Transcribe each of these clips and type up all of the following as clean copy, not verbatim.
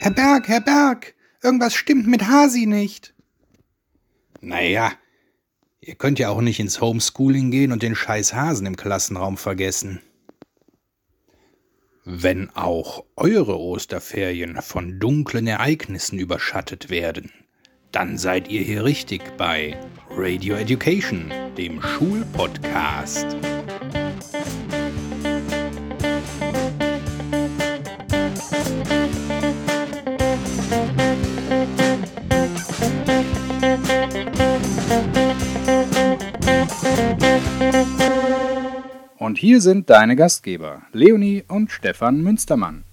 Herr Berg, irgendwas stimmt mit Hasi nicht. Naja, ihr könnt ja auch nicht ins Homeschooling gehen und den scheiß Hasen im Klassenraum vergessen. Wenn auch eure Osterferien von dunklen Ereignissen überschattet werden, dann seid ihr hier richtig bei Radio Education, dem Schulpodcast. Und hier sind deine Gastgeber, Leonie und Stefan Münstermann.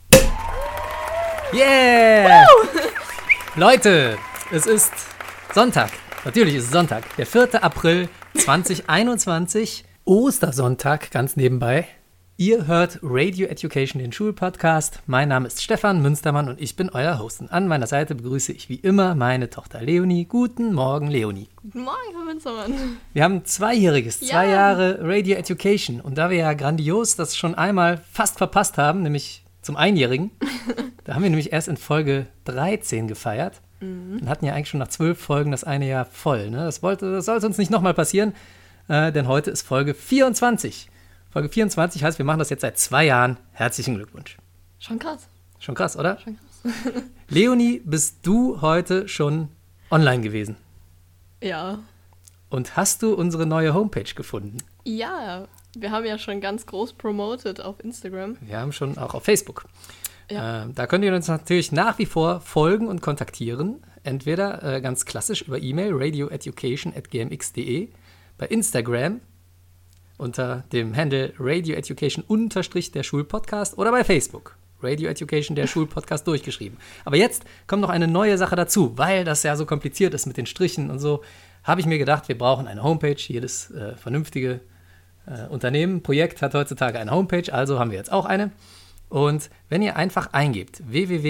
Yeah! Leute, es ist Sonntag. Natürlich ist es Sonntag, der 4. April 2021, Ostersonntag, ganz nebenbei. Ihr hört Radio Education, den Schulpodcast. Mein Name ist Stefan Münstermann und ich bin euer Host. Und an meiner Seite begrüße ich wie immer meine Tochter Leonie. Guten Morgen, Leonie. Guten Morgen, Herr Münstermann. Wir haben ein zweijähriges, 2 Jahre Radio Education. Und da wir ja grandios das schon einmal fast verpasst haben, nämlich zum Einjährigen, da haben wir nämlich erst in Folge 13 gefeiert. Und hatten ja eigentlich schon nach 12 Folgen das eine Jahr voll. Ne? Das sollte uns nicht nochmal passieren, denn heute ist Folge 24. Folge 24 heißt, wir machen das jetzt seit 2 Jahren. Herzlichen Glückwunsch. Schon krass. Schon krass, oder? Schon krass. Leonie, bist du heute schon online gewesen? Ja. Und hast du unsere neue Homepage gefunden? Ja, wir haben ja schon ganz groß promoted auf Instagram. Wir haben schon auch auf Facebook. Ja. Da könnt ihr uns natürlich nach wie vor folgen und kontaktieren. Entweder ganz klassisch über E-Mail, radioeducation@gmx.de, bei Instagram unter dem Handle Radio Education _ der Schulpodcast oder bei Facebook. Radio Education, der Schulpodcast durchgeschrieben. Aber jetzt kommt noch eine neue Sache dazu, weil das ja so kompliziert ist mit den Strichen und so, habe ich mir gedacht, wir brauchen eine Homepage. Jedes vernünftige Unternehmen, Projekt hat heutzutage eine Homepage, also haben wir jetzt auch eine. Und wenn ihr einfach eingebt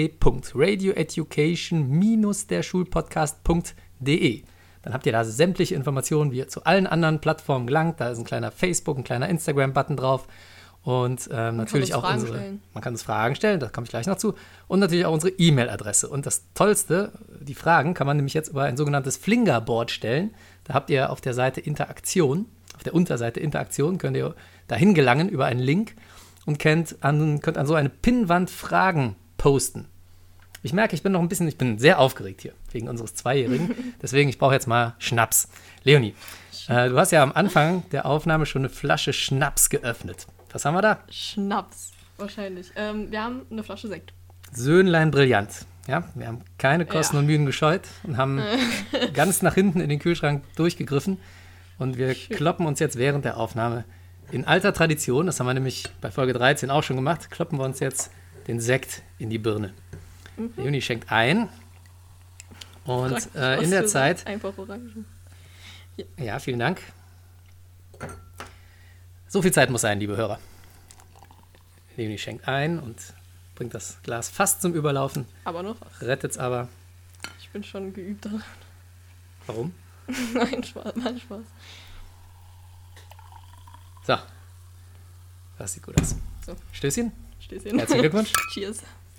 www.radioeducation-derschulpodcast.de, dann habt ihr da sämtliche Informationen, wie ihr zu allen anderen Plattformen gelangt. Da ist ein kleiner Facebook, ein kleiner Instagram-Button drauf. Und natürlich auch man kann uns Fragen stellen, da komme ich gleich noch zu. Und natürlich auch unsere E-Mail-Adresse. Und das Tollste, die Fragen kann man nämlich jetzt über ein sogenanntes Flingerboard stellen. Da habt ihr auf der Seite Interaktion, auf der Unterseite Interaktion, könnt ihr dahin gelangen über einen Link und könnt an so eine Pinnwand Fragen posten. Ich merke, ich bin sehr aufgeregt hier, wegen unseres Zweijährigen. Deswegen, ich brauche jetzt mal Schnaps. Leonie, du hast ja am Anfang der Aufnahme schon eine Flasche Schnaps geöffnet. Was haben wir da? Schnaps, wahrscheinlich. Wir haben eine Flasche Sekt. Söhnlein Brillant. Ja, wir haben keine Kosten und Mühen gescheut und haben ganz nach hinten in den Kühlschrank durchgegriffen. Und wir kloppen uns jetzt während der Aufnahme in alter Tradition, das haben wir nämlich bei Folge 13 auch schon gemacht, kloppen wir uns jetzt den Sekt in die Birne. Leonie schenkt ein und in der Zeit... Einfach Orangen. Ja, vielen Dank. So viel Zeit muss sein, liebe Hörer. Leonie schenkt ein und bringt das Glas fast zum Überlaufen. Aber noch was. Rettet's aber. Ich bin schon geübt daran. Warum? Nein, Spaß, mein Spaß. So. Das sieht gut aus. So. Stößchen. Stößchen. Herzlichen Glückwunsch. Cheers.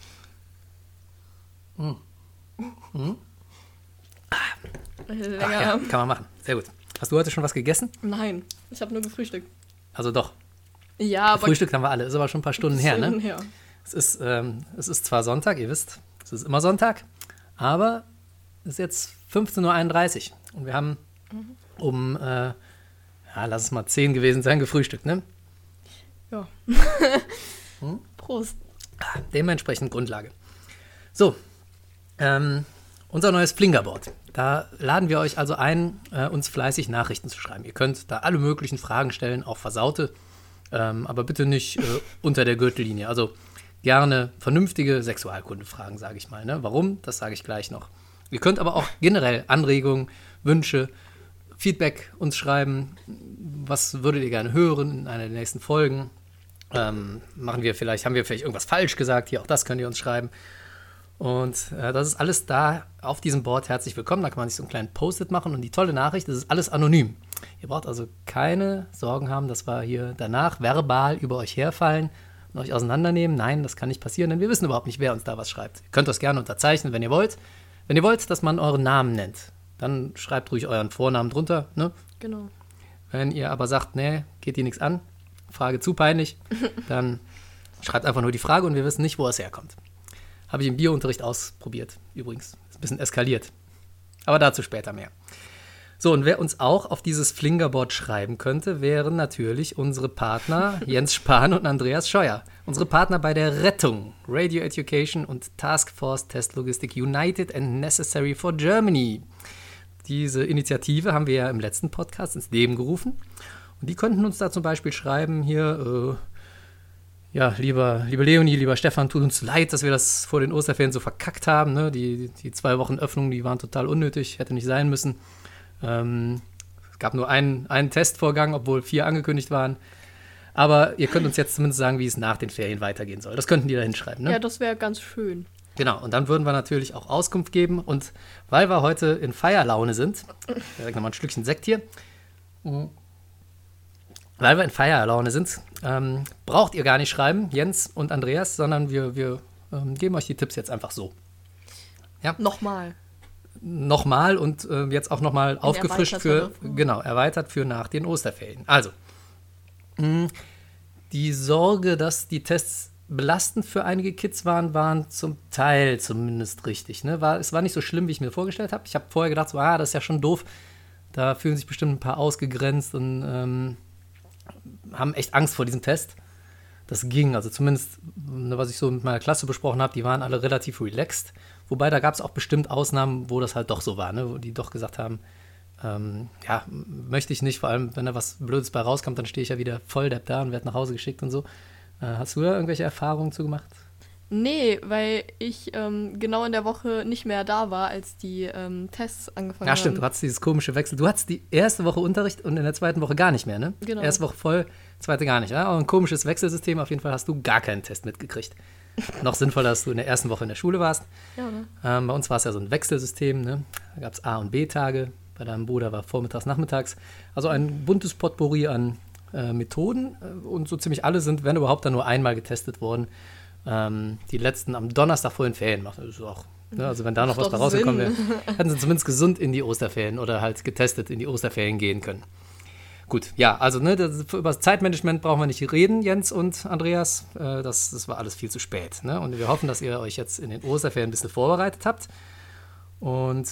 Ach ja, kann man machen. Sehr gut. Hast du heute schon was gegessen? Nein, ich habe nur gefrühstückt. Also doch. Ja, aber... Frühstückt haben wir alle. Ist aber schon ein paar Stunden her, ne? Her. Es ist zwar Sonntag, ihr wisst, es ist immer Sonntag, aber es ist jetzt 15.31 Uhr und wir haben um, lass es mal 10 gewesen sein, gefrühstückt, ne? Ja. Prost. Dementsprechend Grundlage. So, unser neues Flingerboard. Da laden wir euch also ein, uns fleißig Nachrichten zu schreiben. Ihr könnt da alle möglichen Fragen stellen, auch versaute, aber bitte nicht unter der Gürtellinie. Also gerne vernünftige Sexualkundefragen, sage ich mal. Ne? Warum? Das sage ich gleich noch. Ihr könnt aber auch generell Anregungen, Wünsche, Feedback uns schreiben. Was würdet ihr gerne hören in einer der nächsten Folgen? Haben wir vielleicht irgendwas falsch gesagt? Hier, auch das könnt ihr uns schreiben. Und das ist alles da auf diesem Board herzlich willkommen. Da kann man sich so einen kleinen Post-it machen. Und die tolle Nachricht, das ist alles anonym. Ihr braucht also keine Sorgen haben, dass wir hier danach verbal über euch herfallen. und euch auseinandernehmen. Nein, das kann nicht passieren, denn wir wissen überhaupt nicht, wer uns da was schreibt. Ihr könnt das gerne unterzeichnen, wenn ihr wollt. Wenn ihr wollt, dass man euren Namen nennt, dann schreibt ruhig euren Vornamen drunter. Ne? Genau. Wenn ihr aber sagt, nee, geht dir nichts an, Frage zu peinlich, dann schreibt einfach nur die Frage und wir wissen nicht, wo es herkommt. Habe ich im Biounterricht ausprobiert, übrigens. Ist ein bisschen eskaliert. Aber dazu später mehr. So, und wer uns auch auf dieses Flingerboard schreiben könnte, wären natürlich unsere Partner Jens Spahn und Andreas Scheuer. Unsere Partner bei der Rettung, Radio Education und Taskforce Testlogistik United and Necessary for Germany. Diese Initiative haben wir ja im letzten Podcast ins Leben gerufen. Und die könnten uns da zum Beispiel schreiben, hier, ja, liebe Leonie, lieber Stefan, tut uns leid, dass wir das vor den Osterferien so verkackt haben. Ne? Die 2 Wochen Öffnung, die waren total unnötig, hätte nicht sein müssen. Es gab nur einen Testvorgang, obwohl 4 angekündigt waren. Aber ihr könnt uns jetzt zumindest sagen, wie es nach den Ferien weitergehen soll. Das könnten die da hinschreiben, ne? Ja, das wäre ganz schön. Genau, und dann würden wir natürlich auch Auskunft geben. Und weil wir heute in Feierlaune sind, ich trinke nochmal ein Schlückchen Sekt hier. Weil wir in Feierlaune sind, braucht ihr gar nicht schreiben, Jens und Andreas, sondern wir geben euch die Tipps jetzt einfach so. Ja? Nochmal und jetzt auch nochmal aufgefrischt erweitert für nach den Osterferien. Also, die Sorge, dass die Tests belastend für einige Kids waren zum Teil zumindest richtig. Ne? Es war nicht so schlimm, wie ich mir vorgestellt habe. Ich habe vorher gedacht, das ist ja schon doof. Da fühlen sich bestimmt ein paar ausgegrenzt und haben echt Angst vor diesem Test. Das ging, also zumindest, was ich so mit meiner Klasse besprochen habe, die waren alle relativ relaxed. Wobei, da gab es auch bestimmt Ausnahmen, wo das halt doch so war, ne? Wo die doch gesagt haben, möchte ich nicht, vor allem, wenn da was Blödes bei rauskommt, dann stehe ich ja wieder Volldepp da und werde nach Hause geschickt und so. Hast du da irgendwelche Erfahrungen zu gemacht? Nee, weil ich genau in der Woche nicht mehr da war, als die Tests angefangen haben. Ja, stimmt, du hattest dieses komische Wechsel. Du hattest die erste Woche Unterricht und in der zweiten Woche gar nicht mehr, ne? Genau. Erste Woche voll, zweite gar nicht. Ja? Aber ein komisches Wechselsystem, auf jeden Fall hast du gar keinen Test mitgekriegt. Noch sinnvoller, dass du in der ersten Woche in der Schule warst. Ja, ne? Bei uns war es ja so ein Wechselsystem, ne? Da gab es A- und B-Tage. Bei deinem Bruder war vormittags, nachmittags. Also ein buntes Potpourri an Methoden. Und so ziemlich alle sind, wenn überhaupt, dann nur einmal getestet worden. Die letzten am Donnerstag vor den Ferien machen. Das ist auch, ne? Also wenn da noch was bei rausgekommen wäre, hätten sie zumindest gesund in die Osterferien oder halt getestet in die Osterferien gehen können. Gut, ja, also über das Zeitmanagement brauchen wir nicht reden, Jens und Andreas. Das war alles viel zu spät. Ne? Und wir hoffen, dass ihr euch jetzt in den Osterferien ein bisschen vorbereitet habt. Und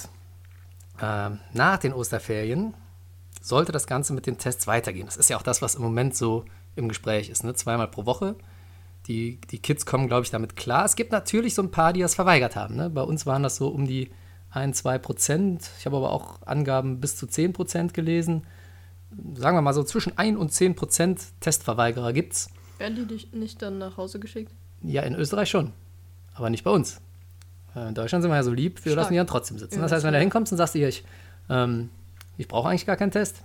nach den Osterferien sollte das Ganze mit den Tests weitergehen. Das ist ja auch das, was im Moment so im Gespräch ist. Ne? 2-mal pro Woche. Die Kids kommen, glaube ich, damit klar. Es gibt natürlich so ein paar, die das verweigert haben. Ne? Bei uns waren das so um die 1-2%. Ich habe aber auch Angaben bis zu 10% gelesen. Sagen wir mal so, zwischen 1 und 10% Testverweigerer gibt's. Werden die dich nicht dann nach Hause geschickt? Ja, in Österreich schon. Aber nicht bei uns. In Deutschland sind wir ja so lieb, wir lassen die dann trotzdem sitzen. Ja, das heißt, wenn du hinkommst und sagst dir, ich brauche eigentlich gar keinen Test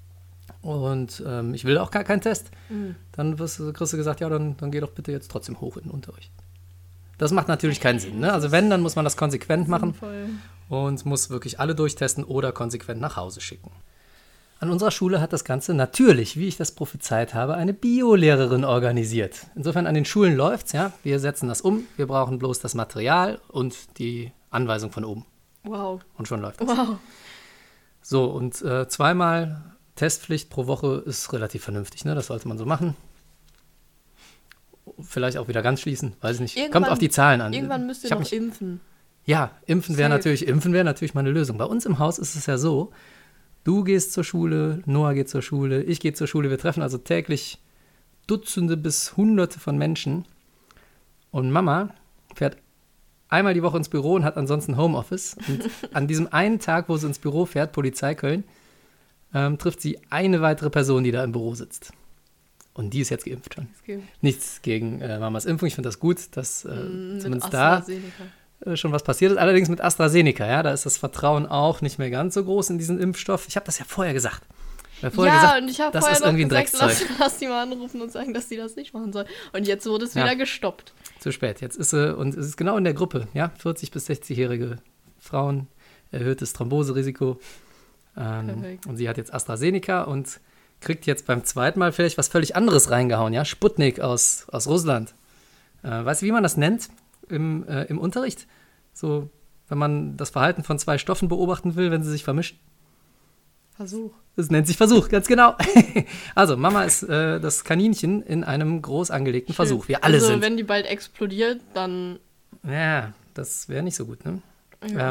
und ich will auch gar keinen Test, dann kriegst du gesagt, ja, dann geh doch bitte jetzt trotzdem hoch in den Unterricht. Das macht natürlich keinen Sinn. Ne? Also wenn, dann muss man das konsequent machen und muss wirklich alle durchtesten oder konsequent nach Hause schicken. An unserer Schule hat das Ganze natürlich, wie ich das prophezeit habe, eine Biolehrerin organisiert. Insofern an den Schulen läuft's, ja. Wir setzen das um, wir brauchen bloß das Material und die Anweisung von oben. Wow. Und schon läuft das. Wow. So, und 2-mal Testpflicht pro Woche ist relativ vernünftig, ne? Das sollte man so machen. Vielleicht auch wieder ganz schließen, weiß ich nicht. Kommt auf die Zahlen an. Irgendwann müsst ihr noch impfen. Ja, impfen wäre natürlich meine Lösung. Bei uns im Haus ist es ja so, du gehst zur Schule, Noah geht zur Schule, ich gehe zur Schule. Wir treffen also täglich Dutzende bis Hunderte von Menschen. Und Mama fährt einmal die Woche ins Büro und hat ansonsten Homeoffice. Und an diesem einen Tag, wo sie ins Büro fährt, Polizei Köln, trifft sie eine weitere Person, die da im Büro sitzt. Und die ist jetzt geimpft schon. Nichts gegen Mamas Impfung. Ich finde das gut, dass zumindest da schon was passiert ist. Allerdings mit AstraZeneca, ja, da ist das Vertrauen auch nicht mehr ganz so groß in diesen Impfstoff. Ich habe das ja vorher gesagt. Und ich habe vorher noch gesagt, lass die mal anrufen und sagen, dass die das nicht machen sollen. Und jetzt wurde es wieder gestoppt. Zu spät. Jetzt ist sie, und es ist genau in der Gruppe, ja, 40- bis 60-jährige Frauen, erhöhtes Thromboserisiko. Und sie hat jetzt AstraZeneca und kriegt jetzt beim zweiten Mal vielleicht was völlig anderes reingehauen, ja? Sputnik aus Russland. Weißt du, wie man das nennt im Unterricht? So, wenn man das Verhalten von zwei Stoffen beobachten will, wenn sie sich vermischen? Versuch. Das nennt sich Versuch, ganz genau. Also, Mama ist das Kaninchen in einem groß angelegten Versuch. Wir alle sind. Wenn die bald explodiert, dann... Ja, das wäre nicht so gut, ne? Ja.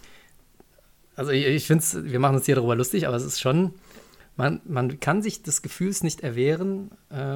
Also ich finde es, wir machen uns hier darüber lustig, aber es ist schon, man kann sich des Gefühls nicht erwehren,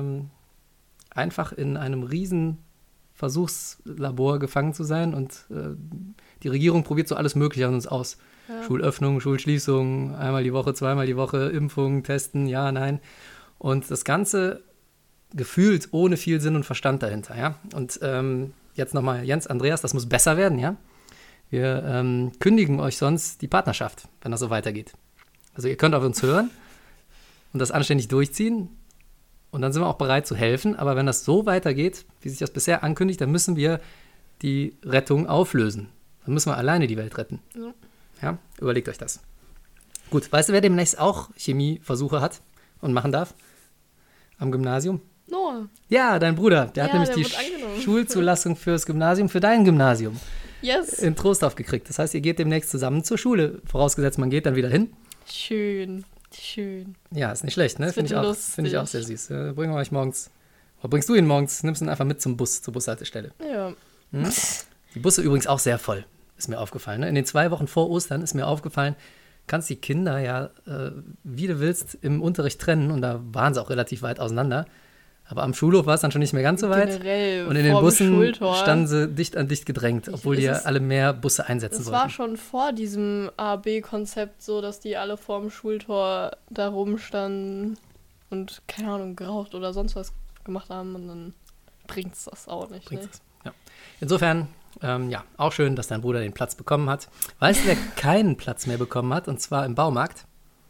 einfach in einem riesen Versuchslabor gefangen zu sein und die Regierung probiert so alles Mögliche an uns aus. Ja. Schulöffnung, Schulschließung, einmal die Woche, zweimal die Woche, Impfung, Testen, ja, nein. Und das Ganze gefühlt ohne viel Sinn und Verstand dahinter, ja. Und jetzt nochmal, Jens, Andreas, das muss besser werden, ja. Wir kündigen euch sonst die Partnerschaft, wenn das so weitergeht. Also ihr könnt auf uns hören und das anständig durchziehen und dann sind wir auch bereit zu helfen. Aber wenn das so weitergeht, wie sich das bisher ankündigt, dann müssen wir die Rettung auflösen. Dann müssen wir alleine die Welt retten. Ja, überlegt euch das. Gut, weißt du, wer demnächst auch Chemieversuche hat und machen darf? Am Gymnasium? Noah. Ja, dein Bruder. Der hat nämlich die Schulzulassung fürs Gymnasium, für dein Gymnasium. Yes. In Trostorf gekriegt. Das heißt, ihr geht demnächst zusammen zur Schule. Vorausgesetzt, man geht dann wieder hin. Schön. Ja, ist nicht schlecht, ne? Finde ich auch sehr süß. Bringen wir euch morgens. Oder bringst du ihn morgens? Nimmst ihn einfach mit zum Bus, zur Bushaltestelle. Ja. Die Busse übrigens auch sehr voll. Ist mir aufgefallen. Ne? In den 2 Wochen vor Ostern ist mir aufgefallen, kannst die Kinder ja, wie du willst, im Unterricht trennen. Und da waren sie auch relativ weit auseinander. Aber am Schulhof war es dann schon nicht mehr ganz so weit. Generell und in den Bussen standen sie dicht an dicht gedrängt, obwohl die ja alle mehr Busse einsetzen wollten. Es war schon vor diesem A-B-Konzept so, dass die alle vorm Schultor da rumstanden und, keine Ahnung, geraucht oder sonst was gemacht haben. Und dann bringt es das auch nicht. Ja. Insofern, auch schön, dass dein Bruder den Platz bekommen hat. Weißt du, wer keinen Platz mehr bekommen hat? Und zwar im Baumarkt.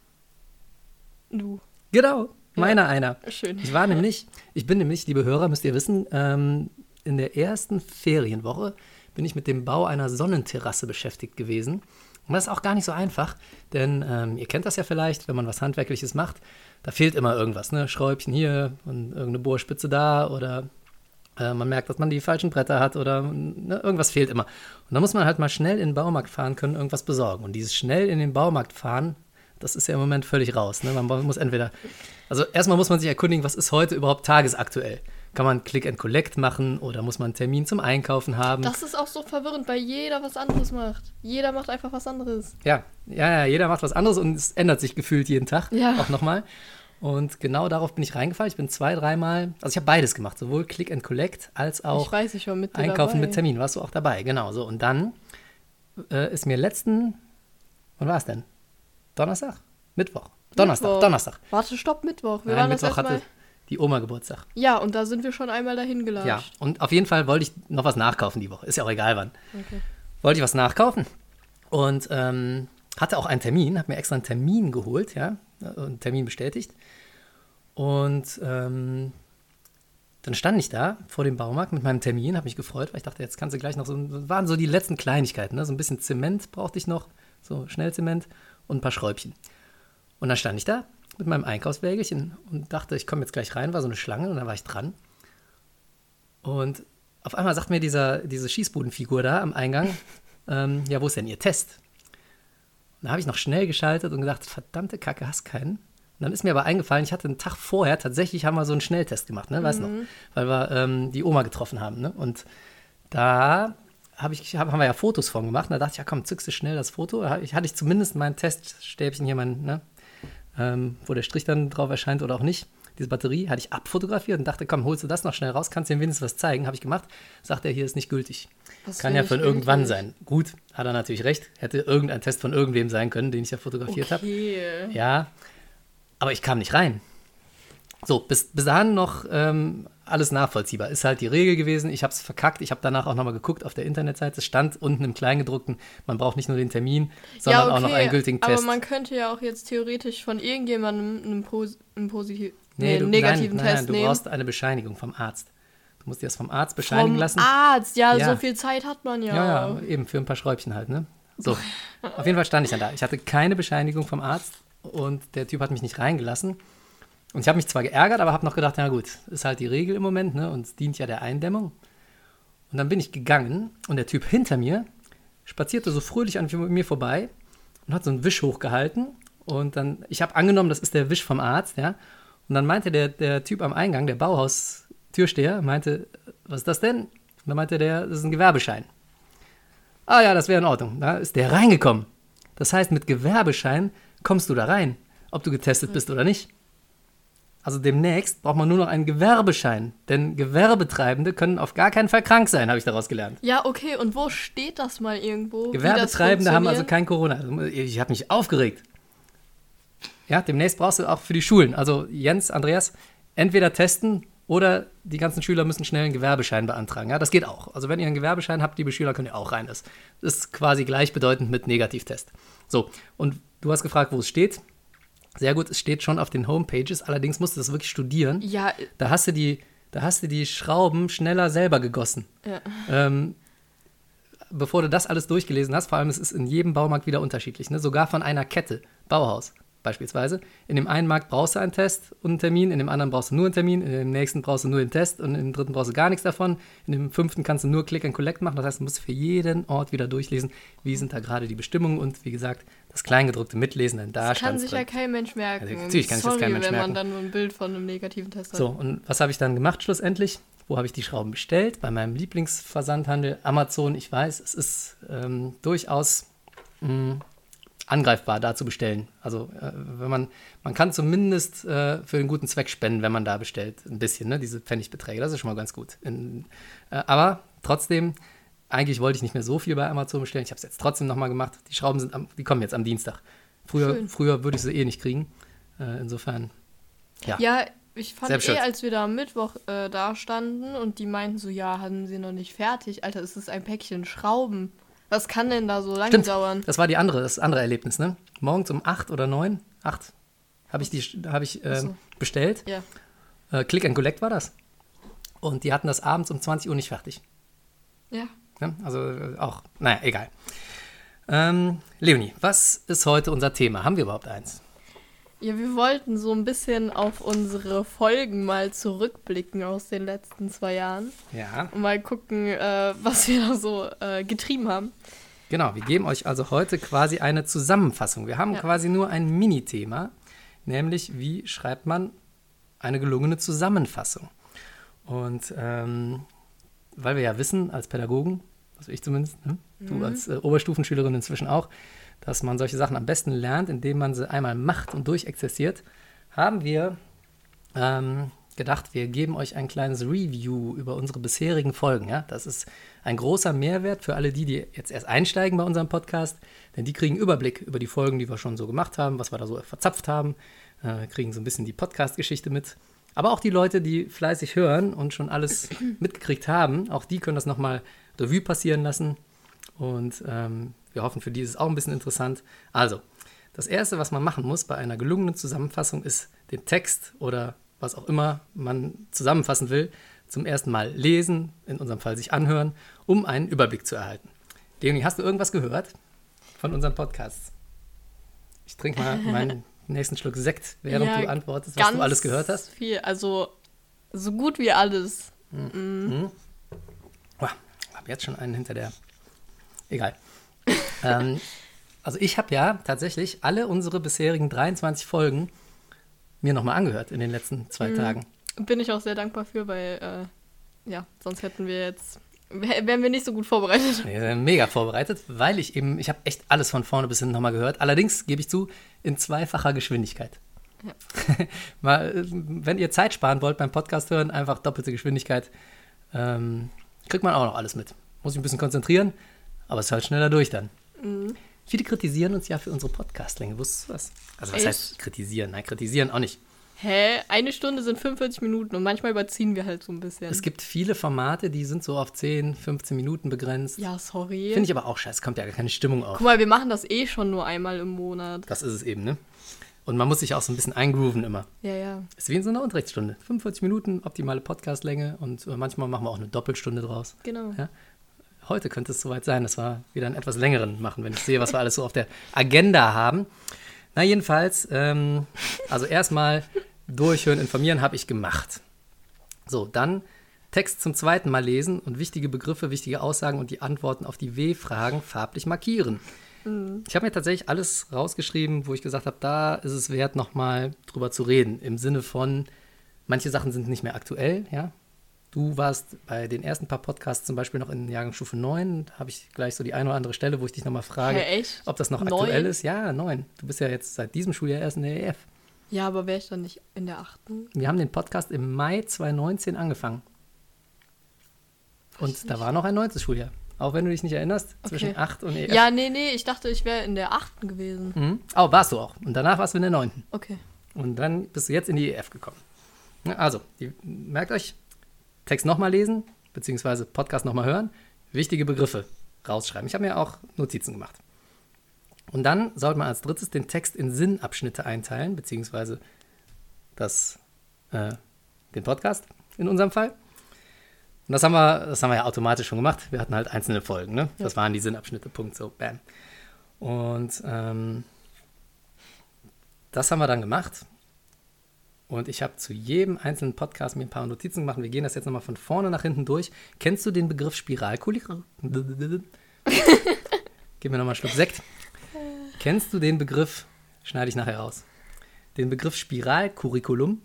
Du. Genau. Meiner einer. Schön. Ich bin nämlich, liebe Hörer, müsst ihr wissen, in der ersten Ferienwoche bin ich mit dem Bau einer Sonnenterrasse beschäftigt gewesen. Und das ist auch gar nicht so einfach, denn ihr kennt das ja vielleicht, wenn man was Handwerkliches macht, da fehlt immer irgendwas, ne? Schräubchen hier und irgendeine Bohrspitze da oder man merkt, dass man die falschen Bretter hat oder irgendwas fehlt immer. Und da muss man halt mal schnell in den Baumarkt fahren können, irgendwas besorgen. Und dieses schnell in den Baumarkt fahren, das ist ja im Moment völlig raus. Ne? Man muss also erstmal muss man sich erkundigen, was ist heute überhaupt tagesaktuell? Kann man Click and Collect machen oder muss man einen Termin zum Einkaufen haben? Das ist auch so verwirrend, weil jeder was anderes macht. Jeder macht einfach was anderes. Ja, jeder macht was anderes und es ändert sich gefühlt jeden Tag auch nochmal. Und genau darauf bin ich reingefallen. Ich bin 2-3 Mal, also ich habe beides gemacht, sowohl Click and Collect als auch ich war mit Einkaufen dabei. mit Termin. Warst du auch dabei, genau so. Und dann ist mir wann war es denn? Donnerstag? Mittwoch. Donnerstag. Warte, stopp, Mittwoch. Nein, Mittwoch hatte die Oma Geburtstag. Ja, und da sind wir schon einmal dahin gelatscht. Ja, und auf jeden Fall wollte ich noch was nachkaufen die Woche. Ist ja auch egal wann. Okay. Wollte ich was nachkaufen und hatte auch einen Termin, habe mir extra einen Termin geholt, ja, einen Termin bestätigt. Und dann stand ich da vor dem Baumarkt mit meinem Termin, habe mich gefreut, weil ich dachte, jetzt kannst du gleich noch waren so die letzten Kleinigkeiten, ne? So ein bisschen Zement brauchte ich noch, so Schnellzement und ein paar Schräubchen. Und dann stand ich da mit meinem Einkaufswägelchen und dachte, ich komme jetzt gleich rein, war so eine Schlange und dann war ich dran. Und auf einmal sagt mir diese Schießbudenfigur da am Eingang, wo ist denn Ihr Test? Und da habe ich noch schnell geschaltet und gedacht, verdammte Kacke, hast keinen. Und dann ist mir aber eingefallen, ich hatte einen Tag vorher, tatsächlich haben wir so einen Schnelltest gemacht, ne, weißt du noch, weil wir die Oma getroffen haben, ne, und da haben wir ja Fotos von gemacht, und da dachte ich, ja komm, zückst du schnell das Foto, hatte ich zumindest mein Teststäbchen hier, wo der Strich dann drauf erscheint oder auch nicht, diese Batterie, hatte ich abfotografiert und dachte, komm, holst du das noch schnell raus, kannst du ihm wenigstens was zeigen, habe ich gemacht, sagt er, hier ist nicht gültig. Kann ja von irgendwann sein. Gut, hat er natürlich recht, hätte irgendein Test von irgendwem sein können, den ich ja fotografiert habe. Ja, aber ich kam nicht rein. So, bis dahin noch alles nachvollziehbar. Ist halt die Regel gewesen. Ich habe es verkackt. Ich habe danach auch nochmal geguckt auf der Internetseite. Es stand unten im Kleingedruckten, man braucht nicht nur den Termin, sondern auch noch einen gültigen Test. Aber man könnte ja auch jetzt theoretisch von irgendjemandem einen negativen Test nehmen. Du brauchst eine Bescheinigung vom Arzt. Du musst dir das vom Arzt bescheinigen lassen. Vom Arzt? Ja, so viel Zeit hat man ja. Ja, eben für ein paar Schräubchen halt, ne? So, auf jeden Fall stand ich dann da. Ich hatte keine Bescheinigung vom Arzt und der Typ hat mich nicht reingelassen. Und ich habe mich zwar geärgert, aber habe noch gedacht, na gut, ist halt die Regel im Moment, ne? Und es dient ja der Eindämmung. Und dann bin ich gegangen und der Typ hinter mir spazierte so fröhlich an mir vorbei und hat so einen Wisch hochgehalten. Und dann, ich habe angenommen, das ist der Wisch vom Arzt, ja. Und dann meinte der Typ am Eingang, der Bauhaus-Türsteher, meinte, was ist das denn? Und dann meinte der, das ist ein Gewerbeschein. Ah ja, das wäre in Ordnung. Da ist der reingekommen. Das heißt, mit Gewerbeschein kommst du da rein, ob du getestet bist oder nicht. Also demnächst braucht man nur noch einen Gewerbeschein, denn Gewerbetreibende können auf gar keinen Fall krank sein, habe ich daraus gelernt. Ja, okay, und wo steht das mal irgendwo? Gewerbetreibende haben also kein Corona. Ich habe mich aufgeregt. Ja, demnächst brauchst du auch für die Schulen, also Jens, Andreas, entweder testen oder die ganzen Schüler müssen schnell einen Gewerbeschein beantragen. Ja, das geht auch. Also wenn ihr einen Gewerbeschein habt, liebe Schüler, könnt ihr auch rein. Das ist quasi gleichbedeutend mit Negativtest. So, und du hast gefragt, wo es steht. Sehr gut, es steht schon auf den Homepages, allerdings musst du das wirklich studieren. Ja. Da hast du die Schrauben schneller selber gegossen. Ja. Bevor du das alles durchgelesen hast, vor allem es ist in jedem Baumarkt wieder unterschiedlich, ne? Sogar von einer Kette, Bauhaus beispielsweise. In dem einen Markt brauchst du einen Test und einen Termin, in dem anderen brauchst du nur einen Termin, in dem nächsten brauchst du nur einen Test und im dritten brauchst du gar nichts davon. In dem fünften kannst du nur Click and Collect machen, das heißt, du musst für jeden Ort wieder durchlesen, wie sind da gerade die Bestimmungen und wie gesagt, das Kleingedruckte mitlesen, denn da das kann stand's sich drin. ja kein Mensch merken. Also, natürlich kann sich das kein Mensch wenn merken. man dann nur ein Bild von einem negativen Test hat. So, und was habe ich dann gemacht schlussendlich? Wo habe ich die Schrauben bestellt? Bei meinem Lieblingsversandhandel Amazon. Ich weiß, es ist durchaus angreifbar, da zu bestellen. Also wenn man kann zumindest für einen guten Zweck spenden, wenn man da bestellt. Ein bisschen, ne? Diese Pfennigbeträge, das ist schon mal ganz gut. Aber trotzdem, eigentlich wollte ich nicht mehr so viel bei Amazon bestellen. Ich habe es jetzt trotzdem nochmal gemacht. Die Schrauben die kommen jetzt am Dienstag. Früher würde ich sie nicht kriegen. Insofern, ja. Ja, ich fand Selbst schuld. als wir da am Mittwoch da standen und die meinten so, ja, haben sie noch nicht fertig. Alter, es ist ein Päckchen Schrauben. Was kann denn da so lange dauern? Das war das andere Erlebnis, ne? Morgens um 8 oder 9, 8, habe ich bestellt. Ja. Click and Collect war das. Und die hatten das abends um 20 Uhr nicht fertig. Ja. Ja, also auch, naja, egal. Leonie, was ist heute unser Thema? Haben wir überhaupt eins? Ja, wir wollten so ein bisschen auf unsere Folgen mal zurückblicken aus den letzten 2 Jahren. Ja. Und mal gucken, was wir da so getrieben haben. Genau, wir geben euch also heute quasi eine Zusammenfassung. Wir haben quasi nur ein Mini-Thema, nämlich wie schreibt man eine gelungene Zusammenfassung. Und weil wir ja wissen, als Pädagogen, also ich zumindest, ne? Du als Oberstufenschülerin inzwischen auch, dass man solche Sachen am besten lernt, indem man sie einmal macht und durchexerziert, haben wir gedacht, wir geben euch ein kleines Review über unsere bisherigen Folgen. Ja? Das ist ein großer Mehrwert für alle die jetzt erst einsteigen bei unserem Podcast, denn die kriegen Überblick über die Folgen, die wir schon so gemacht haben, was wir da so verzapft haben, kriegen so ein bisschen die Podcast-Geschichte mit. Aber auch die Leute, die fleißig hören und schon alles mitgekriegt haben, auch die können das nochmal Revue passieren lassen. Und wir hoffen, für die ist es auch ein bisschen interessant. Also, das Erste, was man machen muss bei einer gelungenen Zusammenfassung, ist den Text oder was auch immer man zusammenfassen will, zum ersten Mal lesen, in unserem Fall sich anhören, um einen Überblick zu erhalten. Leonie, hast du irgendwas gehört von unseren Podcasts? Ich trinke mal meinen nächsten Schluck Sekt, während du antwortest, was du alles gehört hast. Viel, also so gut wie alles. Oh, ich habe jetzt schon einen hinter der... Egal. Also ich habe ja tatsächlich alle unsere bisherigen 23 Folgen mir nochmal angehört in den letzten 2 Tagen. Bin ich auch sehr dankbar für, weil sonst wären wir nicht so gut vorbereitet. Wir sind mega vorbereitet, weil ich habe echt alles von vorne bis hinten nochmal gehört. Allerdings, gebe ich zu, in 2-facher Geschwindigkeit. Ja. Mal, wenn ihr Zeit sparen wollt beim Podcast hören, einfach doppelte Geschwindigkeit. Kriegt man auch noch alles mit. Muss ich ein bisschen konzentrieren, aber es ist halt schneller durch dann. Viele kritisieren uns ja für unsere Podcastlänge. Wusstest du das? Also was heißt kritisieren? Nein, kritisieren auch nicht. Hä? 1 Stunde sind 45 Minuten und manchmal überziehen wir halt so ein bisschen. Es gibt viele Formate, die sind so auf 10, 15 Minuten begrenzt. Ja, sorry. Finde ich aber auch scheiße, kommt ja gar keine Stimmung auf. Guck mal, wir machen das schon nur einmal im Monat. Das ist es eben, ne? Und man muss sich auch so ein bisschen eingrooven immer. Ja. Ist wie in so einer Unterrichtsstunde. 45 Minuten, optimale Podcastlänge und manchmal machen wir auch eine Doppelstunde draus. Genau. Ja? Heute könnte es soweit sein, dass wir wieder einen etwas längeren machen, wenn ich sehe, was wir alles so auf der Agenda haben. Na jedenfalls, also erstmal durchhören, informieren, habe ich gemacht. So, dann Text zum zweiten Mal lesen und wichtige Begriffe, wichtige Aussagen und die Antworten auf die W-Fragen farblich markieren. Ich habe mir tatsächlich alles rausgeschrieben, wo ich gesagt habe, da ist es wert, nochmal drüber zu reden. Im Sinne von, manche Sachen sind nicht mehr aktuell, ja. Du warst bei den ersten paar Podcasts zum Beispiel noch in Jahrgangsstufe 9. Da habe ich gleich so die eine oder andere Stelle, wo ich dich nochmal frage, ob das noch aktuell ist. Ja, 9. Du bist ja jetzt seit diesem Schuljahr erst in der EF. Ja, aber wäre ich dann nicht in der 8.? Wir haben den Podcast im Mai 2019 angefangen. Und da war noch ein 9. Schuljahr. Auch wenn du dich nicht erinnerst, zwischen 8 und EF. Ja, nee, ich dachte, ich wäre in der 8. gewesen. Oh, warst du auch. Und danach warst du in der 9. Okay. Und dann bist du jetzt in die EF gekommen. Also, merkt euch, Text nochmal lesen, beziehungsweise Podcast nochmal hören, wichtige Begriffe rausschreiben. Ich habe mir auch Notizen gemacht. Und dann sollte man als drittes den Text in Sinnabschnitte einteilen, beziehungsweise den Podcast in unserem Fall. Und das haben wir ja automatisch schon gemacht. Wir hatten halt einzelne Folgen, ne? Das waren die Sinnabschnitte, Punkt, so, bam. Und das haben wir dann gemacht. Und ich habe zu jedem einzelnen Podcast mir ein paar Notizen gemacht. Wir gehen das jetzt nochmal von vorne nach hinten durch. Kennst du den Begriff Spiralcurriculum? Gib mir nochmal einen Schluck Sekt. Kennst du den Begriff, schneide ich nachher raus, den Begriff Spiralcurriculum?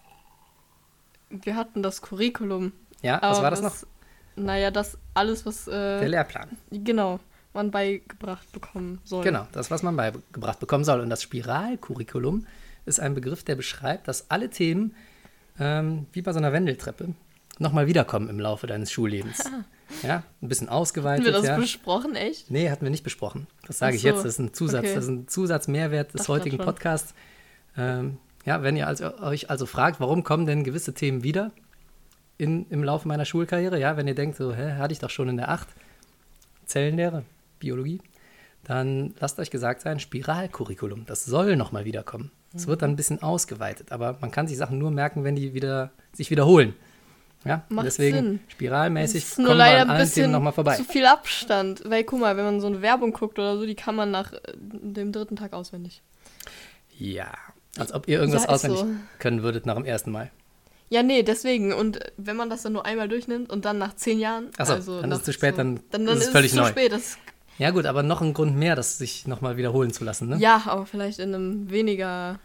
Wir hatten das Curriculum. Ja, was war das noch? Naja, das alles, was... Der Lehrplan. Genau, man beigebracht bekommen soll. Genau, das, was man beigebracht bekommen soll. Und das Spiralcurriculum ist ein Begriff, der beschreibt, dass alle Themen, wie bei so einer Wendeltreppe, nochmal wiederkommen im Laufe deines Schullebens. Ja, ein bisschen ausgeweitet. Hatten wir das besprochen, echt? Nee, hatten wir nicht besprochen. Das sage ich jetzt, das ist ein Zusatz. Okay. Das ist ein Zusatzmehrwert des heutigen Podcasts. Ja, wenn ihr euch also fragt, warum kommen denn gewisse Themen wieder im Laufe meiner Schulkarriere, ja, wenn ihr denkt, so, hatte ich doch schon in der 8, Zellenlehre, Biologie, dann lasst euch gesagt sein, Spiralcurriculum, das soll nochmal wiederkommen. Es wird dann ein bisschen ausgeweitet, aber man kann sich Sachen nur merken, wenn die sich wiederholen. Ja, macht deswegen Sinn. Spiralmäßig kommen wir an allen Themen nochmal vorbei. Zu viel Abstand, weil guck mal, wenn man so eine Werbung guckt oder so, die kann man nach dem 3. Tag auswendig. Ja, als ob ihr irgendwas auswendig können würdet nach dem ersten Mal. Ja, nee, deswegen. Und wenn man das dann nur einmal durchnimmt und dann nach 10 Jahren... Achso, also dann ist es zu spät, dann ist es völlig neu. Zu spät. Ja gut, aber noch ein Grund mehr, das sich nochmal wiederholen zu lassen, ne? Ja, aber vielleicht in einem weniger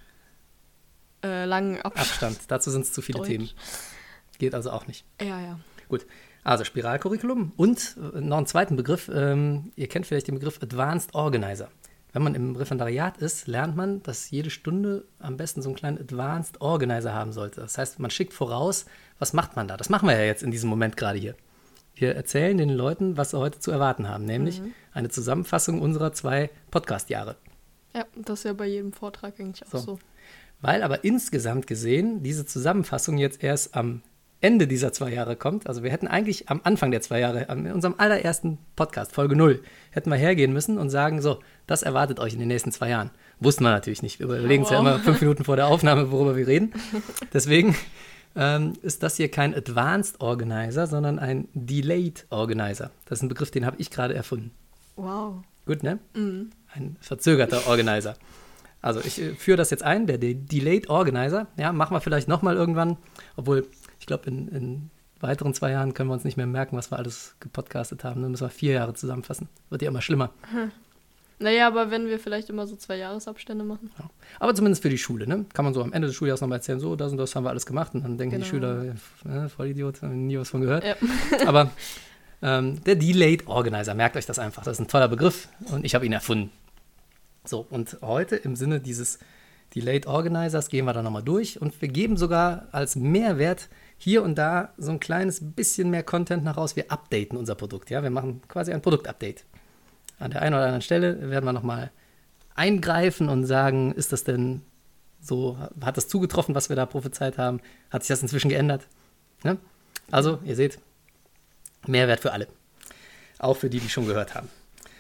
langen Abstand. Dazu sind es zu viele Themen. Geht also auch nicht. Ja. Gut, also Spiralcurriculum und noch einen zweiten Begriff. Ihr kennt vielleicht den Begriff Advanced Organizer. Wenn man im Referendariat ist, lernt man, dass jede Stunde am besten so einen kleinen Advanced Organizer haben sollte. Das heißt, man schickt voraus, was macht man da? Das machen wir ja jetzt in diesem Moment gerade hier. Wir erzählen den Leuten, was sie heute zu erwarten haben, nämlich eine Zusammenfassung unserer 2 Podcast-Jahre. Ja, das ist ja bei jedem Vortrag eigentlich auch so. Weil aber insgesamt gesehen diese Zusammenfassung jetzt erst am Ende dieser 2 Jahre kommt. Also wir hätten eigentlich am Anfang der 2 Jahre, in unserem allerersten Podcast, Folge 0, hätten wir hergehen müssen und sagen, so, das erwartet euch in den nächsten 2 Jahren. Wussten wir natürlich nicht. Wir überlegen es ja immer 5 Minuten vor der Aufnahme, worüber wir reden. Deswegen ist das hier kein Advanced Organizer, sondern ein Delayed Organizer. Das ist ein Begriff, den habe ich gerade erfunden. Wow. Gut, ne? Ein verzögerter Organizer. Also ich führe das jetzt ein, der Delayed Organizer. Ja, machen wir vielleicht nochmal irgendwann, obwohl ich glaube, in weiteren 2 Jahren können wir uns nicht mehr merken, was wir alles gepodcastet haben. Dann müssen wir 4 Jahre zusammenfassen. Wird ja immer schlimmer. Naja, aber wenn wir vielleicht immer so 2 Jahresabstände machen. Ja. Aber zumindest für die Schule, ne? Kann man so am Ende des Schuljahres nochmal erzählen, so, das und das haben wir alles gemacht. Und dann denken die Schüler, Vollidiot, haben nie was von gehört. Ja. Aber der Delayed Organizer, merkt euch das einfach. Das ist ein toller Begriff und ich habe ihn erfunden. So, und heute im Sinne dieses Delayed Organizers gehen wir da nochmal durch und wir geben sogar als Mehrwert hier und da so ein kleines bisschen mehr Content nach raus. Wir updaten unser Produkt, ja, wir machen quasi ein Produktupdate. An der einen oder anderen Stelle werden wir nochmal eingreifen und sagen, ist das denn so, hat das zugetroffen, was wir da prophezeit haben? Hat sich das inzwischen geändert? Ne? Also, ihr seht, Mehrwert für alle. Auch für die, die schon gehört haben.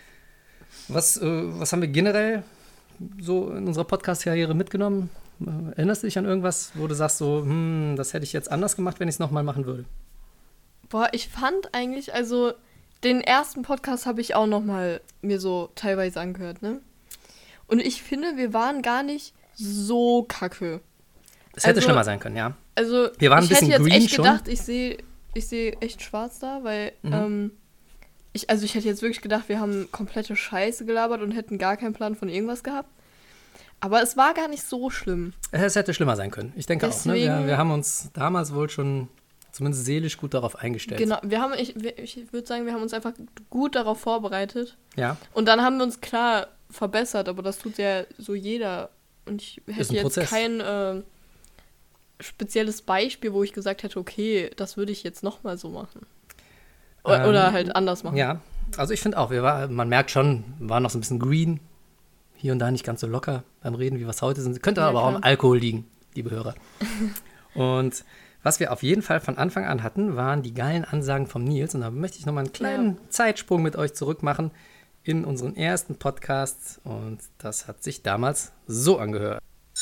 Was haben wir generell so in unserer Podcast-Karriere mitgenommen? Erinnerst du dich an irgendwas, wo du sagst so, das hätte ich jetzt anders gemacht, wenn ich es nochmal machen würde? Boah, ich fand eigentlich, also den ersten Podcast habe ich auch nochmal mir so teilweise angehört, ne? Und ich finde, wir waren gar nicht so kacke. Es hätte schlimmer sein können, ja. Also, Wir waren ein ich hätte bisschen jetzt green echt schon. gedacht, ich sehe echt schwarz da, weil ich hätte jetzt wirklich gedacht, wir haben komplette Scheiße gelabert und hätten gar keinen Plan von irgendwas gehabt. Aber es war gar nicht so schlimm. Es hätte schlimmer sein können. Ich denke auch. Ne? Wir haben uns damals wohl schon zumindest seelisch gut darauf eingestellt. Genau, ich würde sagen, wir haben uns einfach gut darauf vorbereitet. Ja. Und dann haben wir uns klar verbessert, aber das tut ja so jeder. Und ich hätte jetzt Prozess. kein spezielles Beispiel, wo ich gesagt hätte, okay, das würde ich jetzt nochmal so machen. Oder halt anders machen. Ja, also ich finde auch, man merkt schon, wir waren noch so ein bisschen green, hier und da nicht ganz so locker beim Reden, wie wir es heute sind. Könnte Ja, aber auch klar. am Alkohol liegen, liebe Hörer. Und was wir auf jeden Fall von Anfang an hatten, waren die geilen Ansagen vom Nils. Und da möchte ich nochmal einen kleinen Zeitsprung mit euch zurück machen in unseren ersten Podcast. Und das hat sich damals so angehört.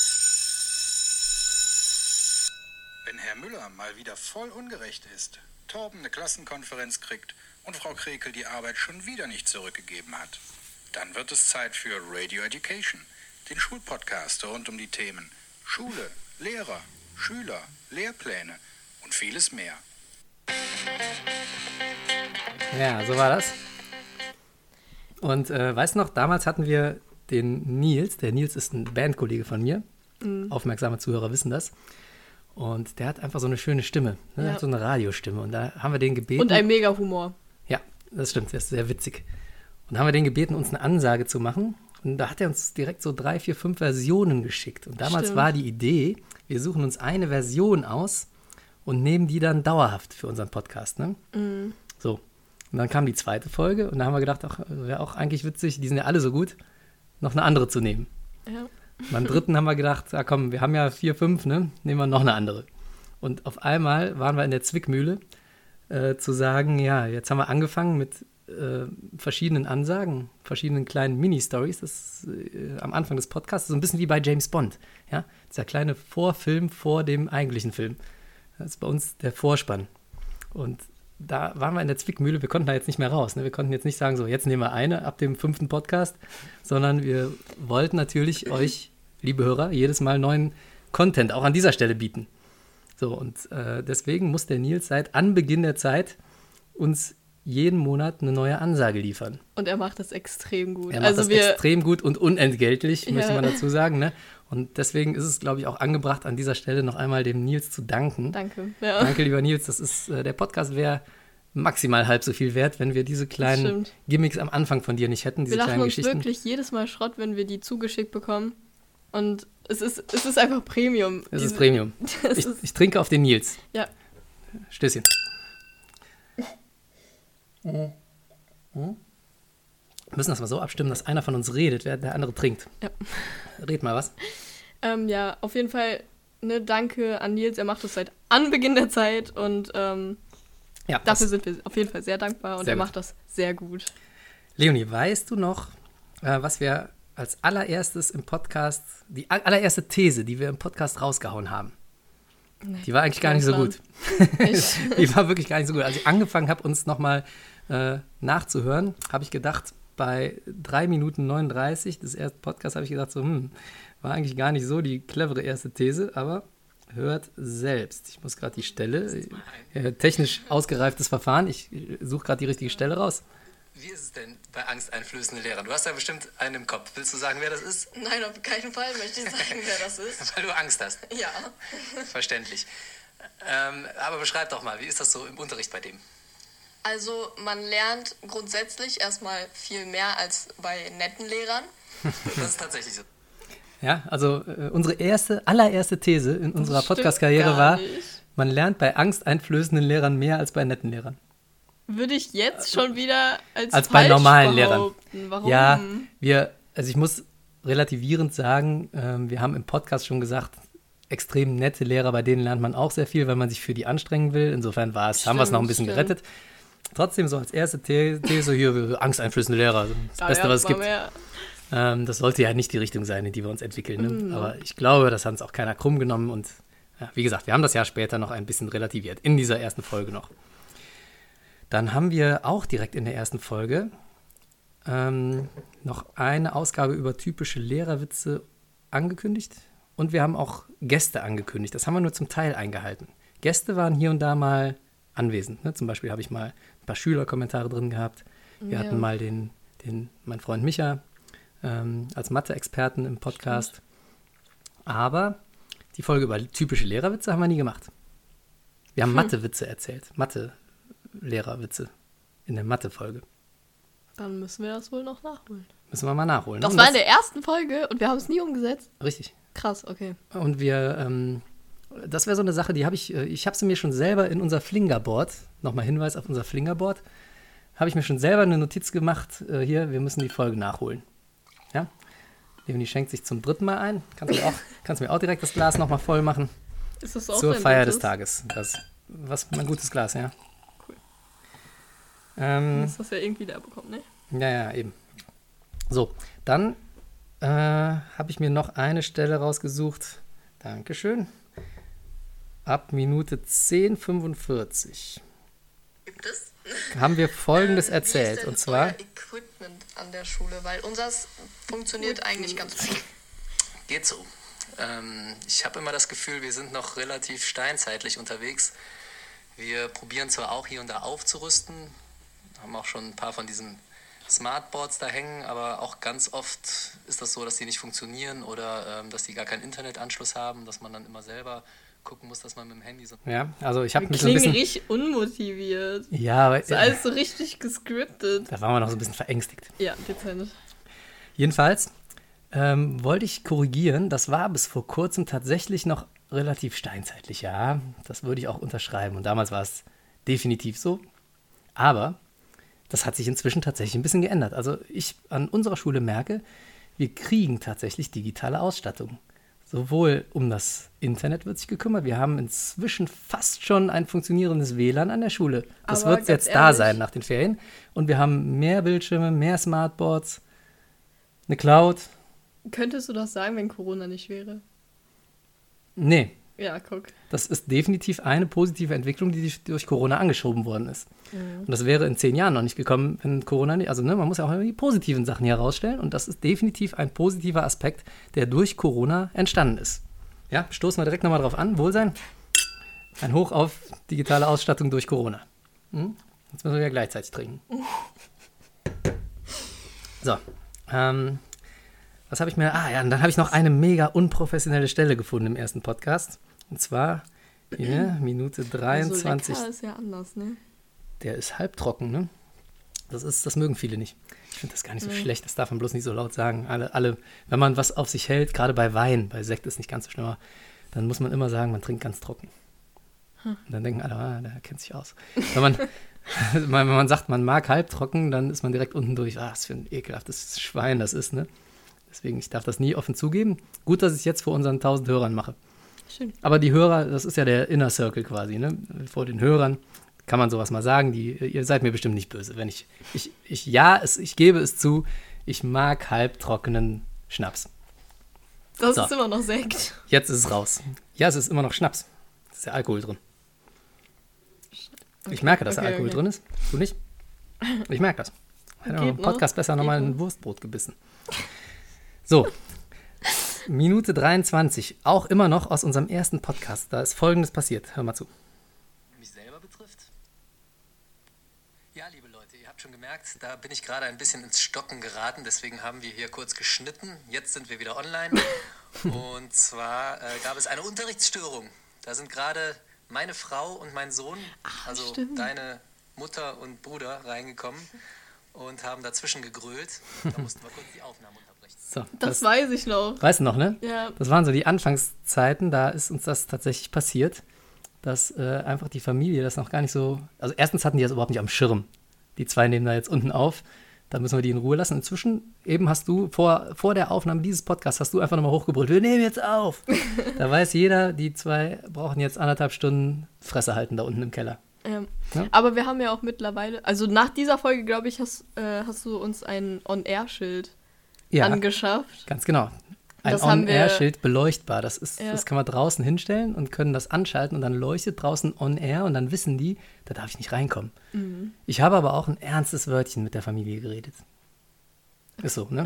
Wenn Herr Müller mal wieder voll ungerecht ist, Torben eine Klassenkonferenz kriegt und Frau Krekel die Arbeit schon wieder nicht zurückgegeben hat, dann wird es Zeit für Radio Education, den Schulpodcast rund um die Themen Schule, Lehrer, Schüler, Lehrpläne und vieles mehr. Ja, so war das. Und weißt du noch, damals hatten wir den Nils. Der Nils ist ein Bandkollege von mir. Aufmerksame Zuhörer wissen das. Und der hat einfach so eine schöne Stimme. Ne? Ja. Hat so eine Radiostimme. Und da haben wir den gebeten. Und ein Mega-Humor. Ja, das stimmt. Der ist sehr witzig. Und da haben wir den gebeten, uns eine Ansage zu machen. Und da hat er uns direkt so 3, 4, 5 Versionen geschickt. Und damals Stimmt. war die Idee, wir suchen uns eine Version aus und nehmen die dann dauerhaft für unseren Podcast. Ne? So. Und dann kam die zweite Folge und da haben wir gedacht, wäre auch eigentlich witzig, die sind ja alle so gut, noch eine andere zu nehmen. Ja. Und beim dritten haben wir gedacht, ja komm, wir haben ja 4, 5, ne? Nehmen wir noch eine andere. Und auf einmal waren wir in der Zwickmühle, zu sagen, ja, jetzt haben wir angefangen mit verschiedenen Ansagen, verschiedenen kleinen Mini-Stories. Das ist am Anfang des Podcasts so ein bisschen wie bei James Bond. Ja? Dieser kleine Vorfilm vor dem eigentlichen Film. Das ist bei uns der Vorspann. Und da waren wir in der Zwickmühle, wir konnten da jetzt nicht mehr raus. Ne? Wir konnten jetzt nicht sagen, so jetzt nehmen wir eine ab dem 5. Podcast, sondern wir wollten natürlich euch, liebe Hörer, jedes Mal neuen Content auch an dieser Stelle bieten. So, und deswegen muss der Nils seit Anbeginn der Zeit uns jeden Monat eine neue Ansage liefern. Und er macht das extrem gut. Er macht das extrem gut und unentgeltlich, möchte man dazu sagen. Ne? Und deswegen ist es, glaube ich, auch angebracht, an dieser Stelle noch einmal dem Nils zu danken. Danke. Ja. Danke, lieber Nils. Das ist, der Podcast wäre maximal halb so viel wert, wenn wir diese kleinen Gimmicks am Anfang von dir nicht hätten, diese Wir lachen kleinen uns Geschichten. wirklich jedes Mal Schrott, wenn wir die zugeschickt bekommen. Und es ist einfach Premium. Es ist Premium. Ich trinke auf den Nils. Ja. Stößchen. Wir müssen das mal so abstimmen, dass einer von uns redet, während der andere trinkt. Ja. Red mal was. Ja, auf jeden Fall danke an Nils. Er macht das seit Anbeginn der Zeit und Ja, dafür sind wir auf jeden Fall sehr dankbar und Sehr er gut. macht das sehr gut. Leonie, weißt du noch, was wir als allererstes im Podcast, die allererste These, die wir im Podcast rausgehauen haben? Nee, Die war eigentlich gar nicht so gut. Ich, Die war wirklich gar nicht so gut. Als ich angefangen habe, uns nochmal nachzuhören, habe ich gedacht, bei 3 Minuten 39 des ersten Podcasts habe ich gedacht, so, war eigentlich gar nicht so die clevere erste These, aber hört selbst. Ich muss gerade die Stelle, technisch ausgereiftes Verfahren, ich suche gerade die richtige Stelle raus. Wie ist es denn bei angsteinflößenden Lehrern? Du hast da bestimmt einen im Kopf. Willst du sagen, wer das ist? nein, auf keinen Fall möchte ich sagen, wer das ist. Weil du Angst hast. Ja. Verständlich. Aber beschreib doch mal, wie ist das so im Unterricht bei dem? Also man lernt grundsätzlich erstmal viel mehr als bei netten Lehrern. Das ist tatsächlich so. Ja, also unsere allererste These in unserer stimmt Podcast-Karriere gar war, nicht. man lernt bei angsteinflößenden Lehrern mehr als bei netten Lehrern. Würde ich jetzt schon wieder Als bei falsch normalen Lehrern. behaupten. Warum? Ja, also ich muss relativierend sagen, wir haben im Podcast schon gesagt, extrem nette Lehrer, bei denen lernt man auch sehr viel, weil man sich für die anstrengen will. Insofern haben wir es noch ein bisschen Stimmt. gerettet. Trotzdem so als erste These hier, angsteinflößende Lehrer, also das Beste, was es gibt. Das sollte ja nicht die Richtung sein, in die wir uns entwickeln. Ne? Aber ich glaube, das hat uns auch keiner krumm genommen. Und ja, wie gesagt, wir haben das Jahr später noch ein bisschen relativiert, in dieser ersten Folge noch. Dann haben wir auch direkt in der ersten Folge noch eine Ausgabe über typische Lehrerwitze angekündigt Und wir haben auch Gäste angekündigt. Das haben wir nur zum Teil eingehalten. Gäste waren hier und da mal anwesend. Ne? Zum Beispiel habe ich mal ein paar Schülerkommentare drin gehabt. Wir hatten mal mein Freund Micha als Mathe-Experten im Podcast. Stimmt. Aber die Folge über typische Lehrerwitze haben wir nie gemacht. Wir haben Mathe-Witze erzählt. Mathe-Lehrerwitze in der Mathe-Folge. Dann müssen wir das wohl noch nachholen. Müssen wir mal nachholen. Das Und war in der ersten Folge und wir haben es nie umgesetzt. Richtig. Krass, okay. Und das wäre so eine Sache, die habe ich habe sie mir schon selber in unser Flingerboard, nochmal Hinweis auf unser Flingerboard, habe ich mir schon selber eine Notiz gemacht, hier, wir müssen die Folge nachholen. Ja? Leonie schenkt sich zum 3. Mal ein. Kannst mir auch direkt das Glas nochmal voll machen. Ist das auch Zur dein Feier Gutes? des Tages. Was mein gutes Glas, ja. Cool. Ähm, Ist das ja irgendwie da bekommen, ne? ja, eben. So, dann habe ich mir noch eine Stelle rausgesucht. Dankeschön. Ab Minute 10:45 Gibt es? haben wir Folgendes Wie erzählt. ist denn Und zwar, euer Equipment an der Schule? Weil unseres funktioniert eigentlich ganz gut. Geht so. Ich habe immer das Gefühl, wir sind noch relativ steinzeitlich unterwegs. Wir probieren zwar auch hier und da aufzurüsten, haben auch schon ein paar von diesen Smartboards da hängen, aber auch ganz oft ist das so, dass die nicht funktionieren oder dass die gar keinen Internetanschluss haben, dass man dann immer selber gucken muss, dass man mit dem Handy so... ja, also ich habe Wir mich so ein klingen bisschen... richtig unmotiviert. Ja, aber Das ist alles so richtig gescriptet. da waren wir noch so ein bisschen verängstigt. Ja, dezent. Jedenfalls wollte ich korrigieren, das war bis vor kurzem tatsächlich noch relativ steinzeitlich. Ja, das würde ich auch unterschreiben. Und damals war es definitiv so. Aber das hat sich inzwischen tatsächlich ein bisschen geändert. Also ich an unserer Schule merke, wir kriegen tatsächlich digitale Ausstattung. Sowohl um das Internet wird sich gekümmert. Wir haben inzwischen fast schon ein funktionierendes WLAN an der Schule. Das Aber wird jetzt ganz da ehrlich, sein nach den Ferien. Und wir haben mehr Bildschirme, mehr Smartboards, eine Cloud. Könntest du das sagen, wenn Corona nicht wäre? Nee, Ja, guck. das ist definitiv eine positive Entwicklung, die durch Corona angeschoben worden ist. Und das wäre in 10 Jahren noch nicht gekommen, wenn Corona nicht... Also man muss ja auch immer die positiven Sachen hier herausstellen. Und das ist definitiv ein positiver Aspekt, der durch Corona entstanden ist. Ja, stoßen wir direkt nochmal drauf an. Wohlsein. Ein Hoch auf digitale Ausstattung durch Corona. Jetzt müssen wir ja gleichzeitig trinken. So. Was habe ich mir... und dann habe ich noch eine mega unprofessionelle Stelle gefunden im ersten Podcast. Und zwar hier, Minute 23. Also lecker ist ja anders, ne? Der ist halbtrocken, ne? Das mögen viele nicht. Ich finde das gar nicht so schlecht, das darf man bloß nicht so laut sagen. Alle, wenn man was auf sich hält, gerade bei Wein, bei Sekt ist nicht ganz so schlimm, aber dann muss man immer sagen, man trinkt ganz trocken. Und dann denken alle, der kennt sich aus. Wenn man sagt, man mag halbtrocken, dann ist man direkt unten durch, was für ein ekelhaftes Schwein das ist, ne? Deswegen, ich darf das nie offen zugeben. Gut, dass ich es jetzt vor unseren 1000 Hörern mache. Schön. Aber die Hörer, das ist ja der Inner Circle quasi, ne? Vor den Hörern kann man sowas mal sagen. Ihr seid mir bestimmt nicht böse, wenn ich gebe es zu, ich mag halbtrockenen Schnaps. Das So. ist immer noch Sekt. Jetzt ist es raus. Ja, es ist immer noch Schnaps. Es ist ja Alkohol drin. Ich merke, dass da Alkohol drin ist. Du nicht? Ich merke das. Hätte Geht im Podcast noch. besser nochmal Geht ein noch. Wurstbrot gebissen. So. Minute 23. Auch immer noch aus unserem ersten Podcast. Da ist Folgendes passiert. Hör mal zu. mich selber betrifft? Ja, liebe Leute, ihr habt schon gemerkt, da bin ich gerade ein bisschen ins Stocken geraten, deswegen haben wir hier kurz geschnitten. Jetzt sind wir wieder online und zwar gab es eine Unterrichtsstörung. Da sind gerade meine Frau und mein Sohn, also stimmt. deine Mutter und Bruder, reingekommen und haben dazwischen gegrölt. Da mussten wir kurz die Aufnahme unterbrechen. So, Das weiß ich noch. weißt du noch, ne? Ja. Das waren so die Anfangszeiten, da ist uns das tatsächlich passiert, dass einfach die Familie das noch gar nicht so... Also erstens hatten die das überhaupt nicht am Schirm. Die zwei nehmen da jetzt unten auf, da müssen wir die in Ruhe lassen. Inzwischen eben hast du vor der Aufnahme dieses Podcasts hast du einfach nochmal hochgebrüllt, wir nehmen jetzt auf. Da weiß jeder, die zwei brauchen jetzt 1,5 Stunden Fresse halten da unten im Keller. Ja. Ja? Aber wir haben ja auch mittlerweile, also nach dieser Folge, glaube ich, hast du uns ein On-Air-Schild Ja, angeschafft. ganz genau. Ein Das haben wir- On-Air-Schild beleuchtbar. Das Ja. kann man draußen hinstellen und können das anschalten und dann leuchtet draußen On-Air und dann wissen die, da darf ich nicht reinkommen. Ich habe aber auch ein ernstes Wörtchen mit der Familie geredet. Ist so, ne?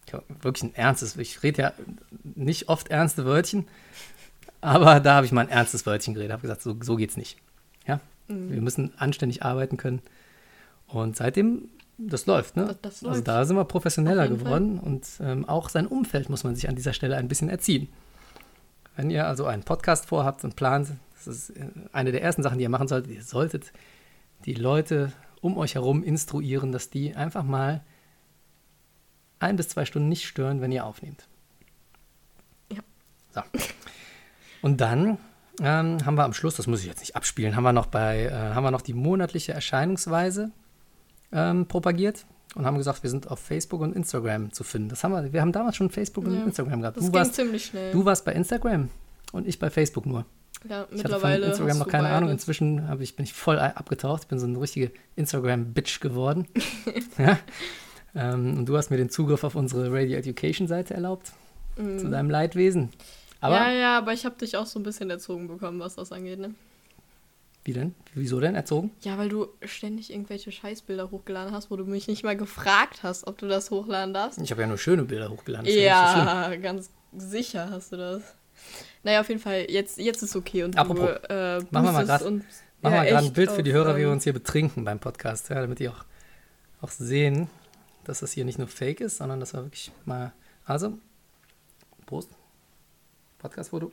wirklich ein ernstes, ich rede ja nicht oft ernste Wörtchen, aber da habe ich mal ein ernstes Wörtchen geredet, habe gesagt, so geht's nicht. Ja? Wir müssen anständig arbeiten können. Und seitdem, das läuft, ne? Das also läuft. da sind wir professioneller Auf jeden geworden und auch sein Umfeld muss man sich an dieser Stelle ein bisschen erziehen. Wenn ihr also einen Podcast vorhabt und plant, das ist eine der ersten Sachen, die ihr machen solltet, ihr solltet die Leute um euch herum instruieren, dass die einfach mal 1 bis 2 Stunden nicht stören, wenn ihr aufnehmt. Ja. So. Und dann haben wir am Schluss, das muss ich jetzt nicht abspielen, haben wir noch die monatliche Erscheinungsweise propagiert und haben gesagt, wir sind auf Facebook und Instagram zu finden. Wir haben damals schon Facebook und Instagram gehabt. Das ging ziemlich schnell. Du warst bei Instagram und ich bei Facebook nur. Ja, Ich hatte von mittlerweile Instagram hast noch du keine Ahnung. beides. Inzwischen bin ich voll abgetaucht. Ich bin so eine richtige Instagram-Bitch geworden. Ja? Und du hast mir den Zugriff auf unsere Radio Education-Seite erlaubt. Zu deinem Leidwesen. Aber Ja, aber ich habe dich auch so ein bisschen erzogen bekommen, was das angeht, ne? wie denn? Wieso denn erzogen? Ja, weil du ständig irgendwelche Scheißbilder hochgeladen hast, wo du mich nicht mal gefragt hast, ob du das hochladen darfst. Ich habe ja nur schöne Bilder hochgeladen. Das ist ja nicht so schlimm. Ja, ganz sicher hast du das. Naja, auf jeden Fall, jetzt ist okay. Und Apropos, du machen wir mal boostest grad- und- Machen wir ja, gerade ein echt Bild für die auf, Hörer, wie wir uns hier betrinken beim Podcast, ja, damit die auch sehen, dass das hier nicht nur Fake ist, sondern dass wir wirklich mal. Also, Prost. Podcast-Foto.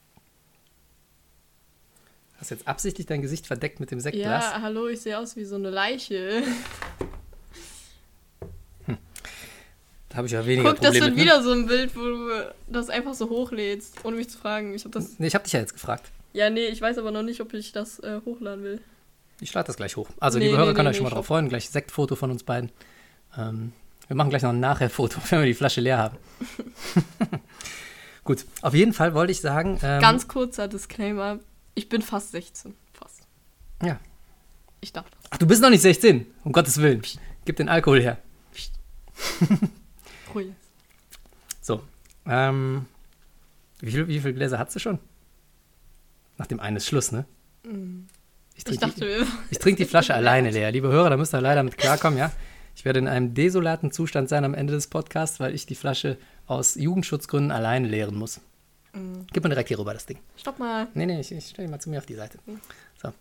Hast jetzt absichtlich dein Gesicht verdeckt mit dem Sektglas? Ja, hallo, ich sehe aus wie so eine Leiche. Da habe ich ja weniger Guck, das Probleme wird mit. wieder so ein Bild, wo du das einfach so hochlädst, ohne mich zu fragen. Ich habe dich ja jetzt gefragt. Ja, nee, ich weiß aber noch nicht, ob ich das hochladen will. Ich lade das gleich hoch. Also, Nee, liebe Hörer, nee, könnt nee, euch schon mal nee, drauf freuen. Gleich Sektfoto von uns beiden. Wir machen gleich noch ein Nachher-Foto, wenn wir die Flasche leer haben. Gut, auf jeden Fall wollte ich sagen. Ganz kurzer Disclaimer. Ich bin fast 16. Fast. Ja. Ich darf das. Ach, du bist noch nicht 16, um Gottes Willen. Gib den Alkohol her. Ruhig. So. Wie viel Gläser hast du schon? Nach dem einen ist Schluss, ne? Ich trinke die Flasche alleine leer. Liebe Hörer, da müsst ihr leider mit klarkommen, ja? Ich werde in einem desolaten Zustand sein am Ende des Podcasts, weil ich die Flasche aus Jugendschutzgründen alleine leeren muss. Gib mir direkt hier rüber das Ding. Stopp mal. Nee, ich stelle ihn mal zu mir auf die Seite. So.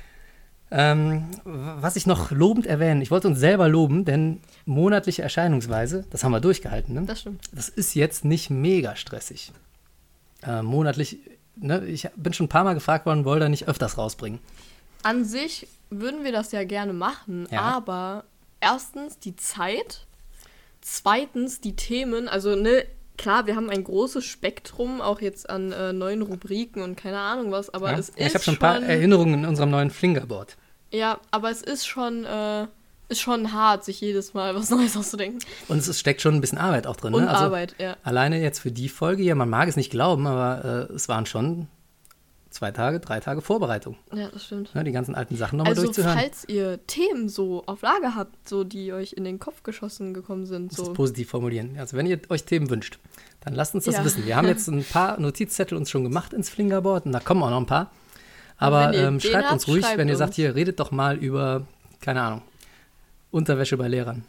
Was ich noch lobend erwähnen, ich wollte uns selber loben, denn monatliche Erscheinungsweise, das haben wir durchgehalten, ne? Das stimmt. Das ist jetzt nicht mega stressig. Monatlich, ne? Ich bin schon ein paar Mal gefragt worden, wollt ihr nicht öfters rausbringen? An sich würden wir das ja gerne machen, Ja. aber erstens die Zeit, zweitens die Themen, also ne, klar, wir haben ein großes Spektrum, auch jetzt an neuen Rubriken und keine Ahnung was, aber Ja? es ist Ich habe schon ein paar Erinnerungen in unserem neuen Flingerboard. Ja, aber es ist schon hart, sich jedes Mal was Neues auszudenken. Und es steckt schon ein bisschen Arbeit auch drin. Und Ne? Also Arbeit, ja. alleine jetzt für die Folge hier, man mag es nicht glauben, aber es waren schon 2 Tage, 3 Tage Vorbereitung. Ja, das stimmt. Ne? Die ganzen alten Sachen nochmal Also, durchzuhören. falls ihr Themen so auf Lager habt, so die euch in den Kopf geschossen gekommen sind, Das so. ist positiv formulieren. Also wenn ihr euch Themen wünscht, dann lasst uns das Ja. wissen. Wir haben jetzt ein paar Notizzettel uns schon gemacht ins Flingerboard und da kommen auch noch ein paar. Aber wenn ihr den schreibt habt, uns ruhig, schreibt wenn ihr uns. sagt, hier, redet doch mal über, keine Ahnung, Unterwäsche bei Lehrern.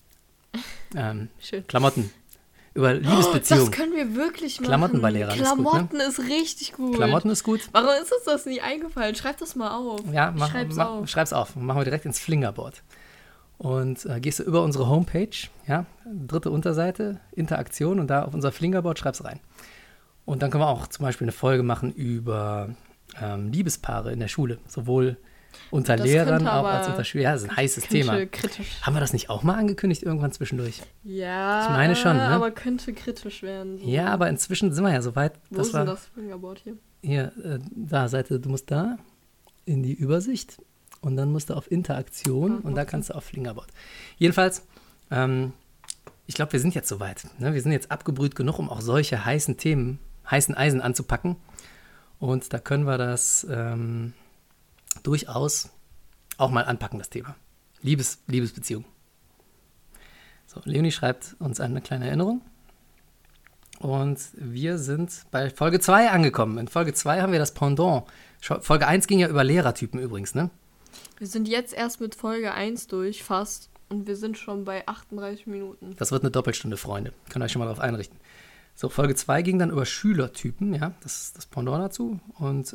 Schön. Klamotten. Über Das Liebesbeziehungen. können wir wirklich machen. Klamotten bei Lehrern ist gut, ne? Klamotten ist richtig gut. Klamotten ist gut. Warum ist uns das nie eingefallen? Schreibt das mal auf. Ja, auf. schreib's auf. Machen wir direkt ins Flingerboard. Und gehst du über unsere Homepage, ja, 3. Unterseite, Interaktion und da auf unser Flingerboard schreib's rein. Und dann können wir auch zum Beispiel eine Folge machen über Liebespaare in der Schule. Sowohl unter Das Lehrern könnte auch aber als unter Schülern. Ja, das ist ein heißes Thema. Kritisch. Haben wir das nicht auch mal angekündigt irgendwann zwischendurch? Ja, Ich meine schon, ne? aber könnte kritisch werden. So. Ja, aber inzwischen sind wir ja so weit. Wo ist denn das Fingerboard hier? Hier, da, Seite, du musst da in die Übersicht und dann musst du auf Interaktion und da kannst du auf Flingerboard. Jedenfalls, ich glaube, wir sind jetzt soweit. Ne? Wir sind jetzt abgebrüht genug, um auch solche heißen Themen, heißen Eisen anzupacken. Und da können wir das durchaus auch mal anpacken, das Thema. Liebesbeziehung. So, Leonie schreibt uns eine kleine Erinnerung. Und wir sind bei Folge 2 angekommen. In Folge 2 haben wir das Pendant. Folge 1 ging ja über Lehrertypen übrigens, ne? Wir sind jetzt erst mit Folge 1 durch, fast. Und wir sind schon bei 38 Minuten. Das wird eine Doppelstunde, Freunde. Könnt ihr euch schon mal darauf einrichten. So, Folge 2 ging dann über Schülertypen, ja, das ist das Pendant dazu. Und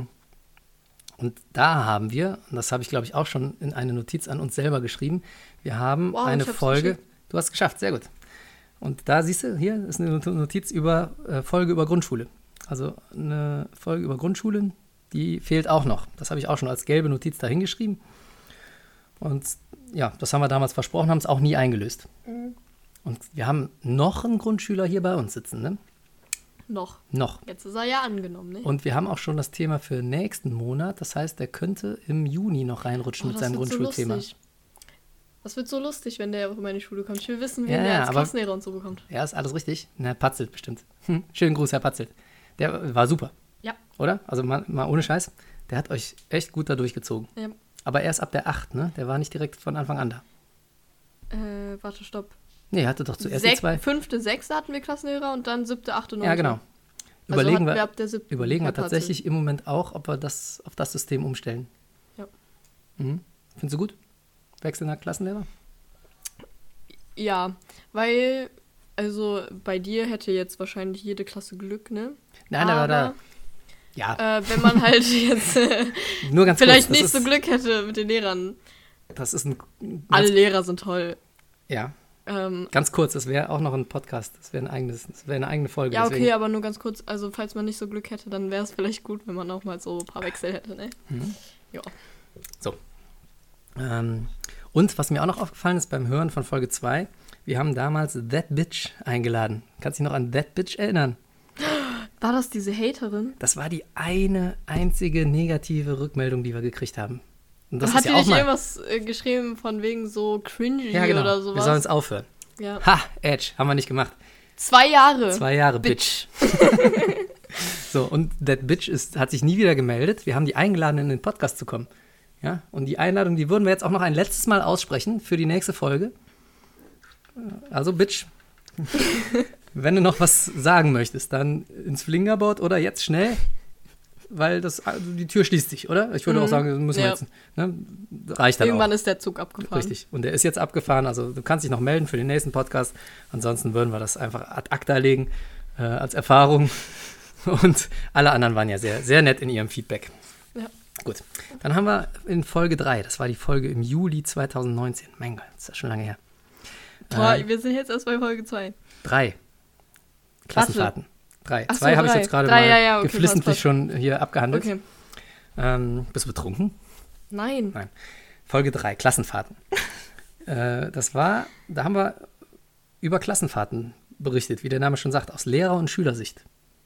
da haben wir, und das habe ich, glaube ich, auch schon in eine Notiz an uns selber geschrieben, wir haben eine Folge, du hast es geschafft, sehr gut. Und da siehst du, hier ist eine Notiz über Folge über Grundschule. Also eine Folge über Grundschule, die fehlt auch noch. Das habe ich auch schon als gelbe Notiz da hingeschrieben. Und ja, das haben wir damals versprochen, haben es auch nie eingelöst. Mhm. Und wir haben noch einen Grundschüler hier bei uns sitzen, ne? Noch. Jetzt ist er ja angenommen, ne? Und wir haben auch schon das Thema für nächsten Monat. Das heißt, der könnte im Juni noch reinrutschen mit seinem Grundschulthema. So das wird so lustig, wenn der auf meine Schule kommt. Ich will wissen, wen der als Klassenlehrer und so bekommt. Ja, ist alles richtig. Herr Patzelt bestimmt. Schönen Gruß, Herr Patzelt. Der war super. Ja. Oder? Also mal ohne Scheiß. Der hat euch echt gut da durchgezogen. Ja. Aber erst ab der 8, ne? Der war nicht direkt von Anfang an da. Warte, stopp. Nee, er hatte doch zuerst die 2. 5., 6. hatten wir Klassenlehrer und dann 7., 8., 9. Ja, genau. Überlegen wir tatsächlich im Moment auch, ob wir das auf das System umstellen. Ja. Mhm. Findest du gut? Wechselnder Klassenlehrer? Ja, weil, also bei dir hätte jetzt wahrscheinlich jede Klasse Glück, ne? Nein, aber da. Ja. Wenn man halt jetzt nur ganz vielleicht kurz, nicht so Glück hätte mit den Lehrern. Das ist alle Lehrer sind toll. Ja. Ganz kurz, das wäre auch noch ein Podcast. Das wäre eine eigene Folge. Ja, deswegen. okay, aber nur ganz kurz. Also, falls man nicht so Glück hätte, dann wäre es vielleicht gut, wenn man auch mal so ein paar Wechsel hätte, ne? Mhm. Ja. So. Und was mir auch noch aufgefallen ist beim Hören von Folge 2, wir haben damals That Bitch eingeladen. Kannst du dich noch an That Bitch erinnern? War das diese Haterin? Das war die eine einzige negative Rückmeldung, die wir gekriegt haben. Und das hat ist ja die auch nicht mal irgendwas geschrieben von wegen so cringy ja, genau. oder sowas? Wir sollen es aufhören. Ja. Ha, Edge, haben wir nicht gemacht. 2 Jahre. 2 Jahre, Bitch. So, und That Bitch hat sich nie wieder gemeldet. Wir haben die eingeladen, in den Podcast zu kommen. Ja, und die Einladung, die würden wir jetzt auch noch ein letztes Mal aussprechen für die nächste Folge. Also, Bitch, wenn du noch was sagen möchtest, dann ins Flingerboard oder jetzt schnell, weil die Tür schließt sich, oder? Ich würde auch sagen, müssen wir jetzt, ne? Reicht dann Irgendwann auch. ist der Zug abgefahren. Richtig, und der ist jetzt abgefahren, also du kannst dich noch melden für den nächsten Podcast, ansonsten würden wir das einfach ad acta legen, als Erfahrung, und alle anderen waren ja sehr, sehr nett in ihrem Feedback. Ja. Gut, dann haben wir in Folge 3, das war die Folge im Juli 2019, mein Gott, das ist ja schon lange her. Toll, wir sind jetzt erst bei Folge 2. 3 Klassenfahrten. 3. Ach so, 2 habe ich jetzt gerade mal okay, geflissentlich schon hier abgehandelt. Okay. Bist du betrunken? Nein. Folge 3, Klassenfahrten. Da haben wir über Klassenfahrten berichtet, wie der Name schon sagt, aus Lehrer- und Schülersicht.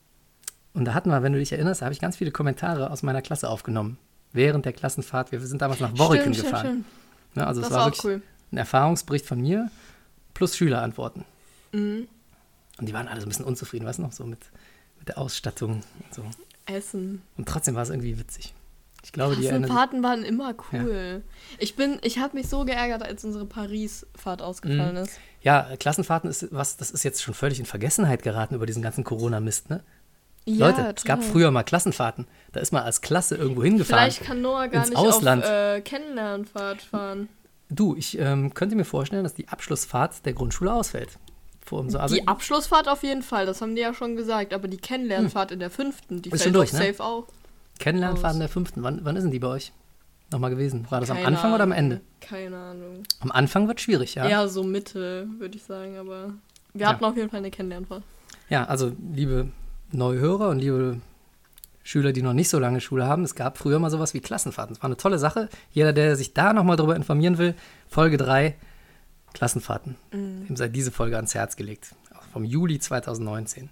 Und da hatten wir, wenn du dich erinnerst, da habe ich ganz viele Kommentare aus meiner Klasse aufgenommen. Während der Klassenfahrt, wir sind damals nach Borriken gefahren. Stimmt. Ja, also das es war auch wirklich cool. ein Erfahrungsbericht von mir plus Schülerantworten. Mhm. Und die waren alle so ein bisschen unzufrieden, weißt du noch, so mit der Ausstattung und so. Essen. Und trotzdem war es irgendwie witzig. Ich glaube, die Klassenfahrten waren immer cool. Ja. Ich habe mich so geärgert, als unsere Paris-Fahrt ausgefallen ist. Ja, Klassenfahrten das ist jetzt schon völlig in Vergessenheit geraten über diesen ganzen Corona-Mist, ne? Ja, Leute, es gab früher mal Klassenfahrten. Da ist man als Klasse irgendwo hingefahren. Vielleicht kann Noah gar nicht Ausland. auf Kennenlernfahrt fahren. Du, ich könnte mir vorstellen, dass die Abschlussfahrt der Grundschule ausfällt. Die Abschlussfahrt auf jeden Fall, das haben die ja schon gesagt. Aber die Kennenlernfahrt in der 5., die ist fällt durch, doch safe auch. Kennenlernfahrt in der 5. Wann ist denn die bei euch nochmal gewesen? War das am Keine Anfang oder am Ende? Keine Ahnung. Am Anfang wird schwierig, ja. Eher so Mitte, würde ich sagen. Aber wir hatten auf jeden Fall eine Kennenlernfahrt. Ja, also liebe neue Hörer und liebe Schüler, die noch nicht so lange Schule haben, es gab früher mal sowas wie Klassenfahrten. Das war eine tolle Sache. Jeder, der sich da nochmal drüber informieren will, Folge 3, Klassenfahrten. Dem sei diese Folge ans Herz gelegt. Auch vom Juli 2019.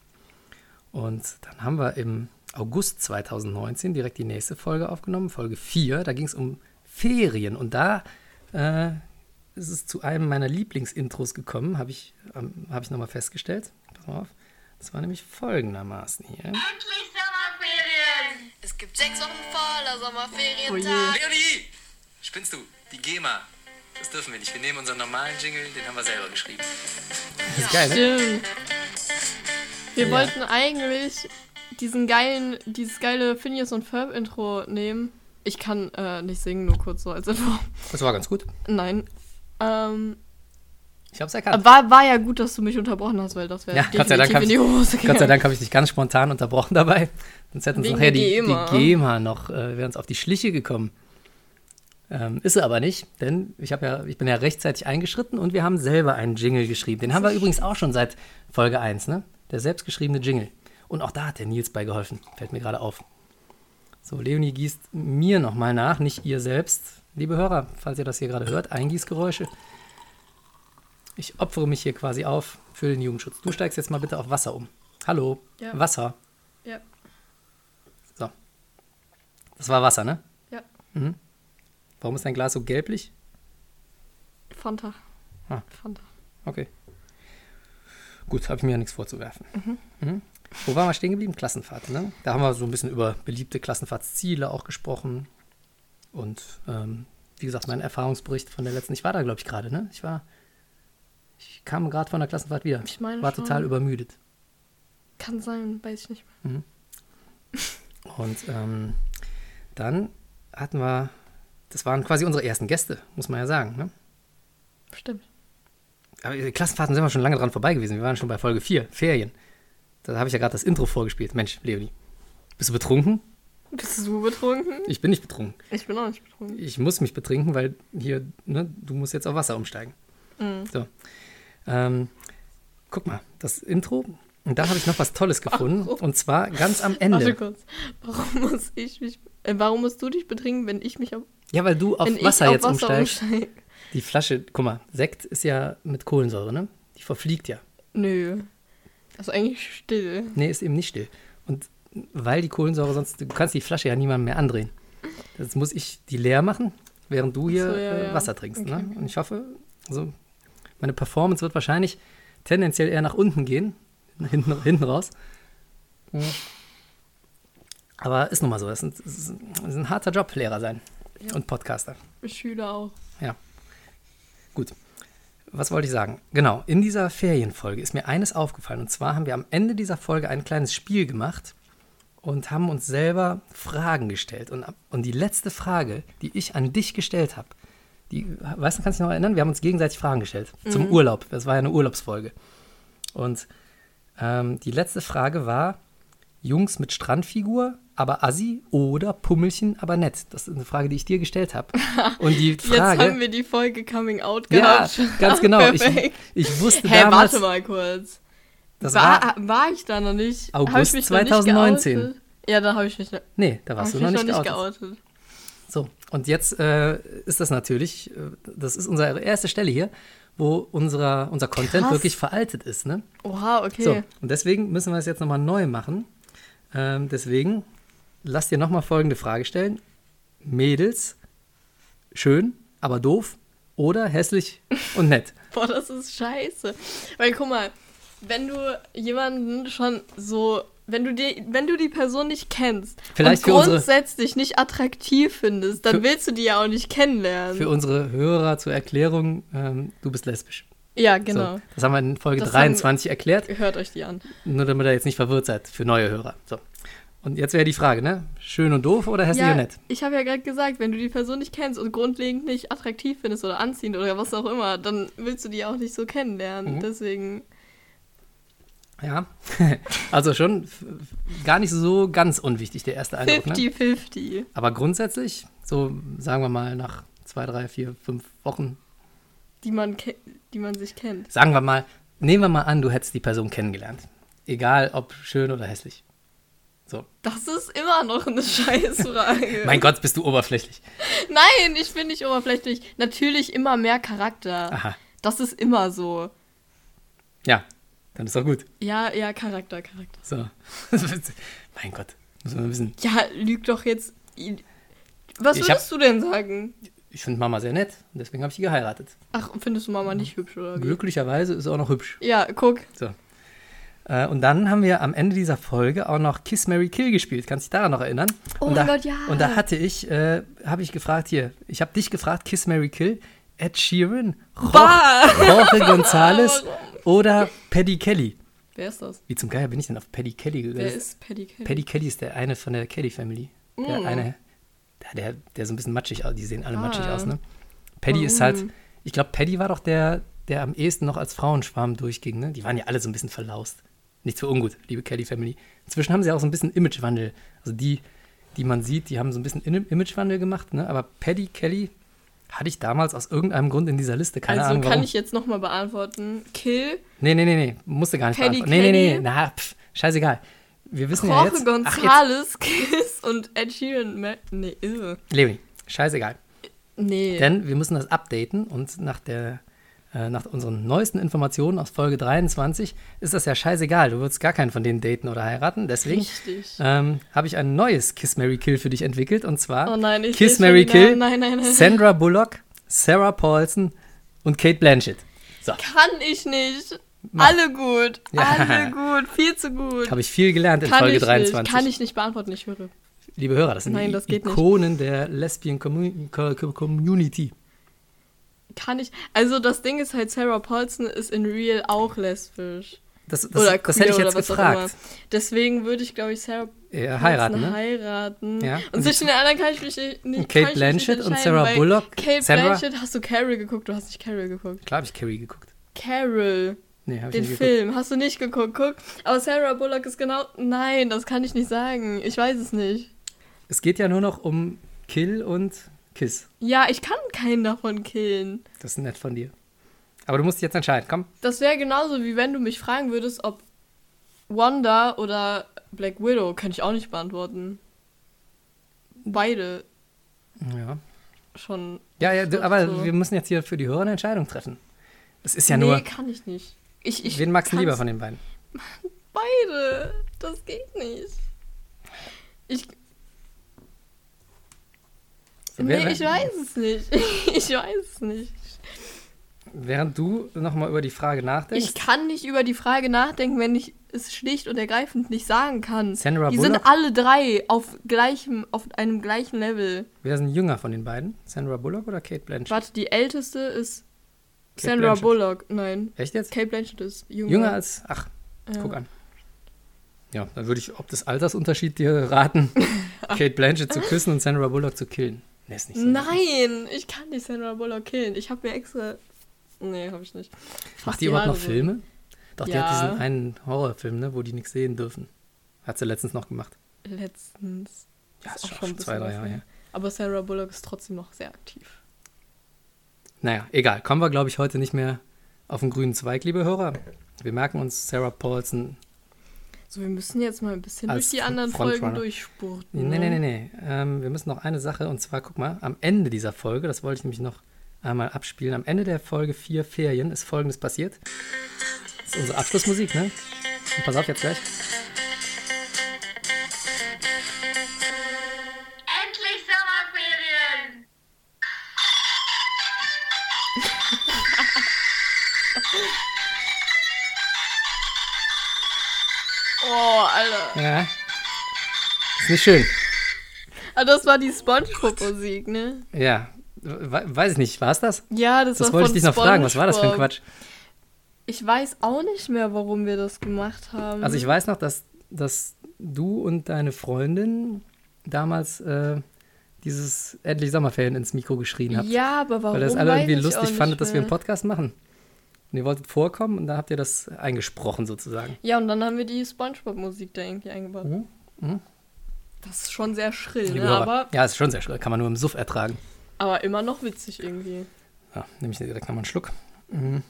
Und dann haben wir im August 2019 direkt die nächste Folge aufgenommen, Folge 4. Da ging es um Ferien. Und da ist es zu einem meiner Lieblingsintros gekommen, habe ich nochmal festgestellt. Pass mal auf. Das war nämlich folgendermaßen hier. Endlich Sommerferien! Es gibt 6 Wochen voller Sommerferientage. Leonie! Spinnst du? Die GEMA. Das dürfen wir nicht. Wir nehmen unseren normalen Jingle, den haben wir selber geschrieben. Das ist geil, ne? Stimmt. Wir wollten eigentlich dieses geile Phineas und Ferb Intro nehmen. Ich kann nicht singen, nur kurz so als Info. Das war ganz gut. Nein. Ich hab's erkannt. War ja gut, dass du mich unterbrochen hast, weil das wäre definitiv in die Hose gegangen. Gott sei Dank habe ich dich ganz spontan unterbrochen dabei. Sonst hätten uns Wegen nachher der die GEMA noch, wäre uns auf die Schliche gekommen. Ist sie aber nicht, denn ich bin ja rechtzeitig eingeschritten und wir haben selber einen Jingle geschrieben. Den haben wir übrigens auch schon seit Folge 1, ne? Der selbstgeschriebene Jingle. Und auch da hat der Nils bei geholfen, fällt mir gerade auf. So, Leonie gießt mir nochmal nach, nicht ihr selbst. Liebe Hörer, falls ihr das hier gerade hört, Eingießgeräusche. Ich opfere mich hier quasi auf für den Jugendschutz. Du steigst jetzt mal bitte auf Wasser um. Hallo, Ja. Wasser. Ja. So. Das war Wasser, ne? Ja. Mhm. Warum ist dein Glas so gelblich? Fanta. Ah. Fanta. Okay. Gut, habe ich mir ja nichts vorzuwerfen. Mhm. Wo waren wir stehen geblieben? Klassenfahrt, ne? Da haben wir so ein bisschen über beliebte Klassenfahrtsziele auch gesprochen. Und wie gesagt, mein Erfahrungsbericht von der letzten, ich war da, glaube ich, gerade, ne? Ich kam gerade von der Klassenfahrt wieder. Ich meine war schon. total übermüdet. Kann sein, weiß ich nicht mehr. Und dann hatten wir, das waren quasi unsere ersten Gäste, muss man ja sagen, ne? Stimmt. Aber die Klassenfahrten sind wir schon lange dran vorbei gewesen. Wir waren schon bei Folge 4, Ferien. Da habe ich ja gerade das Intro vorgespielt. Mensch, Leonie, bist du betrunken? Bist du betrunken? Ich bin nicht betrunken. Ich bin auch nicht betrunken. Ich muss mich betrinken, weil hier, ne, du musst jetzt auf Wasser umsteigen. So. Guck mal, das Intro. Und da habe ich noch was Tolles gefunden. Und zwar ganz am Ende. Warte kurz. Warum musst du dich betrinken, wenn ich mich auf Ja, weil du auf wenn Wasser ich auf jetzt Wasser umsteigst. umsteige? Die Flasche, guck mal, Sekt ist ja mit Kohlensäure, ne? Die verfliegt ja. Nö. Das ist eigentlich still. Nee, ist eben nicht still. Und weil die Kohlensäure sonst, du kannst die Flasche ja niemandem mehr andrehen. Jetzt muss ich die leer machen, während du hier Ach so, ja. Wasser trinkst. Okay, Ne? okay. Und ich hoffe, also meine Performance wird wahrscheinlich tendenziell eher nach unten gehen, hinten raus. Aber ist nun mal so, es ist ein harter Job, Lehrer sein und Podcaster. Schüler auch. Ja, gut. Was wollte ich sagen? Genau, in dieser Ferienfolge ist mir eines aufgefallen. Und zwar haben wir am Ende dieser Folge ein kleines Spiel gemacht und haben uns selber Fragen gestellt. Und die letzte Frage, die ich an dich gestellt habe, weißt du, kannst du dich noch erinnern? Wir haben uns gegenseitig Fragen gestellt zum Urlaub. Das war ja eine Urlaubsfolge. Und die letzte Frage war, Jungs mit Strandfigur, aber assi oder Pummelchen, aber nett. Das ist eine Frage, die ich dir gestellt habe. Und die Frage... Jetzt haben wir die Folge Coming Out Ja, gehabt. ganz genau. Perfekt. Ich wusste Hä, damals... warte mal kurz. Das War ich da noch nicht? August Hab ich mich noch nicht 2019. geoutet? Ja, da habe ich mich noch, Nee, da warst du noch nicht geoutet. geoutet. So, und jetzt ist das natürlich, das ist unsere erste Stelle hier, wo unser Content Krass. wirklich veraltet ist, ne? Oha, okay. So, und deswegen müssen wir es jetzt nochmal neu machen. Deswegen, lass dir nochmal folgende Frage stellen. Mädels, schön, aber doof oder hässlich und nett? Boah, das ist scheiße. Weil guck mal, wenn du jemanden schon so, wenn du die Person nicht kennst Vielleicht und für unsere- grundsätzlich nicht attraktiv findest, dann willst du die ja auch nicht kennenlernen. Für unsere Hörer zur Erklärung, du bist lesbisch. Ja, genau. So, das haben wir in Folge Das 23 erklärt. Hört euch die an. Nur damit ihr jetzt nicht verwirrt seid, für neue Hörer. So. Und jetzt wäre die Frage, ne? Schön und doof oder hässlich und nett? Ich habe ja gerade gesagt, wenn du die Person nicht kennst und grundlegend nicht attraktiv findest oder anziehend oder was auch immer, dann willst du die auch nicht so kennenlernen. Deswegen, Ja, also schon gar nicht so ganz unwichtig, der erste Eindruck. Ne? 50-50. Aber grundsätzlich, so sagen wir mal nach 2, 3, 4, 5 Wochen, Die man sich kennt. sagen wir mal, nehmen wir mal an, du hättest die Person kennengelernt. Egal, ob schön oder hässlich. So. Das ist immer noch eine Scheißfrage. Mein Gott, bist du oberflächlich. Nein, ich bin nicht oberflächlich. Natürlich immer mehr Charakter. Aha. Das ist immer so. Ja, dann ist doch gut. Ja, Charakter. So. Mein Gott, muss man wissen. Ja, lüg doch jetzt. Was Ich würdest du denn sagen? Ich finde Mama sehr nett, deswegen habe ich sie geheiratet. Ach, findest du Mama nicht hübsch, oder wie? Glücklicherweise ist sie auch noch hübsch. Ja, guck. So. Und dann haben wir am Ende dieser Folge auch noch Kiss, Marry, Kill gespielt. Kannst du dich daran noch erinnern? Oh und mein da, Gott, ja. Und da habe ich gefragt, ich habe dich gefragt, Kiss, Marry, Kill, Ed Sheeran, Jorge González oder Paddy Kelly. Wer ist das? Wie zum Geier bin ich denn auf Paddy Kelly gegangen? Wer ist Paddy Kelly? Paddy Kelly ist der eine von der Kelly Family. Der so ein bisschen matschig aus. Die sehen alle matschig aus, ne? Paddy ist halt Ich glaube, Paddy war doch der am ehesten noch als Frauenschwarm durchging, ne? Die waren ja alle so ein bisschen verlaust. Nichts für ungut, liebe Kelly-Family. Inzwischen haben sie auch so ein bisschen Imagewandel. Also die man sieht, die haben so ein bisschen Imagewandel gemacht, ne? Aber Paddy, Kelly hatte ich damals aus irgendeinem Grund in dieser Liste. Keine Ahnung, warum. Kann ich jetzt nochmal beantworten. Kill. Nee. Musste gar nicht Paddy, beantworten. Nee. Scheißegal. Wir wissen ja jetzt. Jorge González, Kiss und Ed Sheeran. Nee, irre. Leonie, scheißegal. Nee. Denn wir müssen das updaten und nach unseren neuesten Informationen aus Folge 23 ist das ja scheißegal. Du würdest gar keinen von denen daten oder heiraten. Deswegen habe ich ein neues Kiss, Marry, Kill für dich entwickelt. Und zwar Kiss, Marry, Kill, nein. Sandra Bullock, Sarah Paulson und Cate Blanchett. So. Kann ich nicht. Alle gut. Viel zu gut. Habe ich viel gelernt in Folge 23. Kann ich nicht beantworten, ich höre. Liebe Hörer, das sind das Ikonen der Lesbian Community. Kann ich. Also das Ding ist halt, Sarah Paulson ist in Real auch lesbisch. Das hätte ich jetzt gefragt. Deswegen würde ich, glaube ich, Sarah Paulson heiraten. Ja. Und zwischen den anderen kann ich mich nicht Kate Blanchett und Sarah Bullock. Kate Blanchett, hast du Carol geguckt? Du hast nicht Carol geguckt. Klar habe ich Carrie geguckt. Carol. Nee, habe ich den nicht Film. geguckt. Hast du nicht geguckt? Guck. Aber Sarah Bullock ist genau... Nein, das kann ich nicht sagen. Ich weiß es nicht. Es geht ja nur noch um Kill und Kiss. Ja, ich kann keinen davon killen. Das ist nett von dir. Aber du musst dich jetzt entscheiden, komm. Das wäre genauso, wie wenn du mich fragen würdest, ob Wanda oder Black Widow, kann ich auch nicht beantworten. Beide Ja. schon. Ja, aber so. wir müssen jetzt hier für die Hörer eine Entscheidung treffen. Es ist ja nur... Nee, kann ich nicht. Wen magst du lieber von den beiden? Beide. Das geht nicht. Ich weiß es nicht. Ich weiß es nicht. Während du nochmal über die Frage nachdenkst. Ich kann nicht über die Frage nachdenken, wenn ich es schlicht und ergreifend nicht sagen kann. Sandra Die Bullock? sind alle drei auf einem gleichen Level. Wer ist denn jünger von den beiden? Sandra Bullock oder Cate Blanchett? Warte, die älteste ist Cate Sandra Blanchett. Bullock. Nein. Echt jetzt? Kate Blanchett ist jünger. Jünger als... Ach, Ja. guck an. Ja, dann würde ich ob des Altersunterschied dir raten, Cate Blanchett zu küssen und Sandra Bullock zu killen. Nee, ist nicht so. Nein, ich kann nicht Sandra Bullock killen. Ich habe mir extra... Nee, habe ich nicht. Macht die überhaupt noch Haare so. Filme? Doch, die Ja. hat diesen einen Horrorfilm, ne, wo die nichts sehen dürfen. Hat sie letztens noch gemacht. Letztens. Ja, Ist ist auch schon schon ein 2-3 bisschen Jahre was, her. Aber Sarah Bullock ist trotzdem noch sehr aktiv. Naja, egal. Kommen wir, glaube ich, heute nicht mehr auf den grünen Zweig, liebe Hörer. Wir merken uns Sarah Paulson. So, wir müssen jetzt mal ein bisschen Als durch die anderen Frontrunner. Folgen durchspurten. Nee. Wir müssen noch eine Sache, und zwar, guck mal, am Ende dieser Folge, das wollte ich nämlich noch einmal abspielen, am Ende der Folge 4 Ferien ist Folgendes passiert. Das ist unsere Abschlussmusik, ne? Und pass auf jetzt gleich. Endlich Sommerferien! Oh, Alter. Ja. Ist nicht schön. Ah, das war die SpongeBob-Musik, ne? Ja. Weiß ich nicht, war es das? Ja, das war Das wollte ich von dich noch fragen. Was war das für ein SpongeBob. Quatsch? Ich weiß auch nicht mehr, warum wir das gemacht haben. Also ich weiß noch, dass du und deine Freundin damals dieses Endlich Sommerferien ins Mikro geschrien habt. Ja, aber warum? Weil ihr das alle irgendwie weiß ich auch lustig nicht fandet, dass wir einen mehr. Podcast machen. Und ihr wolltet vorkommen und da habt ihr das eingesprochen sozusagen. Ja, und dann haben wir die SpongeBob-Musik da irgendwie eingebaut. Mhm. Das ist schon sehr schrill, Liebe ne? Hörer. Ja, ist schon sehr schwer. Kann man nur im Suff ertragen. Aber immer noch witzig irgendwie. Ja, nehme ich direkt nochmal einen Schluck. Mhm.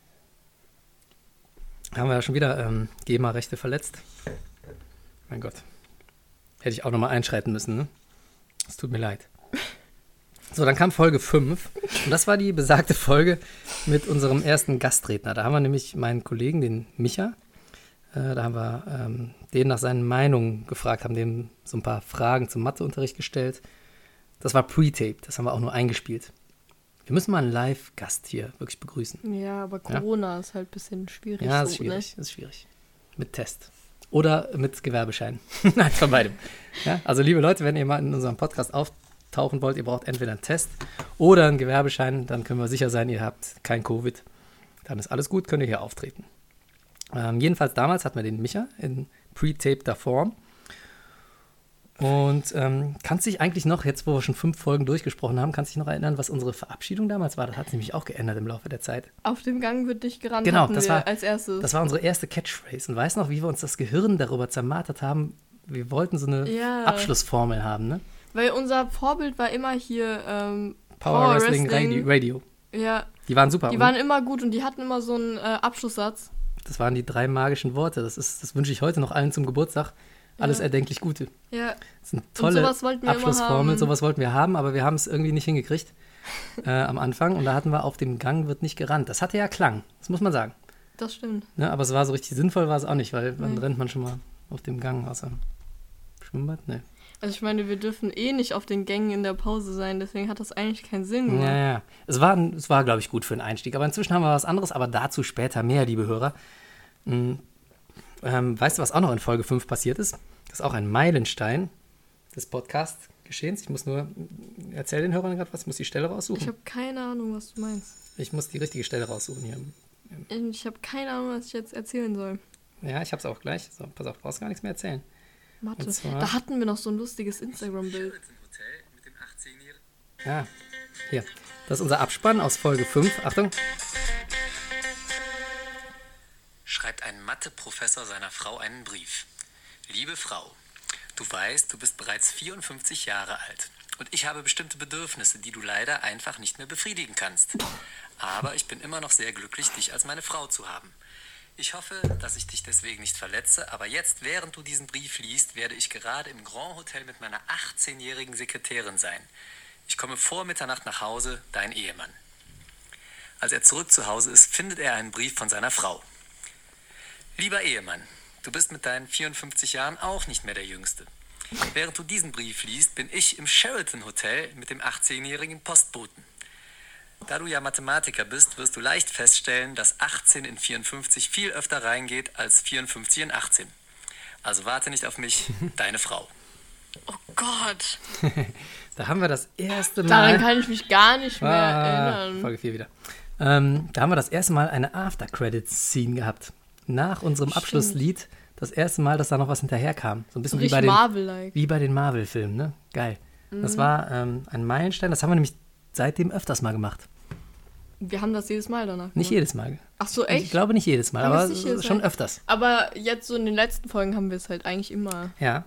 Haben wir ja schon wieder GEMA-Rechte verletzt. Mein Gott. Hätte ich auch nochmal einschreiten müssen, ne? Es tut mir leid. So, dann kam Folge 5. Und das war die besagte Folge mit unserem ersten Gastredner. Da haben wir nämlich meinen Kollegen, den Micha, da haben wir den nach seinen Meinungen gefragt, haben dem so ein paar Fragen zum Matheunterricht gestellt. Das war Pre-Tape, das haben wir auch nur eingespielt. Wir müssen mal einen Live-Gast hier wirklich begrüßen. Ja, aber Corona ist halt ein bisschen schwierig. Ja, so, ist schwierig, Ne? ist schwierig. Mit Test. Oder mit Gewerbeschein. Nein, von beidem. Ja, also liebe Leute, wenn ihr mal in unserem Podcast auftauchen wollt, ihr braucht entweder einen Test oder einen Gewerbeschein, dann können wir sicher sein, ihr habt kein Covid. Dann ist alles gut, könnt ihr hier auftreten. Jedenfalls damals hatten wir den Micha in pre-tapter Form. Und kannst dich eigentlich noch, jetzt wo wir schon 5 Folgen durchgesprochen haben, kannst dich noch erinnern, was unsere Verabschiedung damals war? Das hat sich nämlich auch geändert im Laufe der Zeit. Auf dem Gang wird nicht gerannt, Genau, hatten wir als erstes. Das war unsere erste Catchphrase. Und weißt noch, wie wir uns das Gehirn darüber zermartert haben? Wir wollten so eine Abschlussformel haben, ne? Weil unser Vorbild war immer hier Power Wrestling Radio. Ja. Die waren super. Die waren immer gut und die hatten immer so einen Abschlusssatz. Das waren die 3 magischen Worte. Das wünsche ich heute noch allen zum Geburtstag. Alles erdenklich Gute. Ja. Das ist eine tolle Abschlussformel. Haben. Sowas wollten wir haben, aber wir haben es irgendwie nicht hingekriegt am Anfang. Und da hatten wir auf dem Gang wird nicht gerannt. Das hatte ja Klang, das muss man sagen. Das stimmt. Ne, aber es war so richtig sinnvoll, war es auch nicht, weil wann rennt man schon mal auf dem Gang außer Schwimmbad? Ne. Also ich meine, wir dürfen nicht auf den Gängen in der Pause sein, deswegen hat das eigentlich keinen Sinn gemacht. Ja. Es war, glaube ich, gut für den Einstieg. Aber inzwischen haben wir was anderes, aber dazu später mehr, liebe Hörer. Weißt du, was auch noch in Folge 5 passiert ist? Das ist auch ein Meilenstein des Podcast-Geschehens. Ich muss nur, erzähl den Hörern gerade was, ich muss die Stelle raussuchen. Ich habe keine Ahnung, was du meinst. Ich muss die richtige Stelle raussuchen hier. Ich habe keine Ahnung, was ich jetzt erzählen soll. Ja, ich habe es auch gleich. So, pass auf, brauchst gar nichts mehr erzählen. Mathe. Da hatten wir noch so ein lustiges Instagram-Bild. Ja, hier. Das ist unser Abspann aus Folge 5. Achtung. Schreibt ein Mathe-Professor seiner Frau einen Brief. Liebe Frau, du weißt, du bist bereits 54 Jahre alt und ich habe bestimmte Bedürfnisse, die du leider einfach nicht mehr befriedigen kannst. Aber ich bin immer noch sehr glücklich, dich als meine Frau zu haben. Ich hoffe, dass ich dich deswegen nicht verletze, aber jetzt, während du diesen Brief liest, werde ich gerade im Grand Hotel mit meiner 18-jährigen Sekretärin sein. Ich komme vor Mitternacht nach Hause, dein Ehemann. Als er zurück zu Hause ist, findet er einen Brief von seiner Frau. Lieber Ehemann, du bist mit deinen 54 Jahren auch nicht mehr der Jüngste. Während du diesen Brief liest, bin ich im Sheraton Hotel mit dem 18-jährigen Postboten. Da du ja Mathematiker bist, wirst du leicht feststellen, dass 18 in 54 viel öfter reingeht als 54 in 18. Also warte nicht auf mich, deine Frau. Oh Gott. Da haben wir das erste Mal... Daran kann ich mich gar nicht mehr erinnern. Folge 4 wieder. Da haben wir das erste Mal eine After-Credits-Scene gehabt. Nach unserem Abschlusslied das erste Mal, dass da noch was hinterherkam. So ein bisschen wie bei den Marvel-Filmen, ne? Geil. Das war ein Meilenstein. Das haben wir nämlich seitdem öfters mal gemacht. Wir haben das jedes Mal danach gemacht. Nicht jedes Mal. Ach so, echt? Ich glaube nicht jedes Mal, aber schon öfters. Aber jetzt so in den letzten Folgen haben wir es halt eigentlich immer. Ja.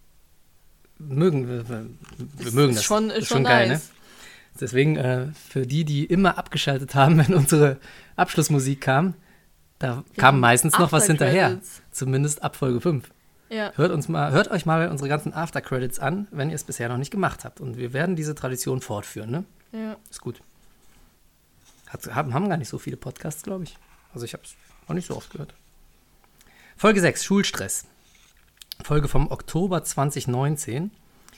Wir mögen das. Ist schon geil, nice. ne? Deswegen, für die immer abgeschaltet haben, wenn unsere Abschlussmusik kam, da kam meistens noch was hinterher. Zumindest ab Folge 5. Ja. Hört euch mal unsere ganzen After-Credits an, wenn ihr es bisher noch nicht gemacht habt. Und wir werden diese Tradition fortführen, ne? Ja. Ist gut. Haben gar nicht so viele Podcasts, glaube ich. Also ich habe es noch nicht so oft gehört. Folge 6, Schulstress. Folge vom Oktober 2019.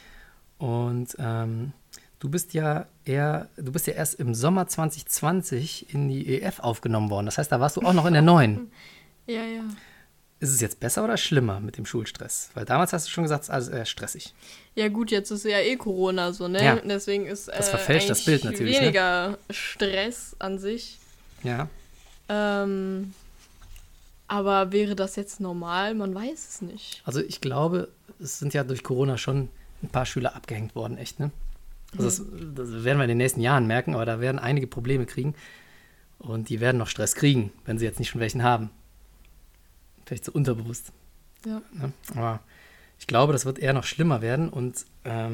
Und du bist ja erst im Sommer 2020 in die EF aufgenommen worden. Das heißt, da warst du auch noch in der 9. Ja. Ist es jetzt besser oder schlimmer mit dem Schulstress? Weil damals hast du schon gesagt, es ist alles eher stressig. Ja gut, jetzt ist ja Corona so, ne? Ja. Deswegen ist das verfälscht das Bild natürlich, weniger Stress an sich. Ja. Aber wäre das jetzt normal? Man weiß es nicht. Also ich glaube, es sind ja durch Corona schon ein paar Schüler abgehängt worden, echt, ne? Also das werden wir in den nächsten Jahren merken, aber da werden einige Probleme kriegen. Und die werden noch Stress kriegen, wenn sie jetzt nicht schon welchen haben. Vielleicht so unterbewusst. Ja. Aber ich glaube, das wird eher noch schlimmer werden. Und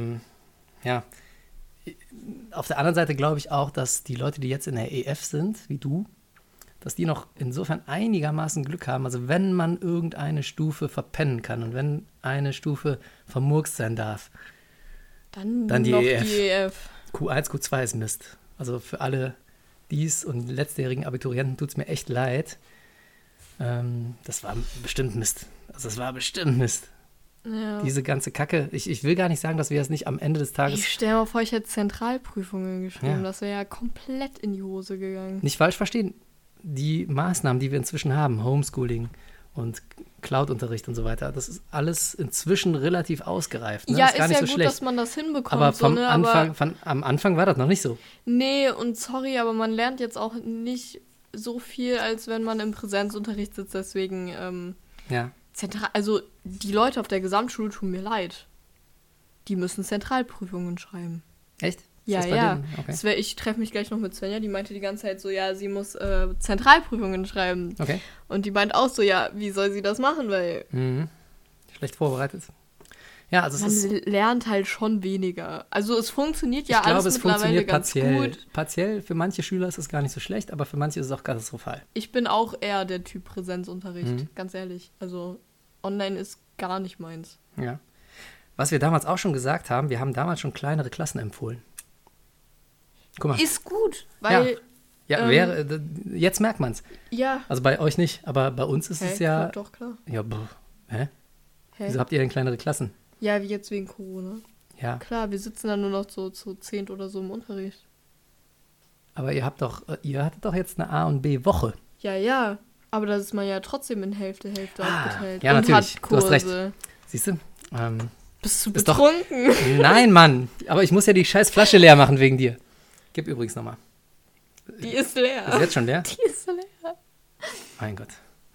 auf der anderen Seite glaube ich auch, dass die Leute, die jetzt in der EF sind, wie du, dass die noch insofern einigermaßen Glück haben. Also wenn man irgendeine Stufe verpennen kann und wenn eine Stufe vermurkst sein darf, dann die noch EF. Die EF. Q1, Q2 ist Mist. Also für alle dies und letztjährigen Abiturienten tut es mir echt leid. Das war bestimmt Mist. Ja. Diese ganze Kacke. Ich will gar nicht sagen, dass wir es nicht am Ende des Tages... Ich stelle mir vor, ich hätte Zentralprüfungen geschrieben. Ja. Das wäre ja komplett in die Hose gegangen. Nicht falsch verstehen. Die Maßnahmen, die wir inzwischen haben, Homeschooling und Cloud-Unterricht und so weiter, das ist alles inzwischen relativ ausgereift. Ne? Ja, ist gar ist nicht ja so gut, schlecht. dass man das hinbekommt. Aber am Anfang war das noch nicht so. Nee, und sorry, aber man lernt jetzt auch nicht so viel, als wenn man im Präsenzunterricht sitzt. Deswegen, Ja. also die Leute auf der Gesamtschule tun mir leid. die müssen Zentralprüfungen schreiben. Echt? Ist Ja, das bei ja. denen? Okay. Ich treffe mich gleich noch mit Svenja, die meinte die ganze Zeit so, ja, sie muss Zentralprüfungen schreiben. Okay. Und die meint auch so, ja, wie soll sie das machen, weil Schlecht vorbereitet. Ja, also es ist... man lernt halt schon weniger. Also es funktioniert ja Ich glaube, alles es mittlerweile funktioniert ganz partiell. gut. Partiell, für manche Schüler ist es gar nicht so schlecht, aber für manche ist es auch katastrophal. Ich bin auch eher der Typ Präsenzunterricht, ganz ehrlich. Also online ist gar nicht meins. Ja. Was wir damals auch schon gesagt haben, wir haben damals schon kleinere Klassen empfohlen. Guck mal. Ist gut, weil Ja, jetzt merkt man es. ja. Also bei euch nicht, aber bei uns ist es ja... Doch, klar. Ja, hä? Hä? Wieso habt ihr denn kleinere Klassen? Ja, wie jetzt wegen Corona. Ja, Klar, wir sitzen dann nur noch so zu 10 oder so im Unterricht. aber ihr hattet doch jetzt eine A- und B-Woche. Ja. Aber das ist man ja trotzdem in Hälfte aufgeteilt. ja, und natürlich. hat Du hast recht. Kurse. Siehst du? Bist du Ist doch- betrunken? Nein, Mann. Aber ich muss ja die scheiß Flasche leer machen wegen dir. Gib übrigens nochmal. Die ist leer. Ist sie jetzt schon leer? Die ist leer. Mein Gott.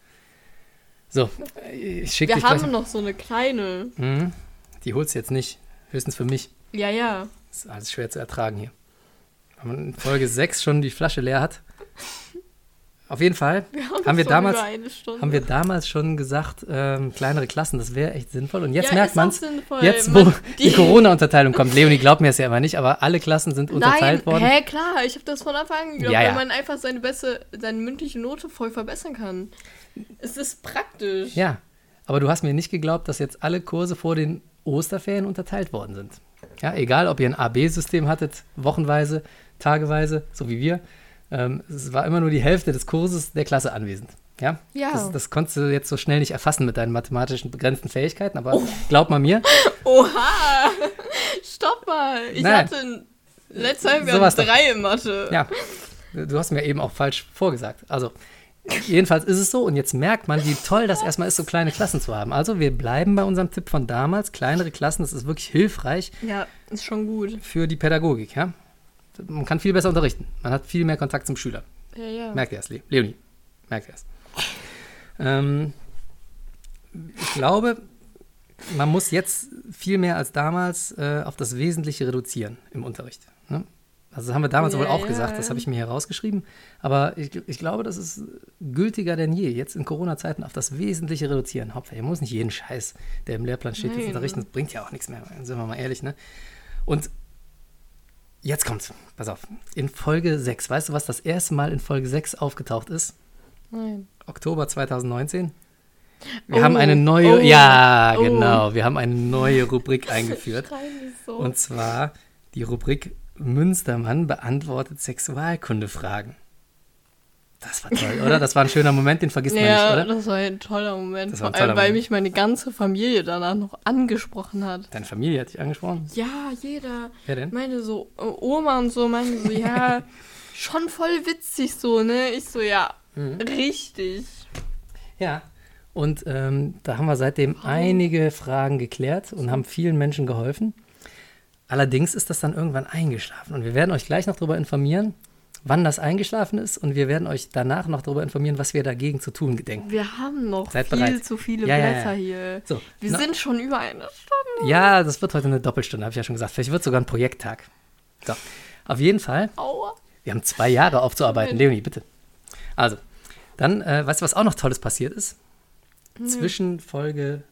So, ich schicke Wir dich gleich. haben noch so eine kleine. Die holst du jetzt nicht. Höchstens für mich. Ja. Das ist alles schwer zu ertragen hier. Wenn man in Folge 6 schon die Flasche leer hat. Auf jeden Fall haben wir damals schon gesagt, kleinere Klassen, das wäre echt sinnvoll. Und jetzt Ja, merkt ist man auch es, sinnvoll. jetzt wo die Corona-Unterteilung kommt. Leonie glaubt mir es ja immer nicht, aber alle Klassen sind unterteilt worden. Hä, klar, ich habe das von Anfang an geglaubt, Ja, ja. weil man einfach seine mündliche Note voll verbessern kann. Es ist praktisch. Ja, aber du hast mir nicht geglaubt, dass jetzt alle Kurse vor den Osterferien unterteilt worden sind. Ja, egal, ob ihr ein AB-System hattet, wochenweise, tageweise, so wie wir. Es war immer nur die Hälfte des Kurses der Klasse anwesend. Ja, Ja. Das konntest du jetzt so schnell nicht erfassen mit deinen mathematischen begrenzten Fähigkeiten, aber glaub mal mir, Oha! Stopp mal! Ich Nein. hatte letztes Jahr So war's doch. 3 in Mathe. ja, du hast mir eben auch falsch vorgesagt. Also, jedenfalls ist es so und jetzt merkt man, wie toll das erstmal ist, so kleine Klassen zu haben. Also, wir bleiben bei unserem Tipp von damals, kleinere Klassen, das ist wirklich hilfreich Ja, ist schon gut. für die Pädagogik, ja. Man kann viel besser unterrichten. Man hat viel mehr Kontakt zum Schüler. Ja. Merkt ihr es, Leonie? Merkt ihr es? Ich glaube, man muss jetzt viel mehr als damals auf das Wesentliche reduzieren im Unterricht. Ne? Also das haben wir damals wohl auch gesagt, das habe ich mir hier rausgeschrieben. Aber ich glaube, das ist gültiger denn je. Jetzt in Corona-Zeiten auf das Wesentliche reduzieren. Hauptsache, ihr muss nicht jeden Scheiß, der im Lehrplan steht, jetzt unterrichten. Das bringt ja auch nichts mehr, sind wir mal ehrlich. Ne? Und jetzt kommt's, pass auf. In Folge 6, weißt du, was das erste Mal in Folge 6 aufgetaucht ist? Nein. Oktober 2019. Wir haben eine neue, genau, wir haben eine neue Rubrik eingeführt. Schrei nicht so. Und zwar die Rubrik Münstermann beantwortet Sexualkundefragen. Das war toll, oder? Das war ein schöner Moment, den vergisst man nicht, Ja, oder? das war ein toller Moment. Das war ein Vor allem, toller weil Moment. mich meine ganze Familie danach noch angesprochen hat. Deine Familie hat dich angesprochen? Ja, jeder. Wer denn? Meine so, Oma und so, meinte so, ja, schon voll witzig so, ne? Ich so, ja, richtig. Ja. Und da haben wir seitdem einige Fragen geklärt und haben vielen Menschen geholfen. Allerdings ist das dann irgendwann eingeschlafen. Und wir werden euch gleich noch darüber informieren, wann das eingeschlafen ist. Und wir werden euch danach noch darüber informieren, was wir dagegen zu tun gedenken. Wir haben noch Seid viel bereit. zu viele Ja, ja, ja. Blätter hier. So, Wir sind schon über eine Stunde. ja, das wird heute eine Doppelstunde, habe ich ja schon gesagt. Vielleicht wird es sogar ein Projekttag. So, auf jeden Fall, Aua. wir haben 2 Jahre aufzuarbeiten. Leonie, bitte. Also, dann, weißt du, was auch noch Tolles passiert ist? Zwischen Folge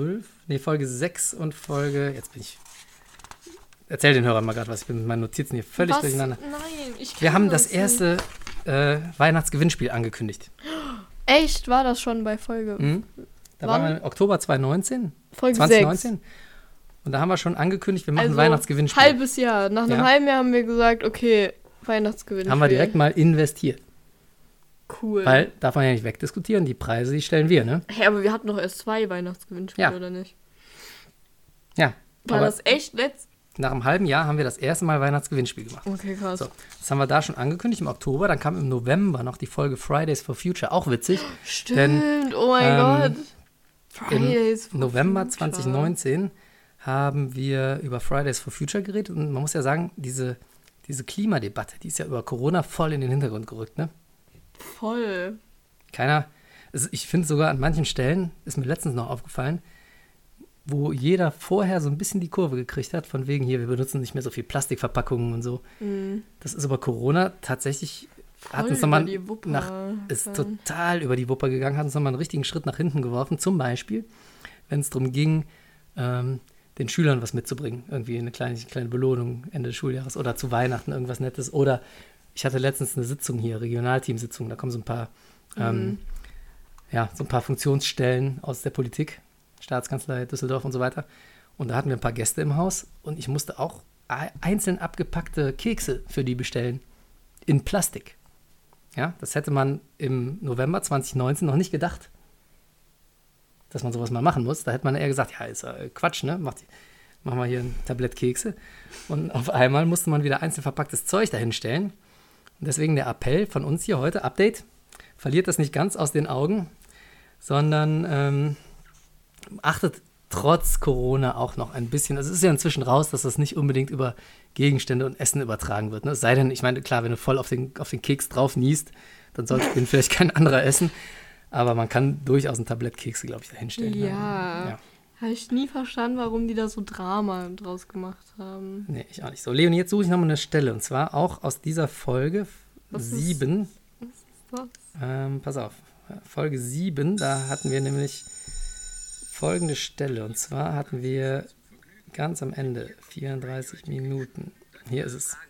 6 und Folge, jetzt bin ich, erzähl den Hörern mal gerade was, ich bin mit meinen Notizen hier völlig Was? durcheinander. Nein, ich Wir kann haben das nicht. erste Weihnachtsgewinnspiel angekündigt. Echt? War das schon bei Folge? Da Wann? waren wir Oktober 2019. Folge 2019. 6. Und da haben wir schon angekündigt, wir machen Also, ein Weihnachtsgewinnspiel. halbes Jahr. Nach einem Ja. halben Jahr haben wir gesagt, okay, Weihnachtsgewinnspiel. Haben wir direkt mal investiert. Cool. Weil, darf man ja nicht wegdiskutieren, die Preise, die stellen wir, ne? Hey, aber wir hatten doch erst 2 Weihnachtsgewinnspiele, Ja. oder nicht? Ja. War aber das echt letzt? nach einem halben Jahr haben wir das erste Mal Weihnachtsgewinnspiel gemacht. Okay, krass. So, das haben wir da schon angekündigt im Oktober. Dann kam im November noch die Folge Fridays for Future, auch witzig. Stimmt, oh mein Gott. Im Fridays for November Future. 2019 haben wir über Fridays for Future geredet. Und man muss ja sagen, diese Klimadebatte, die ist ja über Corona voll in den Hintergrund gerückt, ne? Voll. Ich finde sogar an manchen Stellen, ist mir letztens noch aufgefallen, wo jeder vorher so ein bisschen die Kurve gekriegt hat, von wegen hier, wir benutzen nicht mehr so viel Plastikverpackungen und so. Das ist aber Corona tatsächlich, hat uns nochmal ist total über die Wupper gegangen, hat uns nochmal einen richtigen Schritt nach hinten geworfen. Zum Beispiel, wenn es darum ging, den Schülern was mitzubringen. Irgendwie eine kleine Belohnung Ende des Schuljahres oder zu Weihnachten irgendwas Nettes. Oder ich hatte letztens eine Sitzung hier, Regionalteamsitzung, da kommen so ein paar so ein paar Funktionsstellen aus der Politik, Staatskanzlei Düsseldorf und so weiter. Und da hatten wir ein paar Gäste im Haus und ich musste auch einzeln abgepackte Kekse für die bestellen. In Plastik. Ja, das hätte man im November 2019 noch nicht gedacht, dass man sowas mal machen muss. Da hätte man eher gesagt, ja, ist Quatsch, ne? Mach mal hier ein Tablett Kekse. Und auf einmal musste man wieder einzeln verpacktes Zeug dahinstellen. Und deswegen der Appell von uns hier heute, Update, verliert das nicht ganz aus den Augen, sondern achtet trotz Corona auch noch ein bisschen, also es ist ja inzwischen raus, dass das nicht unbedingt über Gegenstände und Essen übertragen wird. Ne? Es sei denn, ich meine, klar, wenn du voll auf den Keks drauf niest, dann sollte den vielleicht kein anderer essen. Aber man kann durchaus ein Tablett Kekse, glaube ich, dahinstellen. Ja. Habe ich nie verstanden, warum die da so Drama draus gemacht haben. Nee, ich auch nicht. So, Leonie, jetzt suche ich nochmal eine Stelle. Und zwar auch aus dieser Folge 7. Was? Pass auf. Folge 7, da hatten wir nämlich folgende Stelle. Und zwar hatten wir ganz am Ende 34 Minuten. Hier ist es.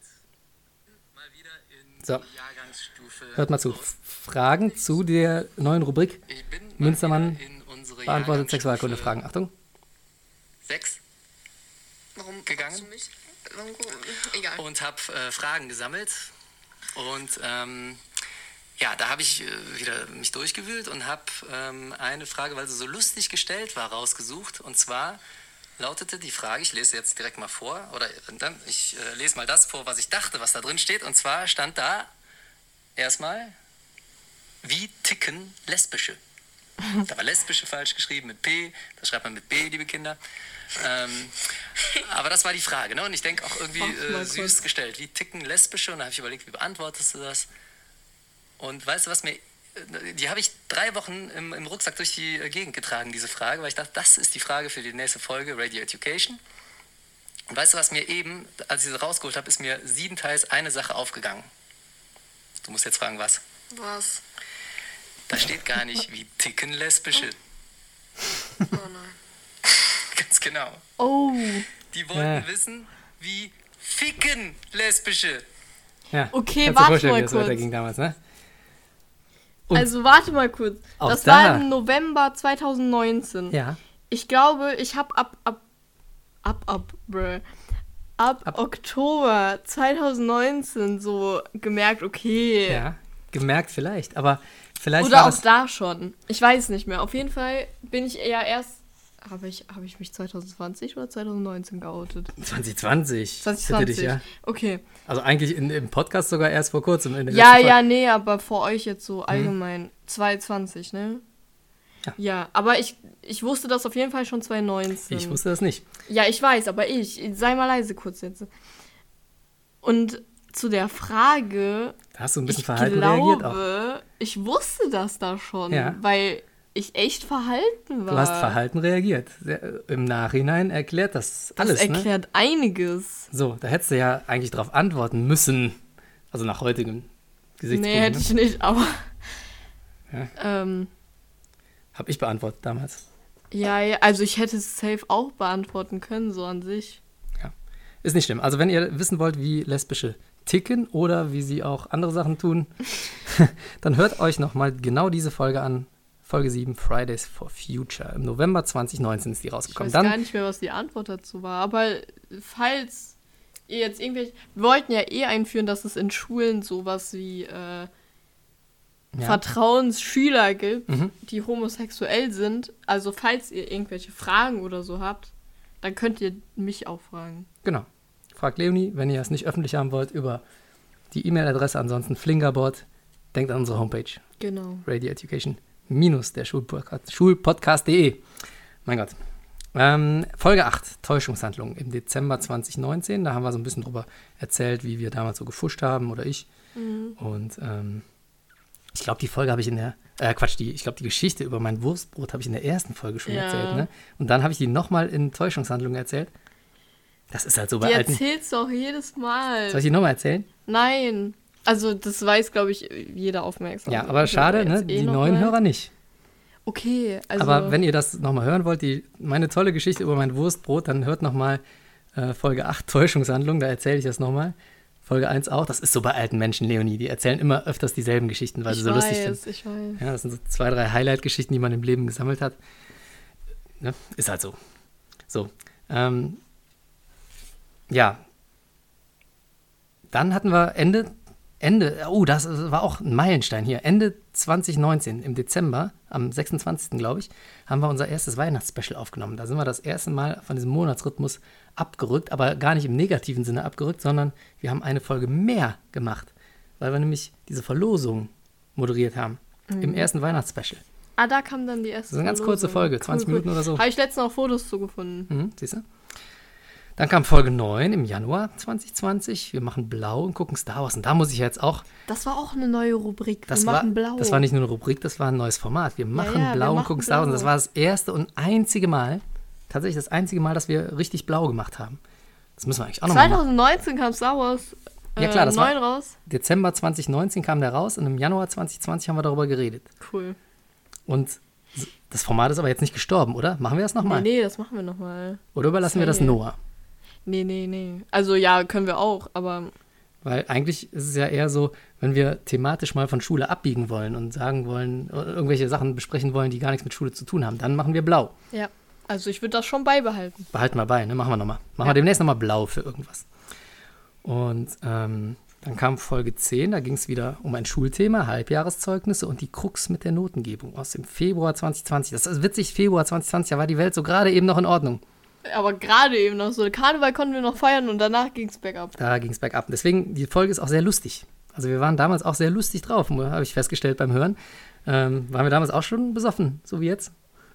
So. Hört mal zu. Fragen zu der neuen Rubrik Münstermann beantwortet Sexualkunde-Fragen. Achtung. 6 Warum gegangen fragst du mich? Egal. und habe Fragen gesammelt. Und da habe ich wieder mich durchgewühlt und habe eine Frage, weil sie so lustig gestellt war, rausgesucht. Und zwar lautete die Frage, ich lese jetzt direkt mal vor, ich lese mal das vor, was ich dachte, was da drin steht. Und zwar stand da erstmal, wie ticken Lesbische? Da war Lesbische falsch geschrieben mit P, da schreibt man mit B, liebe Kinder. Aber das war die Frage, ne? Und ich denke auch irgendwie süß gestellt. Wie ticken Lesbische? Und da habe ich überlegt, wie beantwortest du das? Und weißt du, die habe ich 3 Wochen im Rucksack durch die Gegend getragen, diese Frage, weil ich dachte, das ist die Frage für die nächste Folge, Radio Education. Und weißt du, was mir eben, als ich sie rausgeholt habe, ist mir 7 Teils eine Sache aufgegangen. Du musst jetzt fragen, was? Was? Da steht gar nicht, wie ticken Lesbische. Oh nein. Ganz genau. Oh. Die wollten wissen, wie ficken Lesbische. Ja. Okay, Kannst du warte vorstellen, mal wie das kurz. weiterging damals, ne? Und Also warte mal kurz. auch Das da- war im November 2019. Ja. Ich glaube, ich habe ab Oktober 2019 so gemerkt, okay. Ja, gemerkt vielleicht, aber vielleicht Oder war auch das... da schon. Ich weiß nicht mehr. Auf jeden Fall bin ich eher erst. Habe ich mich 2020 oder 2019 geoutet? 2020. 2020. Bitte dich, ja. Okay. Also eigentlich im Podcast sogar erst vor kurzem. In der Ja, letzten Folge. nee, aber für euch jetzt so allgemein 2020, ne? Ja, aber ich wusste das auf jeden Fall schon 2019. Ich wusste das nicht. Ja, ich weiß, aber sei mal leise kurz jetzt. Und zu der Frage, Da hast du ein bisschen ich verhalten reagiert auch. glaube, ich wusste das da schon, Ja. weil ich echt verhalten war. Du hast verhalten reagiert. Im Nachhinein erklärt das Das alles, ne? erklärt einiges. So, da hättest du ja eigentlich drauf antworten müssen. Also nach heutigem Gesichtspunkt. Nee, hätte ich nicht, aber Ja. Hab ich beantwortet damals. ja, also ich hätte es safe auch beantworten können, so an sich. Ist nicht schlimm. Also wenn ihr wissen wollt, wie Lesbische ticken oder wie sie auch andere Sachen tun, dann hört euch nochmal genau diese Folge an. Folge 7, Fridays for Future. Im November 2019 ist die Ich rausgekommen. weiß gar nicht mehr, was die Antwort dazu war, aber falls ihr jetzt irgendwelche... Wir wollten ja einführen, dass es in Schulen sowas wie Vertrauensschüler gibt, die homosexuell sind. Also falls ihr irgendwelche Fragen oder so habt, dann könnt ihr mich auch fragen. Genau. Fragt Leonie, wenn ihr es nicht öffentlich haben wollt, über die E-Mail-Adresse. Ansonsten Flingerboard. Denkt an unsere Homepage. Genau. Radio Education der Schulpodcast.de. Mein Gott. Folge 8, Täuschungshandlung im Dezember 2019. Da haben wir so ein bisschen drüber erzählt, wie wir damals so gefuscht haben oder ich. Und ich glaube, die Folge habe ich in der, ich glaube, die Geschichte über mein Wurstbrot habe ich in der ersten Folge schon erzählt, ne? Und dann habe ich die nochmal in Täuschungshandlungen erzählt. Das ist halt so bei Die alten... erzählst du auch jedes Mal. Soll ich die nochmal erzählen? Nein. Also, das weiß, glaube ich, jeder aufmerksam. Ja, aber schade, ne? Die neuen Hörer nicht. Okay, also... Aber wenn ihr das nochmal hören wollt, meine tolle Geschichte über mein Wurstbrot, dann hört nochmal Folge 8 Täuschungshandlung, da erzähle ich das nochmal. Folge 1 auch, das ist so bei alten Menschen, Leonie, die erzählen immer öfters dieselben Geschichten, weil sie so lustig sind. Ich weiß. Ja, das sind so 2, 3 Highlight-Geschichten, die man im Leben gesammelt hat. Ne? Ist halt so. So, ja. Dann hatten wir Ende, das war auch ein Meilenstein hier, Ende 2019, im Dezember, am 26. glaube ich, haben wir unser erstes Weihnachtsspecial aufgenommen. Da sind wir das erste Mal von diesem Monatsrhythmus abgerückt, aber gar nicht im negativen Sinne abgerückt, sondern wir haben eine Folge mehr gemacht, weil wir nämlich diese Verlosung moderiert haben, im ersten Weihnachtsspecial. Ah, da kam dann die erste Das ist eine ganz kurze Folge, 20 Minuten oder so. Habe ich letztens auch Fotos zugefunden. Siehst du? Dann kam Folge 9 im Januar 2020. Wir machen Blau und gucken Star Wars. Und da muss ich jetzt auch... Das war auch eine neue Rubrik. Das war nicht nur eine Rubrik, das war ein neues Format. Wir machen Blau und gucken Star Wars. Und das war das erste und einzige Mal, tatsächlich das einzige Mal, dass wir richtig Blau gemacht haben. Das müssen wir eigentlich auch nochmal machen. 2019 kam Star Wars ja, klar, das 9 war raus. Dezember 2019 kam der raus und im Januar 2020 haben wir darüber geredet. Cool. Und das Format ist aber jetzt nicht gestorben, oder? Machen wir das nochmal? Nee, das machen wir nochmal. Oder überlassen wir das Noah? Nee. Also ja, können wir auch, aber... Weil eigentlich ist es ja eher so, wenn wir thematisch mal von Schule abbiegen wollen und sagen wollen, irgendwelche Sachen besprechen wollen, die gar nichts mit Schule zu tun haben, dann machen wir Blau. Ja, also ich würde das schon beibehalten. Behalten wir bei, ne? Machen wir nochmal. Machen wir demnächst nochmal Blau für irgendwas. Und dann kam Folge 10, da ging es wieder um ein Schulthema, Halbjahreszeugnisse und die Krux mit der Notengebung aus dem Februar 2020. Das ist witzig, Februar 2020, da war die Welt so gerade eben noch in Ordnung. Aber gerade eben noch so. Karneval konnten wir noch feiern und danach ging es bergab. Da ging es bergab. Deswegen, die Folge ist auch sehr lustig. Also wir waren damals auch sehr lustig drauf, habe ich festgestellt beim Hören. Waren wir damals auch schon besoffen, so wie jetzt?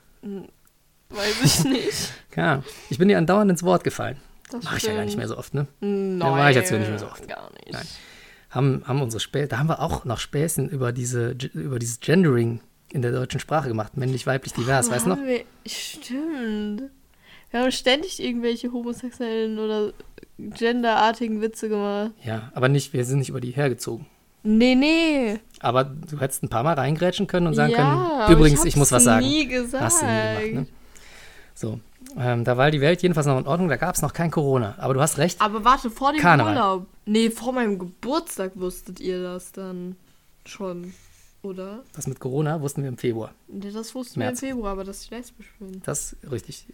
Weiß ich nicht. Ja, ich bin dir andauernd ins Wort gefallen. Das Mache ich ja gar nicht mehr so oft, ne? Nein, ja, mache ich jetzt nicht mehr so oft. Gar nicht. Nein. Haben unsere da haben wir auch noch Späßchen über dieses Gendering in der deutschen Sprache gemacht. Männlich, weiblich, divers, weißt du noch? Stimmt. Wir haben ständig irgendwelche homosexuellen oder genderartigen Witze gemacht. Ja, aber wir sind nicht über die hergezogen. Nee. Aber du hättest ein paar Mal reingrätschen können und sagen ja, können, übrigens, ich muss was sagen. Nie gesagt. Hast du nie gemacht, ne? So, da war die Welt jedenfalls noch in Ordnung, da gab es noch kein Corona. Aber du hast recht. Aber warte, vor dem Karneval. Urlaub. Nee, vor meinem Geburtstag wusstet ihr das dann schon, oder? Das mit Corona wussten wir im Februar. Nee, das wussten wir im Februar, aber dass ich lesbisch bin. Das ist richtig.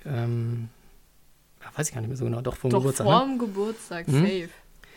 Weiß ich gar nicht mehr so genau. Doch, vor dem Doch, Geburtstag. Vor dem Geburtstag, safe.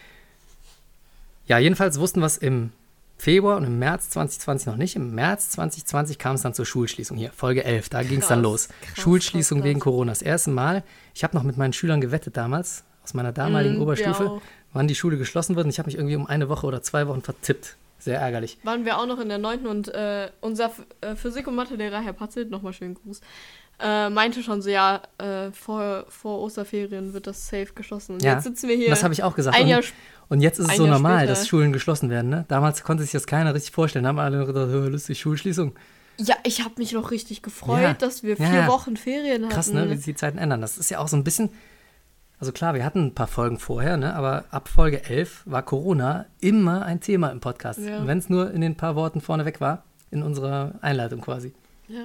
Ja, jedenfalls wussten wir es im Februar und im März 2020 noch nicht. Im März 2020 kam es dann zur Schulschließung. Hier, Folge 11, da ging es dann los. Schulschließung wegen Corona. Das erste Mal, ich habe noch mit meinen Schülern gewettet damals, aus meiner damaligen Oberstufe, wann die Schule geschlossen wird. Und ich habe mich irgendwie um 1 Woche oder 2 Wochen vertippt. Sehr ärgerlich. Waren wir auch noch in der 9. und unser Physik- und Mathelehrer, Herr Patzelt, nochmal schönen Gruß, meinte schon so, ja, vor Osterferien wird das safe geschlossen. Und jetzt sitzen wir hier. Das habe ich auch gesagt. Und jetzt ist es so normal, dass Schulen geschlossen werden. Ne? Damals konnte sich das keiner richtig vorstellen. Da haben alle gedacht, lustig, Schulschließung. Ja, ich habe mich noch richtig gefreut, dass wir 4 Wochen Ferien hatten. Krass, ne, wie sich die Zeiten ändern. Das ist ja auch so ein bisschen, also klar, wir hatten ein paar Folgen vorher, ne, aber ab Folge 11 war Corona immer ein Thema im Podcast. Ja. Wenn es nur in den paar Worten vorneweg war, in unserer Einleitung quasi. Ja.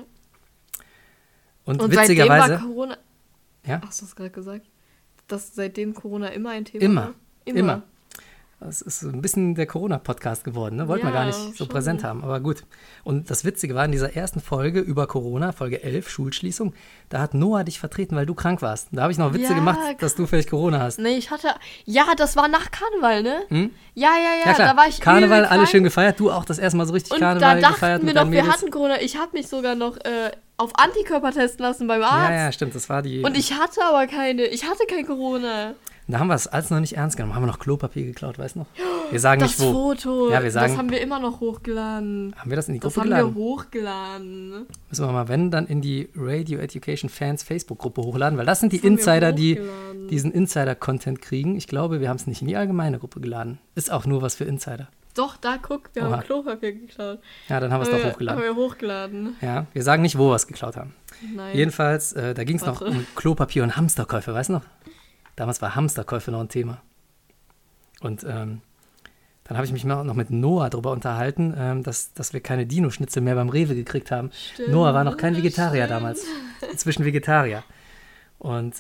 Und witzigerweise. Seitdem war Corona. Ja? Hast du es gerade gesagt? Dass seitdem Corona immer ein Thema war? Immer. Das ist ein bisschen der Corona-Podcast geworden, ne? Wollten wir gar nicht so präsent haben, aber gut. Und das Witzige war, in dieser ersten Folge über Corona, Folge 11, Schulschließung, da hat Noah dich vertreten, weil du krank warst. Da habe ich noch Witze gemacht, dass du vielleicht Corona hast. Nee, das war nach Karneval, ne? Ja, klar. Da war ich Karneval, alle schön gefeiert, du auch das erste Mal so richtig Karneval gefeiert mit deinen Mädels. Wir hatten Corona, ich habe mich sogar noch auf Antikörper testen lassen beim Arzt. Ja, stimmt, das war die... Und ich hatte aber kein Corona. Und da haben wir das alles noch nicht ernst genommen. Haben wir noch Klopapier geklaut, weißt du noch? Wir sagen Das nicht wo. Foto, Ja, wir sagen, das haben wir immer noch hochgeladen. haben wir das in die Das Gruppe haben geladen? wir hochgeladen. Müssen wir mal, wenn, dann in die Radio Education Fans Facebook-Gruppe hochladen, weil das sind die Das haben wir Insider, die hochgeladen. diesen Insider-Content kriegen. Ich glaube, wir haben es nicht in die allgemeine Gruppe geladen. Ist auch nur was für Insider. Doch, da guck, wir Oha. haben Klopapier geklaut. Ja, dann haben wir es doch hochgeladen. Haben wir hochgeladen. Ja, wir sagen nicht, wo wir es geklaut haben. Nein. Jedenfalls, da ging es noch Warte. um Klopapier und Hamsterkäufe, weißt du noch? Damals war Hamsterkäufe noch ein Thema. Und dann habe ich mich noch mit Noah darüber unterhalten, dass wir keine Dino-Schnitzel mehr beim Rewe gekriegt haben. Stimmt, Noah war noch kein Vegetarier stimmt. damals. Inzwischen Vegetarier. Und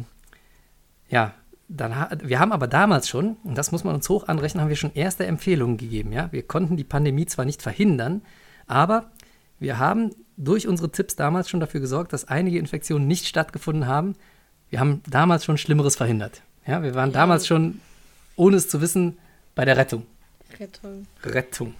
ja, wir haben aber damals schon, und das muss man uns hoch anrechnen, haben wir schon erste Empfehlungen gegeben. Ja? Wir konnten die Pandemie zwar nicht verhindern, aber wir haben durch unsere Tipps damals schon dafür gesorgt, dass einige Infektionen nicht stattgefunden haben. Wir haben damals schon Schlimmeres verhindert. Ja? Wir waren damals schon, ohne es zu wissen, bei der Rettung. Rettung.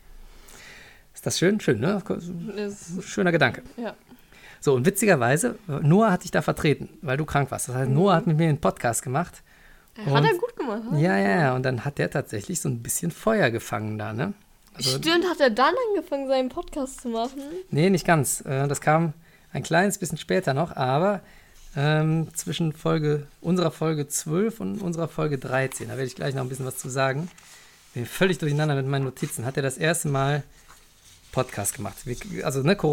Ist das schön? Schön, ne? Schöner Gedanke. Ja. So, und witzigerweise, Noah hat dich da vertreten, weil du krank warst. Das heißt, Noah hat mit mir einen Podcast gemacht. Hat er gut gemacht. Ja. Und dann hat der tatsächlich so ein bisschen Feuer gefangen da, ne? Also, Stimmt, hat er dann angefangen, seinen Podcast zu machen? nee, nicht ganz. Das kam ein kleines bisschen später noch, aber zwischen unserer Folge 12 und unserer Folge 13, da werde ich gleich noch ein bisschen was zu sagen. Bin völlig durcheinander mit meinen Notizen. Hat er das erste Mal Podcast gemacht. Also, ne,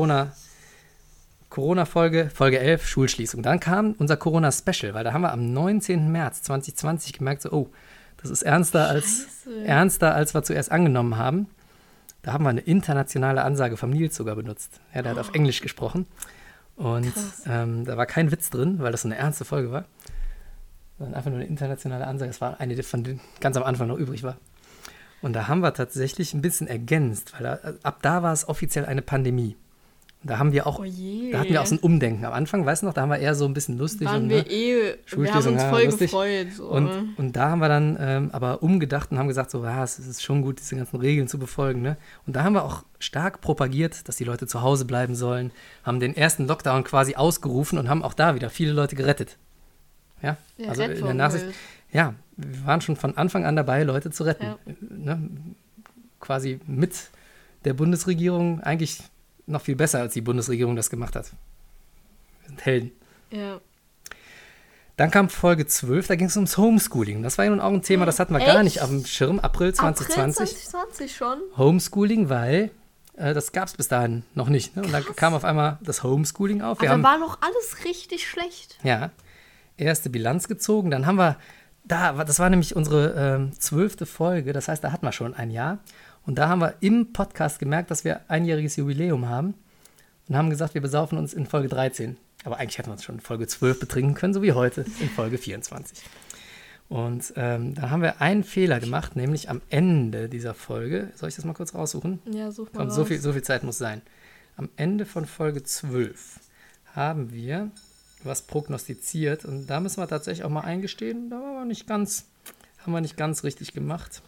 Corona-Folge, Folge 11, Schulschließung. Dann kam unser Corona-Special, weil da haben wir am 19. März 2020 gemerkt, so, oh, das ist ernster als wir zuerst angenommen haben. Da haben wir eine internationale Ansage vom Nils sogar benutzt. Ja, der hat auf Englisch gesprochen. Und da war kein Witz drin, weil das so eine ernste Folge war. Sondern einfach nur eine internationale Ansage. Das war eine, die von denen ganz am Anfang noch übrig war. Und da haben wir tatsächlich ein bisschen ergänzt, weil ab da war es offiziell eine Pandemie. Da haben wir auch, da hatten wir auch so ein Umdenken. Am Anfang, weißt du noch, da haben wir eher so ein bisschen lustig. Waren und, wir wir haben uns voll gefreut. So. Und da haben wir dann aber umgedacht und haben gesagt, so, es ist schon gut, diese ganzen Regeln zu befolgen. Ne? Und da haben wir auch stark propagiert, dass die Leute zu Hause bleiben sollen, haben den ersten Lockdown quasi ausgerufen und haben auch da wieder viele Leute gerettet. Ja, also in der Nachsicht. Ja, wir waren schon von Anfang an dabei, Leute zu retten. Ja. Ne? Quasi mit der Bundesregierung eigentlich noch viel besser, als die Bundesregierung das gemacht hat. Wir sind Helden. Ja. Dann kam Folge 12, da ging es ums Homeschooling. Das war ja nun auch ein Thema, das hatten wir gar nicht auf dem Schirm. April 2020. April 2020 schon? Homeschooling, weil das gab es bis dahin noch nicht. Ne? Und dann kam auf einmal das Homeschooling auf. Da war noch alles richtig schlecht. Ja, erste Bilanz gezogen. Dann haben wir, das war nämlich unsere 12. Folge, das heißt, da hatten wir schon ein Jahr. Und da haben wir im Podcast gemerkt, dass wir einjähriges Jubiläum haben und haben gesagt, wir besaufen uns in Folge 13. Aber eigentlich hätten wir uns schon in Folge 12 betrinken können, so wie heute in Folge 24. Und da haben wir einen Fehler gemacht, nämlich am Ende dieser Folge. Soll ich das mal kurz raussuchen? Ja, such mal raus. So viel Zeit muss sein. Am Ende von Folge 12 haben wir was prognostiziert. Und da müssen wir tatsächlich auch mal eingestehen, da haben wir nicht ganz richtig gemacht.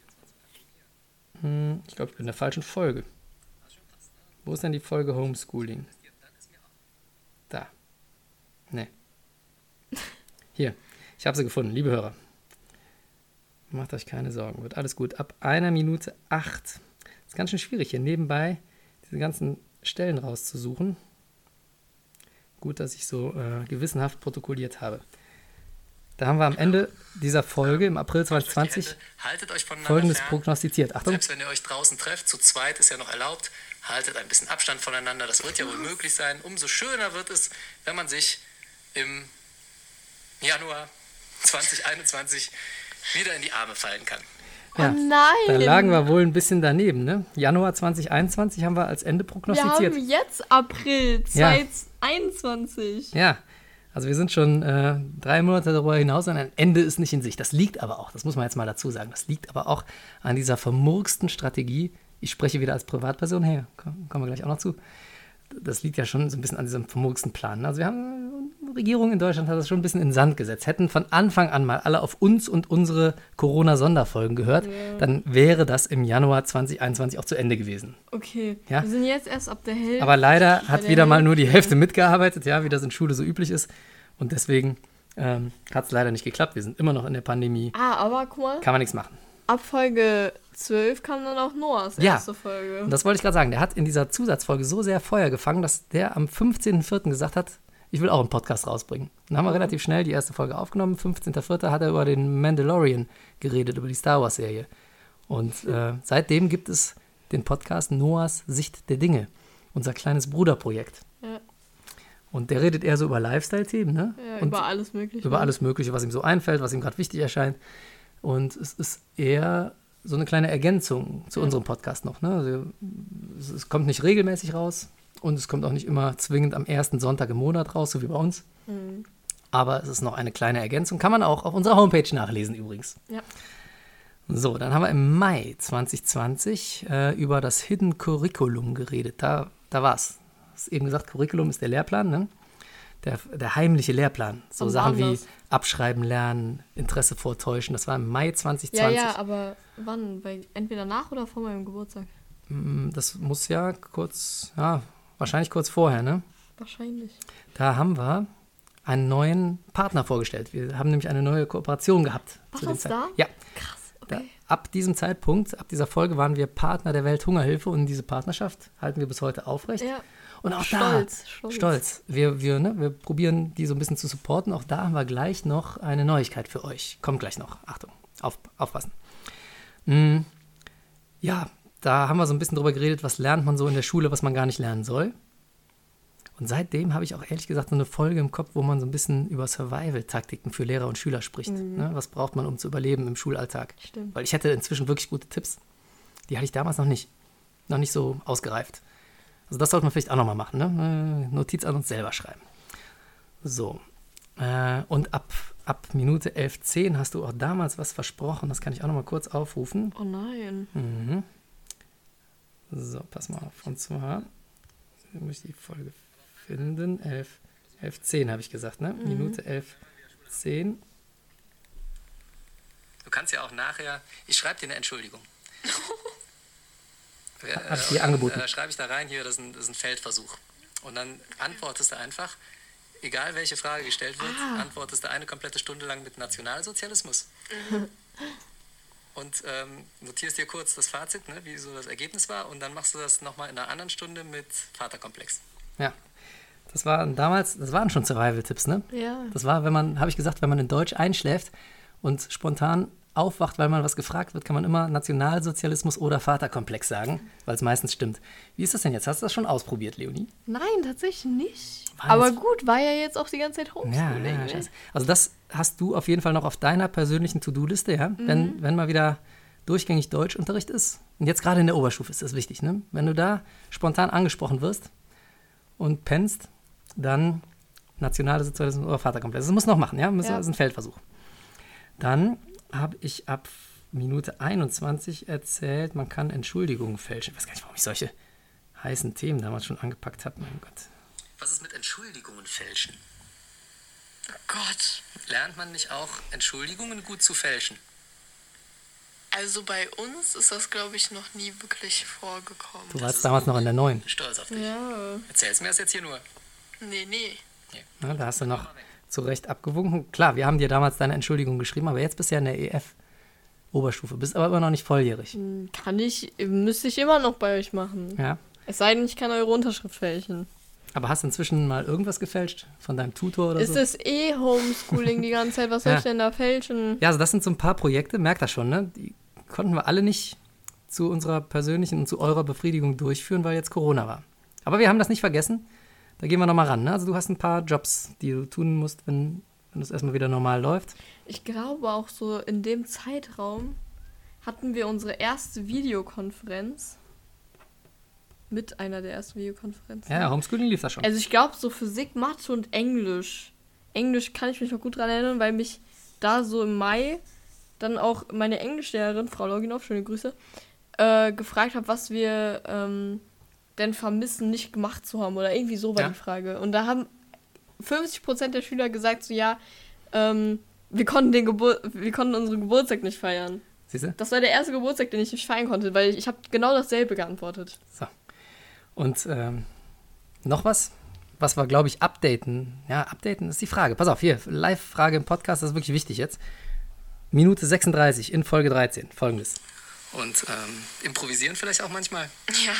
Ich glaube, ich bin in der falschen Folge. Wo ist denn die Folge Homeschooling? Da. Nee. Hier. Ich habe sie gefunden, liebe Hörer. Macht euch keine Sorgen, wird alles gut. Ab 1 Minute 8. Ist ganz schön schwierig, hier nebenbei diese ganzen Stellen rauszusuchen. Gut, dass ich so gewissenhaft protokolliert habe. Da haben wir am Ende dieser Folge im April 2020 Folgendes prognostiziert. Achtung. Selbst wenn ihr euch draußen trefft, zu zweit ist ja noch erlaubt, haltet ein bisschen Abstand voneinander. Das wird ja wohl möglich sein. Umso schöner wird es, wenn man sich im Januar 2021 wieder in die Arme fallen kann. Ja, oh nein! Da lagen wir wohl ein bisschen daneben, ne? Januar 2021 haben wir als Ende prognostiziert. Wir haben jetzt April 2021. Ja. Also wir sind schon 3 Monate darüber hinaus und ein Ende ist nicht in Sicht. Das liegt aber auch, das muss man jetzt mal dazu sagen, das liegt aber auch an dieser vermurksten Strategie. Ich spreche wieder als Privatperson, hey, kommen wir gleich auch noch zu. Das liegt ja schon so ein bisschen an diesem vermurksten Plan. Also wir haben, die Regierung in Deutschland hat das schon ein bisschen in den Sand gesetzt. Hätten von Anfang an mal alle auf uns und unsere Corona-Sonderfolgen gehört, dann wäre das im Januar 2021 auch zu Ende gewesen. Okay, ja? Wir sind jetzt erst ab der Hälfte. Aber leider hat wieder mal nur die Hälfte mitgearbeitet, ja, wie das in Schule so üblich ist. Und deswegen Hat es leider nicht geklappt. Wir sind immer noch in der Pandemie. Aber guck mal, Kann man nichts machen. ab Folge 12 kam dann auch Noahs Ja. erste Folge. Und das wollte ich gerade sagen. Der hat in dieser Zusatzfolge so sehr Feuer gefangen, dass der am 15.04. gesagt hat, ich will auch einen Podcast rausbringen. Und dann haben wir relativ schnell die erste Folge aufgenommen. 15.04. hat er über den Mandalorian geredet, über die Star Wars-Serie. Und seitdem gibt es den Podcast Noahs Sicht der Dinge. Unser kleines Bruderprojekt. Ja. Und der redet eher so über Lifestyle-Themen, ne? Ja, Und über alles Mögliche. über alles Mögliche, was ihm so einfällt, was ihm gerade wichtig erscheint. Und es ist eher so eine kleine Ergänzung zu unserem Podcast noch. Ne? Also, es kommt nicht regelmäßig raus und es kommt auch nicht immer zwingend am ersten Sonntag im Monat raus, so wie bei uns. Aber es ist noch eine kleine Ergänzung. Kann man auch auf unserer Homepage nachlesen übrigens. Ja. So, dann haben wir im Mai 2020 über das Hidden Curriculum geredet. Da war's. Du hast eben gesagt, Curriculum ist der Lehrplan, ne? Der heimliche Lehrplan. So Und Sachen wann wie das? Abschreiben lernen, Interesse vortäuschen. Das war im Mai 2020. Ja, aber wann? Entweder nach oder vor meinem Geburtstag? Das muss ja wahrscheinlich kurz vorher, ne? Wahrscheinlich. Da haben wir einen neuen Partner vorgestellt. Wir haben nämlich eine neue Kooperation gehabt. War zu dem das Zeit- da? Ja. Krass, Da, okay. ab diesem Zeitpunkt, ab dieser Folge waren wir Partner der Welthungerhilfe und diese Partnerschaft halten wir bis heute aufrecht. Ja. Und auch Stolz. da, stolz. Wir probieren, die so ein bisschen zu supporten. Auch da haben wir gleich noch eine Neuigkeit für euch. Kommt gleich noch. Achtung, aufpassen. Ja, da haben wir so ein bisschen drüber geredet, was lernt man so in der Schule, was man gar nicht lernen soll. Und seitdem habe ich auch ehrlich gesagt so eine Folge im Kopf, wo man so ein bisschen über Survival-Taktiken für Lehrer und Schüler spricht. Ne? Was braucht man, um zu überleben im Schulalltag? Stimmt. Weil ich hätte inzwischen wirklich gute Tipps. Die hatte ich damals noch nicht so ausgereift. Also das sollte man vielleicht auch nochmal machen, ne? Notiz an uns selber schreiben. So. Und ab Minute 11:10 hast du auch damals was versprochen. Das kann ich auch nochmal kurz aufrufen. Oh nein. So, pass mal auf. Und zwar muss ich die Folge finden. 11:10 habe ich gesagt, ne? Minute 11:10. Du kannst ja auch nachher, ich schreibe dir eine Entschuldigung. Hab ich dir angeboten. Schreibe ich da rein, hier, das ist ein Feldversuch. Und dann antwortest du einfach, egal welche Frage gestellt wird, antwortest du eine komplette Stunde lang mit Nationalsozialismus. Und notierst dir kurz das Fazit, ne, wie so das Ergebnis war, und dann machst du das nochmal in einer anderen Stunde mit Vaterkomplex. Ja. Das waren schon Survival-Tipps, ne? Ja. Das war, wenn man in Deutsch einschläft und spontan aufwacht, weil man was gefragt wird, kann man immer Nationalsozialismus oder Vaterkomplex sagen, weil es meistens stimmt. Wie ist das denn jetzt? Hast du das schon ausprobiert, Leonie? Nein, tatsächlich nicht. War Aber jetzt- gut, war ja jetzt auch die ganze Zeit Ja, Homeschooling. ne? scheiße. Also das hast du auf jeden Fall noch auf deiner persönlichen To-Do-Liste, ja? Wenn mal wieder durchgängig Deutschunterricht ist. Und jetzt gerade in der Oberstufe ist das wichtig, ne? Wenn du da spontan angesprochen wirst und pennst, dann Nationalsozialismus oder Vaterkomplex. Das muss noch machen, ja? Das ist ein Feldversuch. Dann habe ich ab Minute 21 erzählt, man kann Entschuldigungen fälschen. Ich weiß gar nicht, warum ich solche heißen Themen damals schon angepackt habe. Mein Gott. Was ist mit Entschuldigungen fälschen? Oh Gott. Lernt man nicht auch, Entschuldigungen gut zu fälschen? Also bei uns ist das, glaube ich, noch nie wirklich vorgekommen. Du warst damals noch in der 9. Stolz auf dich. Ja. Erzähl's mir das jetzt hier nur. Nee. Ja, da hast du noch zu Recht abgewunken. Klar, wir haben dir damals deine Entschuldigung geschrieben, aber jetzt bist du ja in der EF-Oberstufe. Bist aber immer noch nicht volljährig. Müsste ich immer noch bei euch machen. Ja. Es sei denn, ich kann eure Unterschrift fälschen. Aber hast du inzwischen mal irgendwas gefälscht? Von deinem Tutor oder Ist so? es Homeschooling die ganze Zeit? Was soll Ja. ich denn da fälschen? Ja, also das sind so ein paar Projekte, merkt das schon, ne? Die konnten wir alle nicht zu unserer persönlichen und zu eurer Befriedigung durchführen, weil jetzt Corona war. Aber wir haben das nicht vergessen. Da gehen wir nochmal ran, ne? Also du hast ein paar Jobs, die du tun musst, wenn es erstmal wieder normal läuft. Ich glaube auch so in dem Zeitraum hatten wir unsere erste Videokonferenz. Mit einer der ersten Videokonferenzen. Ja, Homeschooling lief das schon. Also ich glaube so Physik, Mathe und Englisch. Englisch kann ich mich noch gut dran erinnern, weil mich da so im Mai dann auch meine Englischlehrerin, Frau Loginov, schöne Grüße, gefragt hat, was wir denn vermissen, nicht gemacht zu haben. Oder irgendwie so war Ja. die Frage. Und da haben 50% der Schüler gesagt, so ja, wir konnten unseren Geburtstag nicht feiern. Siehst du? Das war der erste Geburtstag, den ich nicht feiern konnte, weil ich habe genau dasselbe geantwortet. So. Und noch was? was wir, glaube ich, updaten. Ja, updaten ist die Frage. Pass auf, hier, Live-Frage im Podcast, das ist wirklich wichtig jetzt. Minute 36 in Folge 13, folgendes. Und improvisieren vielleicht auch manchmal. Ja.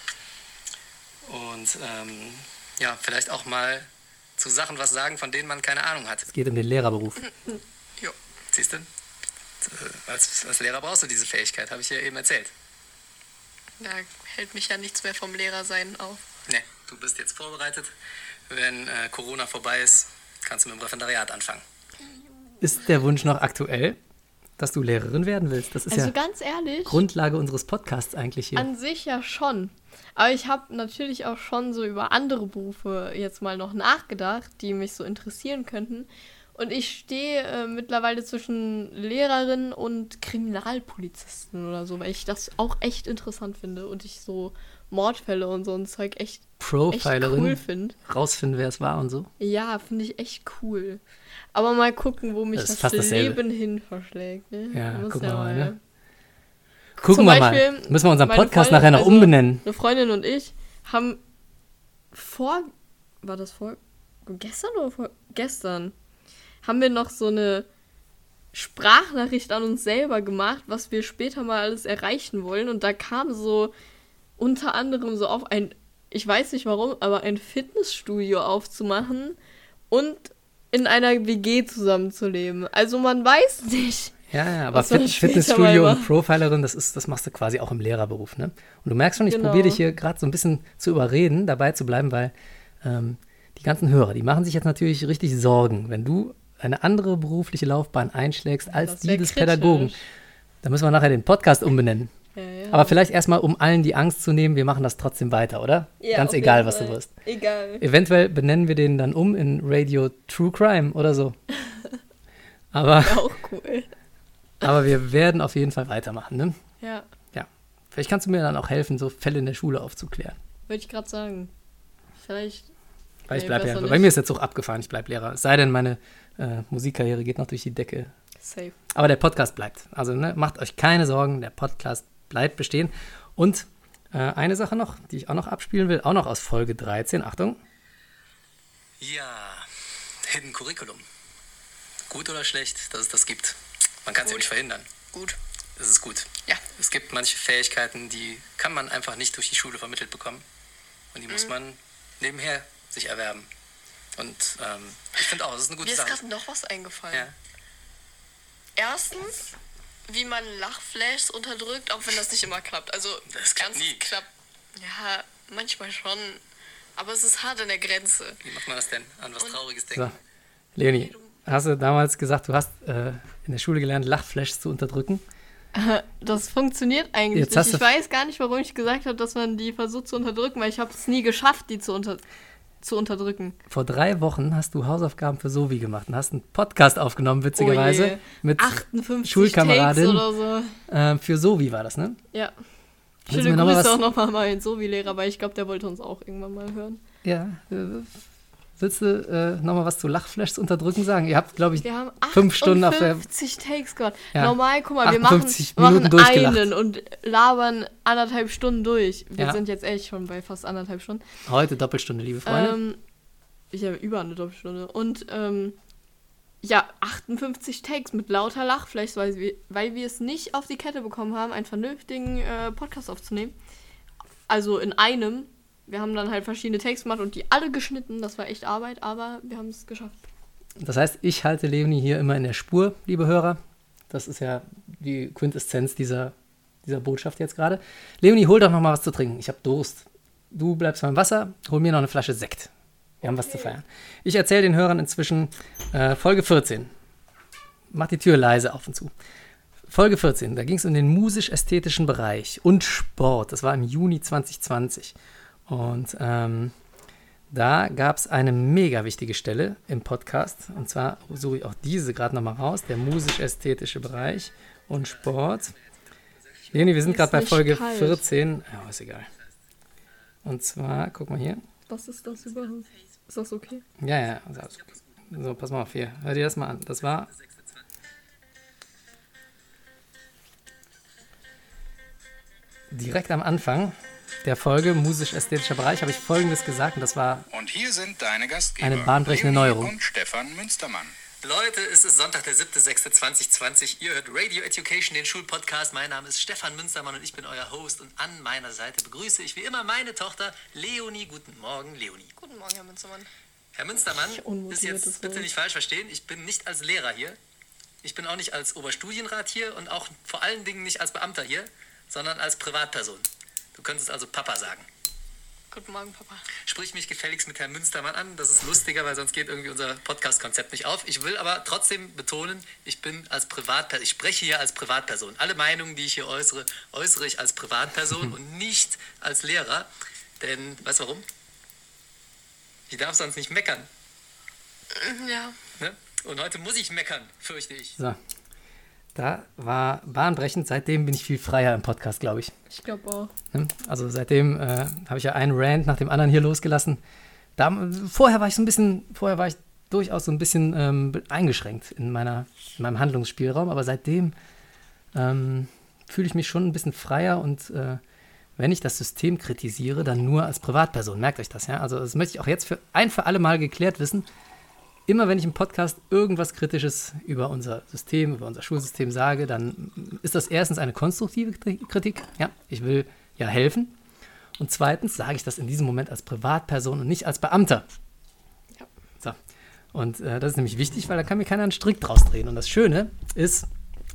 Und ja, vielleicht auch mal zu Sachen was sagen, von denen man keine Ahnung hat. Es geht um den Lehrerberuf. Jo, siehst du? Als Lehrer brauchst du diese Fähigkeit, habe ich ja eben erzählt. Da hält mich ja nichts mehr vom Lehrersein auf. Ne, du bist jetzt vorbereitet. Wenn Corona vorbei ist, kannst du mit dem Referendariat anfangen. Ist der Wunsch noch aktuell, dass du Lehrerin werden willst? Das ist Also ja ganz ehrlich, Grundlage unseres Podcasts eigentlich hier. an sich ja schon. Aber ich habe natürlich auch schon so über andere Berufe jetzt mal noch nachgedacht, die mich so interessieren könnten. Und ich stehe mittlerweile zwischen Lehrerin und Kriminalpolizisten oder so, weil ich das auch echt interessant finde und ich so Mordfälle und so ein Zeug echt Profilerin, cool finde. rausfinden, wer es war und so. Ja, finde ich echt cool. Aber mal gucken, wo mich Das ist das fast dasselbe. Leben hin verschlägt. Ne? Ja, Man muss gucken wir mal, ne? Zum Gucken wir Beispiel, mal. Müssen wir unseren meine Podcast Freundin- nachher noch also umbenennen. Eine Freundin und ich haben gestern haben wir noch so eine Sprachnachricht an uns selber gemacht, was wir später mal alles erreichen wollen. Und da kam so unter anderem so auf ich weiß nicht warum, aber ein Fitnessstudio aufzumachen und in einer WG zusammenzuleben. Also man weiß nicht. Ja, aber was soll ich später Fitnessstudio mal und machen? Profilerin, das machst du quasi auch im Lehrerberuf, ne? Und du merkst schon, ich Genau. probiere dich hier gerade so ein bisschen zu überreden, dabei zu bleiben, weil die ganzen Hörer, die machen sich jetzt natürlich richtig Sorgen, wenn du eine andere berufliche Laufbahn einschlägst als Das die wär des kritisch. Pädagogen. Da müssen wir nachher den Podcast umbenennen. Ja. Aber vielleicht erstmal, um allen die Angst zu nehmen, wir machen das trotzdem weiter, oder? Ja, Ganz auf egal, jeden was du Fall. wirst. Egal. Eventuell benennen wir den dann um in Radio True Crime oder so. Aber, Auch cool. aber wir werden auf jeden Fall weitermachen, ne? Ja, Vielleicht kannst du mir dann auch helfen, so Fälle in der Schule aufzuklären. wollte ich gerade sagen. Vielleicht. Weil ich Nee, bleibe ja, besser bei nicht. mir ist der Zug abgefahren, ich bleibe Lehrer. Es sei denn, meine Musikkarriere geht noch durch die Decke. Safe. Aber der Podcast bleibt. Also ne, macht euch keine Sorgen, der Podcast bleibt bestehen. Und eine Sache noch, die ich auch noch abspielen will, auch noch aus Folge 13. Achtung. Ja, Hidden Curriculum. Gut oder schlecht, dass es das gibt. Man kann es ja nicht verhindern. Gut. Es ist gut. Ja. Es gibt manche Fähigkeiten, die kann man einfach nicht durch die Schule vermittelt bekommen. Und die muss man nebenher sich erwerben. Und ich finde auch, das ist eine gute Mir ist Sache. gerade noch was eingefallen. Ja. Erstens, wie man Lachflashs unterdrückt, auch wenn das nicht immer klappt. Also Das klappt nie. klappt. Ja, manchmal schon. Aber es ist hart an der Grenze. Wie macht man das denn? An was Trauriges So. denken? Leonie, hast du damals gesagt, du hast in der Schule gelernt, Lachflashs zu unterdrücken? Das funktioniert eigentlich Jetzt hast nicht. du- Ich weiß gar nicht, warum ich gesagt habe, dass man die versucht zu unterdrücken, weil ich habe es nie geschafft, die zu unterdrücken. Vor 3 Wochen hast du Hausaufgaben für Sovi gemacht und hast einen Podcast aufgenommen, witzigerweise, Oh je. mit 58 Schulkameradin. Takes oder so. Für Sovi war das, ne? Ja. Willst du Schöne mir noch mal Grüße was- auch nochmal meinen Sovi-Lehrer, weil ich glaube, der wollte uns auch irgendwann mal hören. Ja. Willst du nochmal was zu Lachflashs unterdrücken sagen? Ihr habt, glaube ich, Wir haben 5 Stunden auf der... 58 Takes gemacht. Ja. Normal, guck mal, 58 wir machen Minuten durchgelacht. einen und labern 1,5 Stunden durch. Wir Ja. sind jetzt echt schon bei fast 1,5 Stunden. Heute Doppelstunde, liebe Freunde. Ich habe über eine Doppelstunde. Und ja, 58 Takes mit lauter Lachflashs, weil wir es nicht auf die Kette bekommen haben, einen vernünftigen Podcast aufzunehmen. Also in einem. Wir haben dann halt verschiedene Takes gemacht und die alle geschnitten. Das war echt Arbeit, aber wir haben es geschafft. Das heißt, ich halte Leonie hier immer in der Spur, liebe Hörer. Das ist ja die Quintessenz dieser Botschaft jetzt gerade. Leonie, hol doch noch mal was zu trinken. Ich habe Durst. Du bleibst beim Wasser, hol mir noch eine Flasche Sekt. Wir haben was zu feiern. Ich erzähle den Hörern inzwischen Folge 14. Mach die Tür leise auf und zu. Folge 14, da ging es um den musisch-ästhetischen Bereich und Sport. Das war im Juni 2020. Und da gab es eine mega wichtige Stelle im Podcast. Und zwar suche ich auch diese gerade nochmal raus. Der musisch-ästhetische Bereich und Sport. Leonie, wir sind Ist gerade bei nicht Folge kalt. 14. Ja, ist egal. Und zwar, guck mal hier. Was ist das überhaupt? Ist das okay? Ja, also, so, pass mal auf hier. Hör dir das mal an. Das war... direkt am Anfang der Folge musisch-ästhetischer Bereich habe ich Folgendes gesagt und das war Und hier sind deine Gastgeber, eine bahnbrechende Leonie Neuerung. und Stefan Münstermann. Leute, es ist Sonntag, der 7.6.2020. Ihr hört Radio Education, den Schulpodcast. Mein Name ist Stefan Münstermann und ich bin euer Host. Und an meiner Seite begrüße ich wie immer meine Tochter Leonie. Guten Morgen, Leonie. Guten Morgen, Herr Münstermann. Herr Münstermann, ist unmotiviertes jetzt bitte Wort. nicht falsch verstehen. Ich bin nicht als Lehrer hier. Ich bin auch nicht als Oberstudienrat hier und auch vor allen Dingen nicht als Beamter hier, sondern als Privatperson. Du könntest also Papa sagen. Guten Morgen, Papa. Sprich mich gefälligst mit Herrn Münstermann an. Das ist lustiger, weil sonst geht irgendwie unser Podcast-Konzept nicht auf. Ich will aber trotzdem betonen, ich spreche hier als Privatperson. Alle Meinungen, die ich hier äußere, äußere ich als Privatperson und nicht als Lehrer. Denn, weißt du warum? Ich darf sonst nicht meckern. Ja. Ne? Und heute muss ich meckern, fürchte ich. so. Da war bahnbrechend. Seitdem bin ich viel freier im Podcast, glaube ich. Ich glaube auch. Ne? Also seitdem habe ich ja einen Rant nach dem anderen hier losgelassen. Vorher war ich durchaus so ein bisschen eingeschränkt in meinem Handlungsspielraum, aber seitdem fühle ich mich schon ein bisschen freier und wenn ich das System kritisiere, dann nur als Privatperson. Merkt euch das, ja? Also das möchte ich auch jetzt für alle Mal geklärt wissen. Immer wenn ich im Podcast irgendwas Kritisches über unser System, über unser Schulsystem sage, dann ist das erstens eine konstruktive Kritik. Ja, ich will ja helfen. Und zweitens sage ich das in diesem Moment als Privatperson und nicht als Beamter. Ja. So. Und das ist nämlich wichtig, weil da kann mir keiner einen Strick draus drehen. Und das Schöne ist,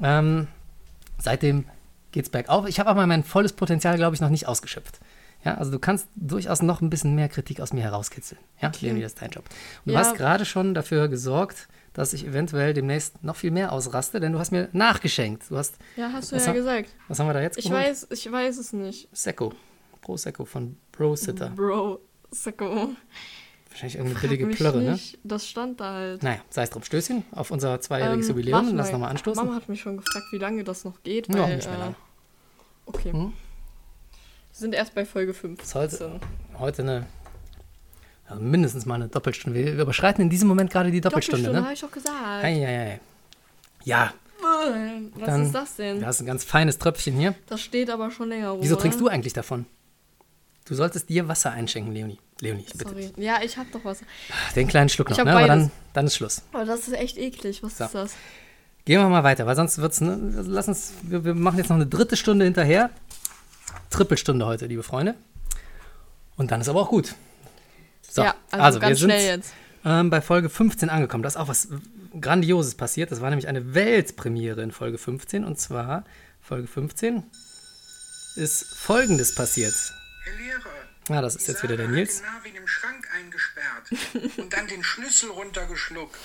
seitdem geht es bergauf. Ich habe aber mein volles Potenzial, glaube ich, noch nicht ausgeschöpft. Ja, also du kannst durchaus noch ein bisschen mehr Kritik aus mir herauskitzeln. Ja, Leonie, das ist dein Job. Und du hast gerade schon dafür gesorgt, dass ich eventuell demnächst noch viel mehr ausraste, denn du hast mir nachgeschenkt. Hast du ja gesagt. Was haben wir da jetzt Ich weiß es nicht. Secco. Prosecco von Bro-Sitter. Bro, Secco. Wahrscheinlich irgendeine billige Plörre, ne? Das stand da halt. Naja, sei es drum. Stößchen auf unser 2-jähriges Jubiläum. Lass nochmal anstoßen. Mama hat mich schon gefragt, wie lange das noch geht. Ja, Weil, nicht mehr lang. Okay. Wir sind erst bei Folge 5. Heute mindestens mal eine Doppelstunde. Wir überschreiten in diesem Moment gerade die Doppelstunde, ne? Habe ich doch gesagt. Ei. Ja, Was dann- ist das denn? das ist ein ganz feines Tröpfchen hier. Das steht aber schon länger rum. Wieso oder? trinkst du eigentlich davon? Du solltest dir Wasser einschenken, Leonie. Leonie, ich bitte. Sorry. Ja, ich hab doch was. Den kleinen Schluck noch, Ich hab ne? Aber beides. dann ist Schluss. Aber das ist echt eklig. Was So. ist das? Gehen wir mal weiter, weil sonst wird's, ne? Wir machen jetzt noch eine dritte Stunde hinterher. Trippelstunde heute, liebe Freunde. Und dann ist aber auch gut. So, Ja, also ganz wir sind schnell jetzt. bei Folge 15 angekommen. Da ist auch was Grandioses passiert. Das war nämlich eine Weltpremiere in Folge 15. Und zwar, Folge 15 ist Folgendes passiert. Herr Lehrer, Ja, das ist jetzt wieder der Nils. den Marvin im Schrank eingesperrt und dann den Schlüssel runtergeschluckt.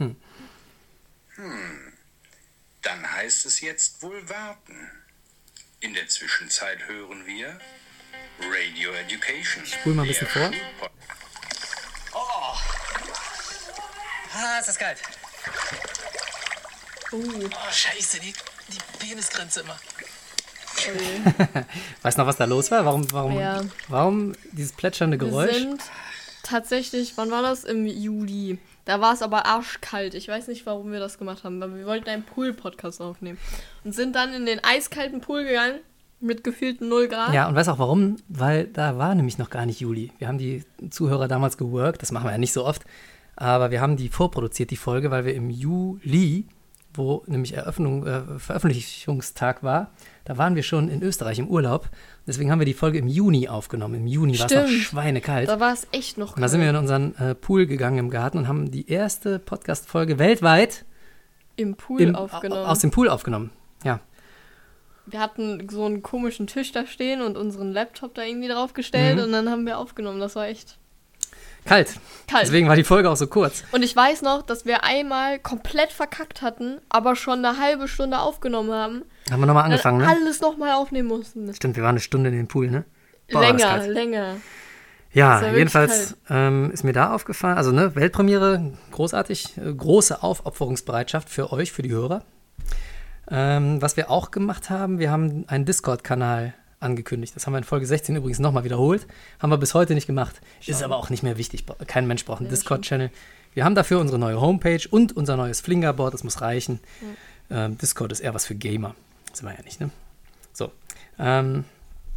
Dann heißt es jetzt wohl warten. In der Zwischenzeit hören wir Radio Education. Ich spul mal ein bisschen vor. Ist das kalt. Oh, scheiße, die Penisgrenze immer. Weißt du noch, was da los war? Ja. Warum dieses plätschernde Wir Geräusch? sind tatsächlich, wann war das? Im Juli. Da war es aber arschkalt. Ich weiß nicht, warum wir das gemacht haben, aber wir wollten einen Pool-Podcast aufnehmen. Und sind dann in den eiskalten Pool gegangen mit gefühlten 0 Grad. Ja, und weißt auch warum? Weil da war nämlich noch gar nicht Juli. Wir haben die Zuhörer damals geworkt, das machen wir ja nicht so oft, aber wir haben die vorproduziert, die Folge, weil wir im Juli, wo nämlich Veröffentlichungstag war, da waren wir schon in Österreich im Urlaub. Deswegen haben wir die Folge im Juni aufgenommen. Im Juni war es noch Stimmt. schweinekalt. Da war es echt noch Und da sind wir kalt. in unseren Pool gegangen im Garten und haben die erste Podcast-Folge weltweit Im Pool aufgenommen. aus dem Pool aufgenommen. Ja. Wir hatten so einen komischen Tisch da stehen und unseren Laptop da irgendwie draufgestellt und dann haben wir aufgenommen. Das war echt Kalt. kalt. Deswegen war die Folge auch so kurz. Und ich weiß noch, dass wir einmal komplett verkackt hatten, aber schon eine halbe Stunde aufgenommen haben. Haben wir nochmal angefangen, dann ne? alles nochmal aufnehmen mussten. Stimmt, wir waren eine Stunde in den Pool, ne? Boah, war das kalt. Länger. Ja, Das war wirklich jedenfalls ist mir da aufgefallen, also ne, Weltpremiere, großartig, große Aufopferungsbereitschaft für euch, für die Hörer. Was wir auch gemacht haben, wir haben einen Discord-Kanal angekündigt. Das haben wir in Folge 16 übrigens nochmal wiederholt. Haben wir bis heute nicht gemacht. Ist aber auch nicht mehr wichtig. Kein Mensch braucht einen Discord-Channel. Wir haben dafür unsere neue Homepage und unser neues Flingerboard. Das muss reichen. Discord ist eher was für Gamer. Sind wir ja nicht, ne? So.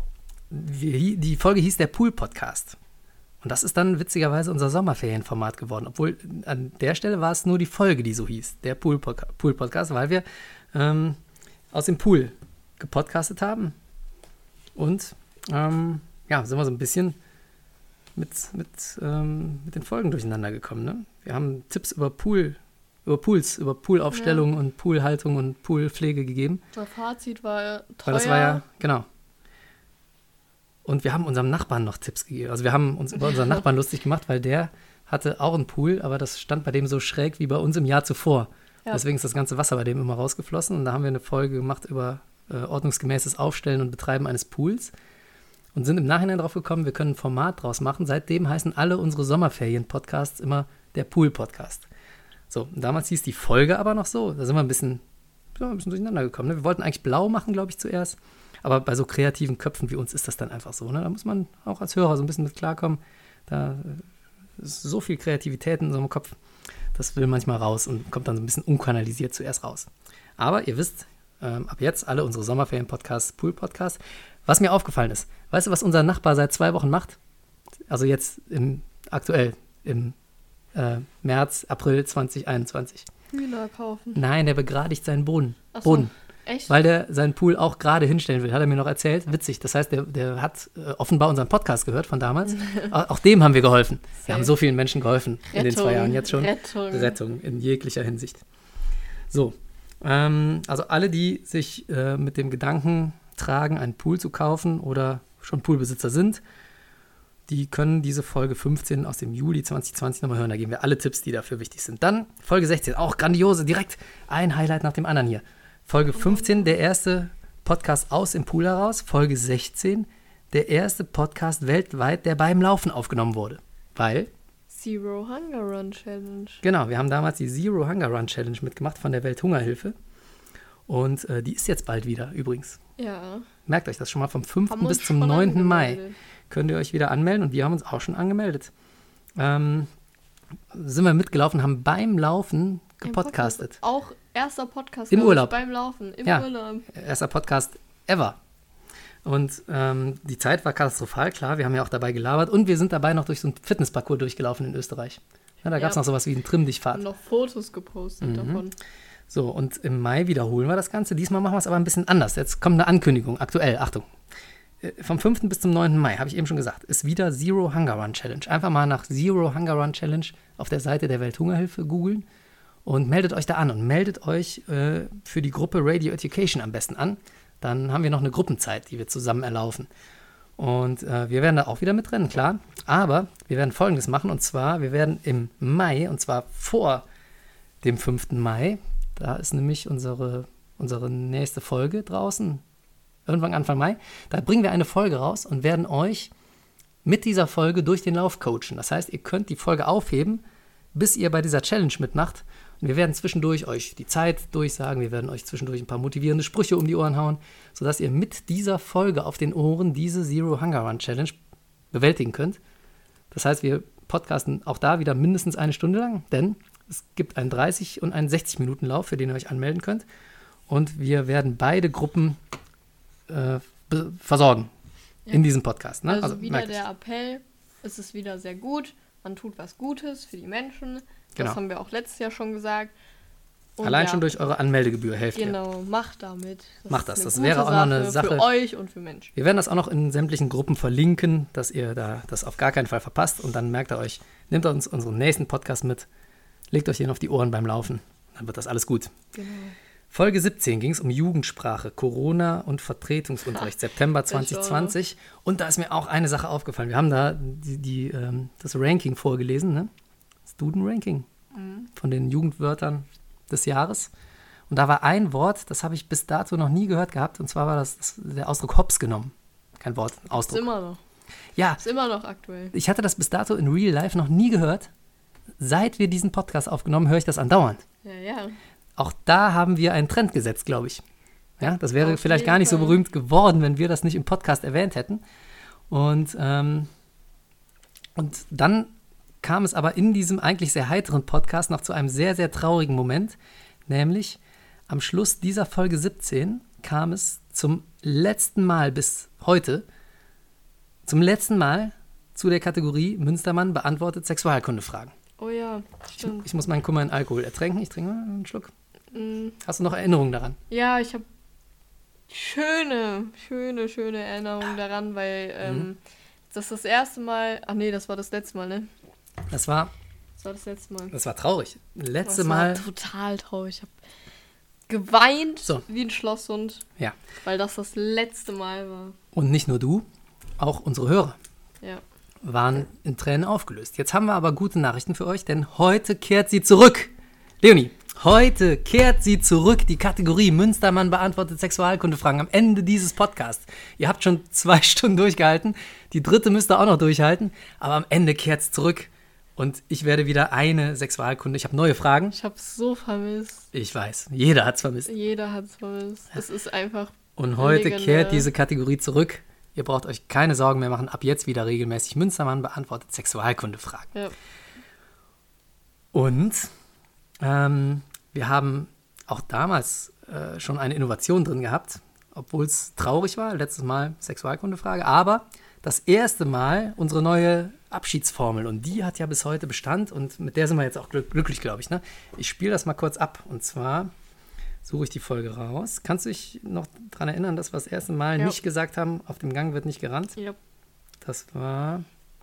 die Folge hieß der Pool-Podcast. Und das ist dann witzigerweise unser Sommerferienformat geworden. Obwohl an der Stelle war es nur die Folge, die so hieß, der Pool-Podcast, weil wir aus dem Pool gepodcastet haben. Und sind wir so ein bisschen mit den Folgen durcheinander gekommen. Ne? Wir haben Tipps über Poolaufstellung und Poolhaltung und Poolpflege gegeben. Das Fazit war teuer. Weil das war ja, genau. Und wir haben unserem Nachbarn noch Tipps gegeben. Also wir haben uns über unseren Nachbarn lustig gemacht, weil der hatte auch einen Pool, aber das stand bei dem so schräg wie bei uns im Jahr zuvor. Ja. Deswegen ist das ganze Wasser bei dem immer rausgeflossen. Und da haben wir eine Folge gemacht über ordnungsgemäßes Aufstellen und Betreiben eines Pools. Und sind im Nachhinein drauf gekommen, wir können ein Format draus machen. Seitdem heißen alle unsere Sommerferien-Podcasts immer der Pool-Podcast. So, und damals hieß die Folge aber noch so. Da sind wir ein bisschen durcheinander gekommen. Ne? Wir wollten eigentlich blau machen, glaube ich, zuerst. Aber bei so kreativen Köpfen wie uns ist das dann einfach so. Ne? Da muss man auch als Hörer so ein bisschen mit klarkommen. Da ist so viel Kreativität in so einem Kopf. Das will manchmal raus und kommt dann so ein bisschen unkanalisiert zuerst raus. Aber ihr wisst, ab jetzt alle unsere Sommerferien-Podcasts, Pool-Podcasts. Was mir aufgefallen ist, weißt du, was unser Nachbar seit 2 Wochen macht? Also jetzt aktuell im März, April 2021. Hühner kaufen. Nein, der begradigt seinen Boden. Ach so. Boden. Echt? Weil der seinen Pool auch gerade hinstellen will, hat er mir noch erzählt. Witzig, das heißt, der hat offenbar unseren Podcast gehört von damals. Auch dem haben wir geholfen. Wir haben so vielen Menschen geholfen in den 2 Jahren jetzt schon. Rettung in jeglicher Hinsicht. So, also alle, die sich mit dem Gedanken tragen, einen Pool zu kaufen oder schon Poolbesitzer sind, die können diese Folge 15 aus dem Juli 2020 nochmal hören. Da geben wir alle Tipps, die dafür wichtig sind. Dann Folge 16, auch grandiose, direkt ein Highlight nach dem anderen hier. Folge 15, der erste Podcast aus dem Pool heraus. Folge 16, der erste Podcast weltweit, der beim Laufen aufgenommen wurde. Weil? Zero Hunger Run Challenge. Genau, wir haben damals die Zero Hunger Run Challenge mitgemacht von der Welthungerhilfe. Und die ist jetzt bald wieder übrigens. Ja. Merkt euch das schon mal, vom 5. bis zum 9. Mai könnt ihr euch wieder anmelden. Und wir haben uns auch schon angemeldet. Sind wir mitgelaufen, haben beim Laufen gepodcastet. Auch erster Podcast im Urlaub. Beim Laufen, im Urlaub. Erster Podcast ever. Und die Zeit war katastrophal, klar, wir haben ja auch dabei gelabert und wir sind dabei noch durch so einen Fitnessparcours durchgelaufen in Österreich. Ja, da gab es noch sowas wie einen Trimm-Dich-Fahrt. Und noch Fotos gepostet davon. So, und im Mai wiederholen wir das Ganze. Diesmal machen wir es aber ein bisschen anders. Jetzt kommt eine Ankündigung, aktuell, Achtung. Vom 5. bis zum 9. Mai, habe ich eben schon gesagt, ist wieder Zero Hunger Run Challenge. Einfach mal nach Zero Hunger Run Challenge auf der Seite der Welthungerhilfe googeln und meldet euch da an und meldet euch für die Gruppe Radio Education am besten an. Dann haben wir noch eine Gruppenzeit, die wir zusammen erlaufen. Und wir werden da auch wieder mitrennen, klar. Aber wir werden Folgendes machen, und zwar, wir werden im Mai, und zwar vor dem 5. Mai, da ist nämlich unsere nächste Folge draußen, irgendwann Anfang Mai, da bringen wir eine Folge raus und werden euch mit dieser Folge durch den Lauf coachen. Das heißt, ihr könnt die Folge aufheben, bis ihr bei dieser Challenge mitmacht. Und wir werden zwischendurch euch die Zeit durchsagen, wir werden euch zwischendurch ein paar motivierende Sprüche um die Ohren hauen, sodass ihr mit dieser Folge auf den Ohren diese Zero Hunger Run Challenge bewältigen könnt. Das heißt, wir podcasten auch da wieder mindestens 1 Stunde lang, denn es gibt einen 30- und einen 60-Minuten-Lauf, für den ihr euch anmelden könnt. Und wir werden beide Gruppen versorgen in diesem Podcast. Ne? Also wieder der Appell, es ist wieder sehr gut, man tut was Gutes für die Menschen. Das haben wir auch letztes Jahr schon gesagt. Und allein schon durch eure Anmeldegebühr helft ihr. Genau, macht damit. Das wäre auch noch eine Sache für euch und für Menschen. Wir werden das auch noch in sämtlichen Gruppen verlinken, dass ihr da das auf gar keinen Fall verpasst. Und dann merkt ihr euch, nehmt uns unseren nächsten Podcast mit, legt euch den auf die Ohren beim Laufen. Dann wird das alles gut. Genau. Folge 17 ging es um Jugendsprache, Corona und Vertretungsunterricht, September 2020. Und da ist mir auch eine Sache aufgefallen. Wir haben da das Ranking vorgelesen, ne? Das Duden-Ranking von den Jugendwörtern des Jahres. Und da war ein Wort, das habe ich bis dato noch nie gehört gehabt, und zwar war der Ausdruck Hops genommen. Kein Wort, ein Ausdruck. Ist immer noch. Ja. Ist immer noch aktuell. Ich hatte das bis dato in Real Life noch nie gehört. Seit wir diesen Podcast aufgenommen, höre ich das andauernd. Ja. Auch da haben wir einen Trend gesetzt, glaube ich. Ja, das wäre vielleicht gar nicht so berühmt geworden, wenn wir das nicht im Podcast erwähnt hätten. Und dann kam es aber in diesem eigentlich sehr heiteren Podcast noch zu einem sehr, sehr traurigen Moment. Nämlich am Schluss dieser Folge 17 kam es zum letzten Mal bis heute zum letzten Mal zu der Kategorie Münstermann beantwortet Sexualkundefragen. Oh ja, stimmt. Ich muss meinen Kummer in Alkohol ertränken. Ich trinke mal einen Schluck. Hast du noch Erinnerungen daran? Ja, ich habe schöne Erinnerungen daran, weil das erste Mal, das war das letzte Mal, ne? Das war das letzte Mal. Das war traurig. Letzte Das Mal. war total traurig. Ich habe geweint wie ein Schlosshund, Ja. weil das letzte Mal war. Und nicht nur du, auch unsere Hörer Ja. waren in Tränen aufgelöst. Jetzt haben wir aber gute Nachrichten für euch, denn heute kehrt sie zurück. Leonie, heute kehrt sie zurück, die Kategorie Münstermann beantwortet Sexualkundefragen am Ende dieses Podcasts. Ihr habt schon 2 Stunden durchgehalten, die 3. müsst ihr auch noch durchhalten, aber am Ende kehrt es zurück und ich werde wieder eine Sexualkunde. Ich habe neue Fragen. Ich habe es so vermisst. Ich weiß, jeder hat es vermisst. Jeder hat es vermisst. Es ist einfach Und heute legendär. kehrt diese Kategorie zurück. Ihr braucht euch keine Sorgen mehr machen. Ab jetzt wieder regelmäßig Münstermann beantwortet Sexualkundefragen. Ja. Und wir haben auch damals schon eine Innovation drin gehabt, obwohl es traurig war. Letztes Mal Sexualkundefrage. Aber das erste Mal unsere neue Abschiedsformel. Und die hat ja bis heute Bestand. Und mit der sind wir jetzt auch glücklich, glaube ich. Ne? Ich spiele das mal kurz ab. Und zwar suche ich die Folge raus. Kannst du dich noch daran erinnern, dass wir das erste Mal nicht gesagt haben, auf dem Gang wird nicht gerannt? Ja. Das war...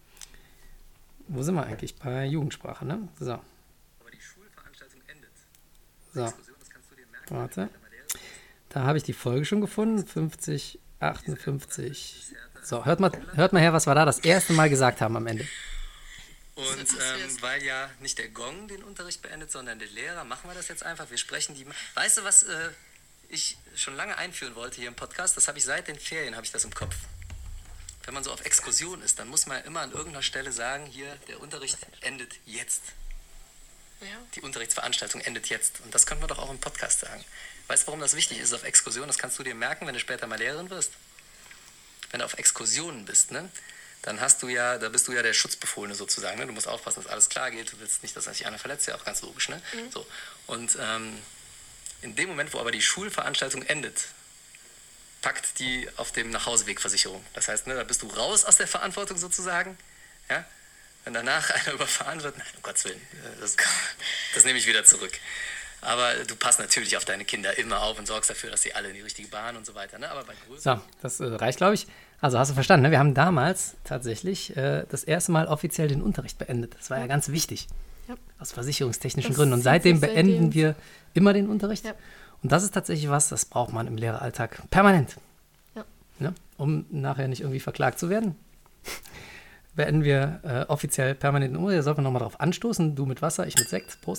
Wo sind wir eigentlich? Bei Jugendsprache, ne? So. Aber die Schulveranstaltung endet. So. Exkursion, das kannst du dir merken. Warte. Da habe ich die Folge schon gefunden. 50, 58. So, hört mal her, was wir da das erste Mal gesagt haben am Ende. Und weil ja nicht der Gong den Unterricht beendet, sondern der Lehrer, machen wir das jetzt einfach. Wir sprechen die... Weißt du, was ich schon lange einführen wollte hier im Podcast? Das habe ich seit den Ferien, habe ich das im Kopf. Wenn man so auf Exkursion ist, dann muss man immer an irgendeiner Stelle sagen, hier, der Unterricht endet jetzt. Ja. Die Unterrichtsveranstaltung endet jetzt. Und das könnte man doch auch im Podcast sagen. Weißt du, warum das wichtig ist auf Exkursion? Das kannst du dir merken, wenn du später mal Lehrerin wirst. Wenn du auf Exkursionen bist, ne? Dann da bist du ja der Schutzbefohlene sozusagen. Ne? Du musst aufpassen, dass alles klar geht. Du willst nicht, dass sich einer verletzt, ja auch ganz logisch. Ne? Mhm. So. Und in dem Moment, wo aber die Schulveranstaltung endet, packt die auf dem Nachhausewegversicherung. Das heißt, ne, da bist du raus aus der Verantwortung sozusagen. Ja? Wenn danach einer überfahren wird, nein, um Gottes Willen, das nehme ich wieder zurück. Aber du passt natürlich auf deine Kinder immer auf und sorgst dafür, dass sie alle in die richtige Bahn und so weiter. Ne? Aber bei So, das reicht, glaube ich. Also hast du verstanden, ne? Wir haben damals tatsächlich das erste Mal offiziell den Unterricht beendet. Das war ja ganz wichtig. Ja. Aus versicherungstechnischen Das Gründen. Und zieht seitdem sich beenden wir immer den Unterricht. Ja. Und das ist tatsächlich was, das braucht man im Lehreralltag permanent. Ja. Ne? Um nachher nicht irgendwie verklagt zu werden. Beenden wir offiziell permanent den Unterricht. Da sollten wir nochmal drauf anstoßen. Du mit Wasser, ich mit Sekt. Prost.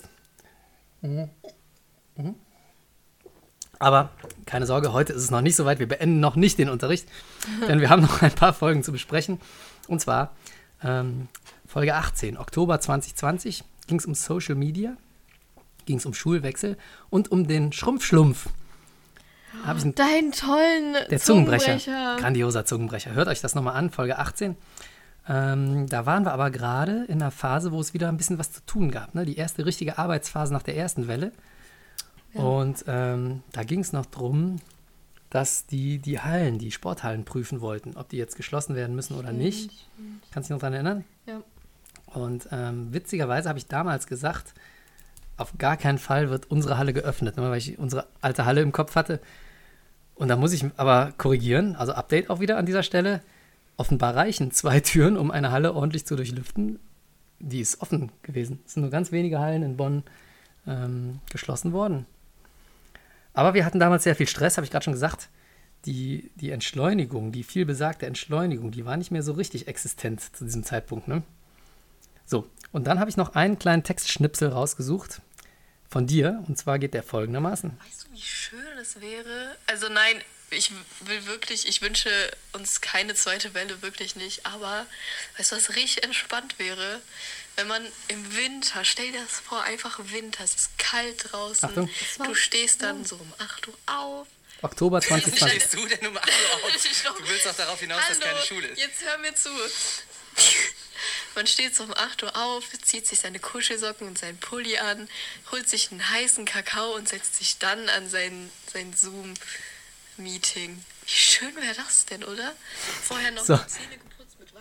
Aber keine Sorge, heute ist es noch nicht so weit. Wir beenden noch nicht den Unterricht, denn wir haben noch ein paar Folgen zu besprechen. Und zwar Folge 18, Oktober 2020, ging es um Social Media, ging es um Schulwechsel und um den Schrumpfschlumpf. Deinen tollen Der Zungenbrecher. Grandioser Zungenbrecher. Hört euch das nochmal an, Folge 18. Da waren wir aber gerade in einer Phase, wo es wieder ein bisschen was zu tun gab. Ne? Die erste richtige Arbeitsphase nach der ersten Welle. Ja. Und da ging es noch drum, dass die Hallen, die Sporthallen prüfen wollten, ob die jetzt geschlossen werden müssen oder nicht. Kannst du dich noch daran erinnern? Ja. Und witzigerweise habe ich damals gesagt, auf gar keinen Fall wird unsere Halle geöffnet, ne? Weil ich unsere alte Halle im Kopf hatte. Und da muss ich aber korrigieren, also Update auch wieder an dieser Stelle. Offenbar reichen 2 Türen, um eine Halle ordentlich zu durchlüften. Die ist offen gewesen. Es sind nur ganz wenige Hallen in Bonn geschlossen worden. Aber wir hatten damals sehr viel Stress, habe ich gerade schon gesagt. Die Entschleunigung, die vielbesagte Entschleunigung, die war nicht mehr so richtig existent zu diesem Zeitpunkt. Ne? So, und dann habe ich noch einen kleinen Textschnipsel rausgesucht von dir. Und zwar geht der folgendermaßen. Weißt du, wie schön es wäre? Also nein, ich wünsche uns keine zweite Welle, wirklich nicht. Aber weißt du, was richtig entspannt wäre? Wenn man im Winter, stell dir das vor, einfach Winter, es ist kalt draußen. Achtung. Du stehst dann so um 8 Uhr auf. Oktober 2020. stehst du denn um 8 Uhr auf? Du willst doch darauf hinaus, dass keine Schule ist. Jetzt hör mir zu. Man steht so um 8 Uhr auf, zieht sich seine Kuschelsocken und seinen Pulli an, holt sich einen heißen Kakao und setzt sich dann an sein Zoom-Meeting. Wie schön wäre das denn, oder? Vorher noch So. die Zähne geputzt mit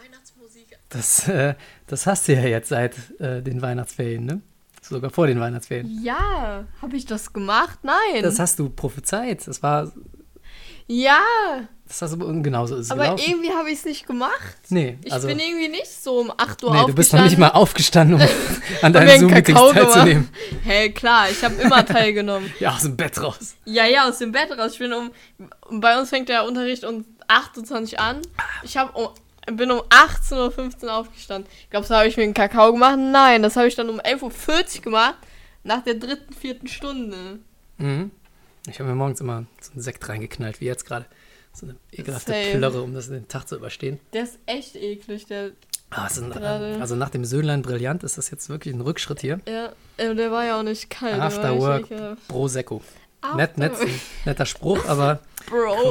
Weihnachtsmusik. Das hast du ja jetzt seit den Weihnachtsferien, ne? Sogar vor den Weihnachtsferien. Ja, habe ich das gemacht? Nein. Das hast du prophezeit. Das hast du, genauso ist es aber gelaufen. irgendwie habe ich es nicht gemacht. Nee, Ich also, bin irgendwie nicht so um 8 Uhr nee, aufgestanden. du bist noch nicht mal aufgestanden, um an mir deinen einen Zoom-Meetings Kakao teilzunehmen. gemacht. Hey, klar, ich habe immer teilgenommen. Ja, aus dem Bett raus. Ja, aus dem Bett raus. Bei uns fängt der Unterricht um 28 an. Ich bin um 18.15 Uhr aufgestanden. Glaubst du, habe ich mir einen Kakao gemacht? Nein, das habe ich dann um 11.40 Uhr gemacht, nach der 3., 4. Stunde. Mhm. Ich habe mir morgens immer so einen Sekt reingeknallt, wie jetzt gerade. So eine ekelhafte Same. Plörre, um das den Tag zu überstehen. Der ist echt eklig, der... Also nach dem Söhnlein Brillant ist das jetzt wirklich ein Rückschritt hier. Ja, der war ja auch nicht kalt. der war After echt Work, ekelhaft. Prosecco. After Work. Netter Spruch, aber Bro,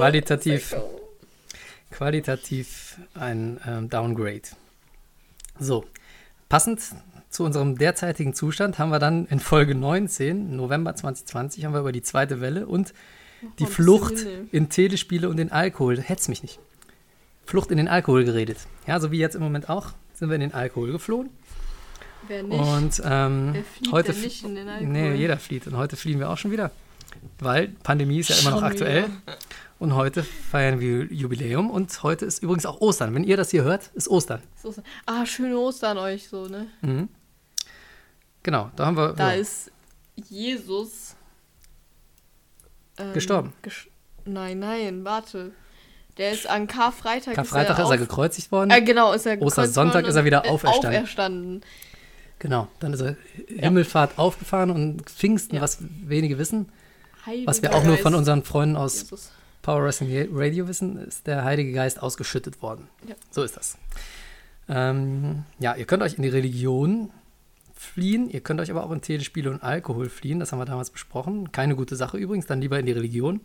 qualitativ ein Downgrade. So, passend zu unserem derzeitigen Zustand haben wir dann in Folge 19, November 2020, haben wir über die zweite Welle und die Flucht in Telespiele und den Alkohol, hetz mich nicht, Flucht in den Alkohol geredet. Ja, so wie jetzt im Moment auch, sind wir in den Alkohol geflohen. Wer nicht? Und Wer flieht heute denn nicht in den Alkohol? Nee, jeder flieht. Und heute fliehen wir auch schon wieder. Weil Pandemie ist ja immer noch Schon aktuell. wieder. Und heute feiern wir Jubiläum. Und heute ist übrigens auch Ostern. Wenn ihr das hier hört, ist Ostern. Schöne Ostern euch so, ne? Mhm. Genau, da haben wir... Da ja, ist Jesus gestorben. Nein, warte. Der ist an Karfreitag. Karfreitag ist er gekreuzigt worden. Genau, ist er Ostersonntag ist er wieder auferstanden. Genau, dann ist er Himmelfahrt aufgefahren und Pfingsten, was wenige wissen, Heiliger was wir auch nur von Geist. unseren Freunden aus Jesus. Power Wrestling Radio wissen, ist der Heilige Geist ausgeschüttet worden. Ja. So ist das. Ja, ihr könnt euch in die Religion fliehen, ihr könnt euch aber auch in Telespiele und Alkohol fliehen, das haben wir damals besprochen. Keine gute Sache übrigens, dann lieber in die Religion.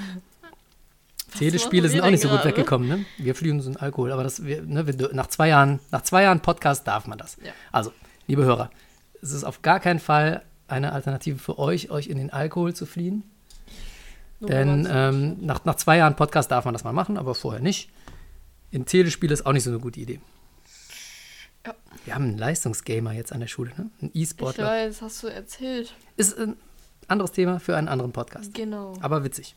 Telespiele machen sind wir auch nicht so denn gut gerade? weggekommen, ne? Wir fliehen uns in Alkohol, aber nach 2 Jahren Podcast darf man das. Ja. Also, liebe Hörer, es ist auf gar keinen Fall eine Alternative für euch in den Alkohol zu fliehen. Nur Denn wenn man's- nach 2 Jahren Podcast darf man das mal machen, aber vorher nicht. In Telespiele ist auch nicht so eine gute Idee. Ja. Wir haben einen Leistungsgamer jetzt an der Schule, ne? Ein Ich E-Sportler. weiß, hast du erzählt. Ist ein anderes Thema für einen anderen Podcast. Genau. Aber witzig.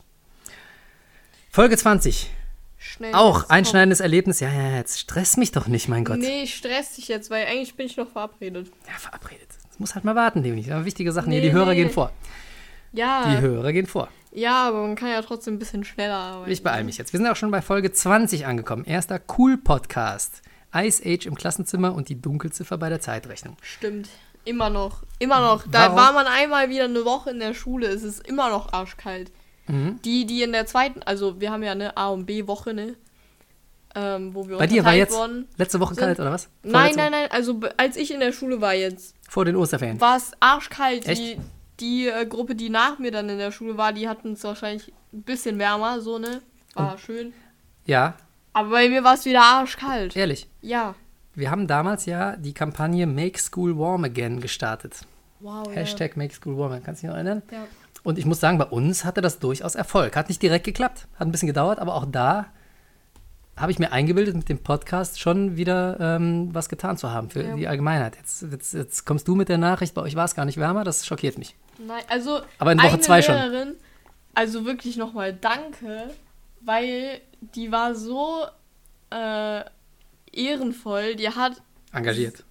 Folge 20. Schnell. Auch jetzt einschneidendes Erlebnis. Ja, jetzt stress mich doch nicht, mein komm. Gott. Nee, ich stress dich jetzt, weil eigentlich bin ich noch verabredet. Ja, verabredet. Das muss halt mal warten, Leonie. Das sind wichtige Sachen hier. Nee, Die Hörer nee. gehen vor. Ja. Die Hörer gehen vor. Ja, aber man kann ja trotzdem ein bisschen schneller arbeiten. Ich beeile mich jetzt. Wir sind auch schon bei Folge 20 angekommen. Erster Cool-Podcast. Ice Age im Klassenzimmer und die Dunkelziffer bei der Zeitrechnung. Stimmt. Immer noch. Immer noch. Da Warum? war man einmal wieder eine Woche in der Schule. Es ist immer noch arschkalt. Mhm. Die in der zweiten, also wir haben ja eine A- und B-Woche, ne? Wo wir Bei dir war unterteilt jetzt worden letzte Woche sind. kalt, oder was? Nein, Vorletzte nein, also als ich in der Schule war jetzt, Woche? Vor den Osterferien. war es arschkalt. Echt? Die Gruppe, die nach mir dann in der Schule war, die hatten es wahrscheinlich ein bisschen wärmer, so, ne? War schön. Ja, Aber bei mir war es wieder arschkalt. ehrlich. Ja. Wir haben damals ja die Kampagne Make School Warm Again gestartet. Wow, Hashtag Make School Warm Again. Kannst du dich noch erinnern? Ja. Und ich muss sagen, bei uns hatte das durchaus Erfolg. Hat nicht direkt geklappt, hat ein bisschen gedauert, aber auch da habe ich mir eingebildet, mit dem Podcast schon wieder was getan zu haben für die Allgemeinheit. Jetzt kommst du mit der Nachricht, bei euch war es gar nicht wärmer, das schockiert mich. Nein, also Aber in Woche eine 2 schon. Lehrerin, also wirklich nochmal danke, weil die war so ehrenvoll, die hat Engagiert.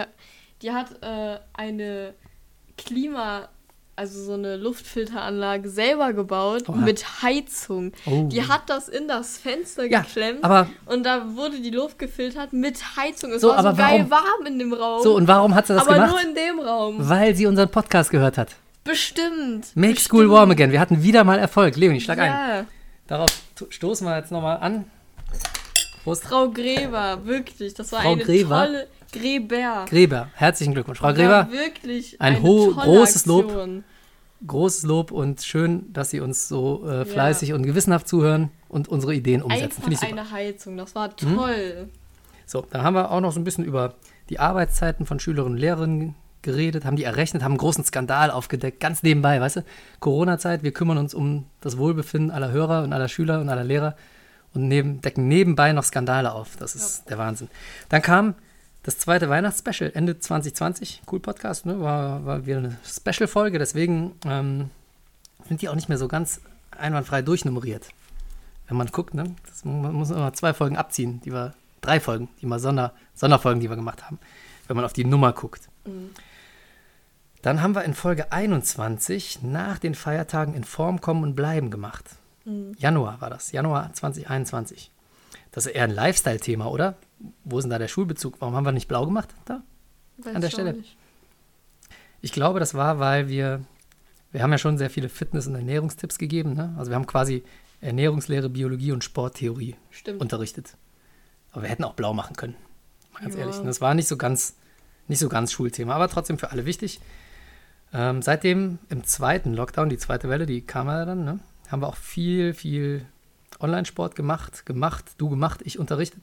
eine also so eine Luftfilteranlage selber gebaut. Oha. Mit Heizung. Oh. Die hat das in das Fenster Ja, geklemmt aber und da wurde die Luft gefiltert mit Heizung. Es So, war so aber geil warum- warm in dem Raum. so, und warum hat sie das aber gemacht? nur in dem Raum. Weil sie unseren Podcast gehört hat. Bestimmt. Make Bestimmt. School Warm Again. Wir hatten wieder mal Erfolg. Leonie, schlag ein. Ja. Darauf stoßen wir jetzt nochmal an. Prost. Frau Gräber, wirklich. Das war Frau eine Gräber? tolle... Gräber. Gräber, herzlichen Glückwunsch. Frau War Gräber, wirklich ein eine tolle großes Lob. Aktion. großes Lob und schön, dass Sie uns so fleißig und gewissenhaft zuhören und unsere Ideen umsetzen. Finde ich Einfach super. eine Heizung, das war toll. So, dann haben wir auch noch so ein bisschen über die Arbeitszeiten von Schülerinnen und Lehrerinnen geredet, haben die errechnet, haben einen großen Skandal aufgedeckt, ganz nebenbei, weißt du? Corona-Zeit, wir kümmern uns um das Wohlbefinden aller Hörer und aller Schüler und aller Lehrer und decken nebenbei noch Skandale auf. Das ist der Wahnsinn. Dann kam das zweite Weihnachtsspecial Ende 2020. Cool Podcast, ne? War wieder eine Special-Folge, deswegen sind die auch nicht mehr so ganz einwandfrei durchnummeriert. Wenn man guckt, ne? Man muss immer 2 Folgen abziehen, 3 Folgen, die mal Sonderfolgen, die wir gemacht haben, wenn man auf die Nummer guckt. Mhm. Dann haben wir in Folge 21 nach den Feiertagen in Form kommen und bleiben gemacht. Mhm. Januar war das, Januar 2021. Das ist eher ein Lifestyle-Thema, oder? Wo ist denn da der Schulbezug? Warum haben wir nicht blau gemacht da? Weiß an der Stelle? Nicht. Ich glaube, das war, weil wir haben ja schon sehr viele Fitness- und Ernährungstipps gegeben. Ne? Also wir haben quasi Ernährungslehre, Biologie und Sporttheorie unterrichtet. Aber wir hätten auch blau machen können. Mal ganz ehrlich. Das war nicht so ganz Schulthema, aber trotzdem für alle wichtig. Seitdem im zweiten Lockdown, die zweite Welle, die kam ja dann, ne? Haben wir auch viel Online-Sport gemacht, du gemacht, ich unterrichtet.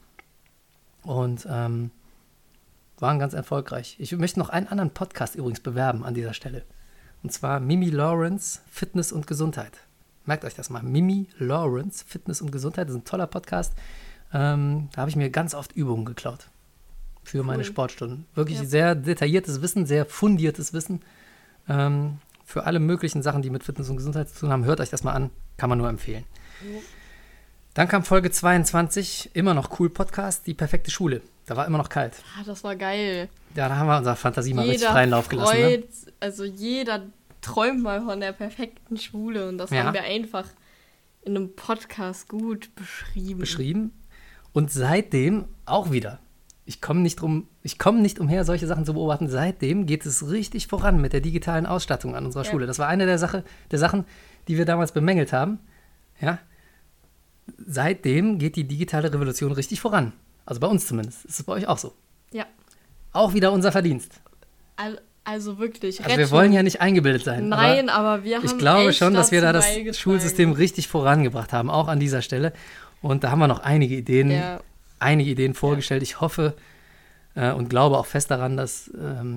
Und waren ganz erfolgreich. Ich möchte noch einen anderen Podcast übrigens bewerben an dieser Stelle. Und zwar Mimi Lawrence, Fitness und Gesundheit. Merkt euch das mal. Mimi Lawrence, Fitness und Gesundheit. Das ist ein toller Podcast. Da habe ich mir ganz oft Übungen geklaut für meine Sportstunden. Wirklich sehr detailliertes Wissen, sehr fundiertes Wissen für alle möglichen Sachen, die mit Fitness und Gesundheit zu tun haben. Hört euch das mal an, kann man nur empfehlen. Dann kam Folge 22, immer noch cool Podcast, die perfekte Schule. Da war immer noch kalt. Ah, das war geil. Ja, da haben wir unsere Fantasie mal richtig freien Lauf gelassen. Ne? Also jeder träumt mal von der perfekten Schule und das haben wir einfach in einem Podcast gut beschrieben. Und seitdem auch wieder. Ich komme nicht umher, solche Sachen zu beobachten. Seitdem geht es richtig voran mit der digitalen Ausstattung an unserer Schule. Das war eine der Sachen, die wir damals bemängelt haben. Ja. Seitdem geht die digitale Revolution richtig voran. Also bei uns zumindest. Ist es bei euch auch so? Ja. Auch wieder unser Verdienst. Also wirklich. Also wir wollen ja nicht eingebildet sein. Nein, aber wir haben ich glaube schon, dass wir da das Schulsystem richtig vorangebracht haben, auch an dieser Stelle. Und da haben wir noch einige Ideen vorgestellt. Ich hoffe und glaube auch fest daran, dass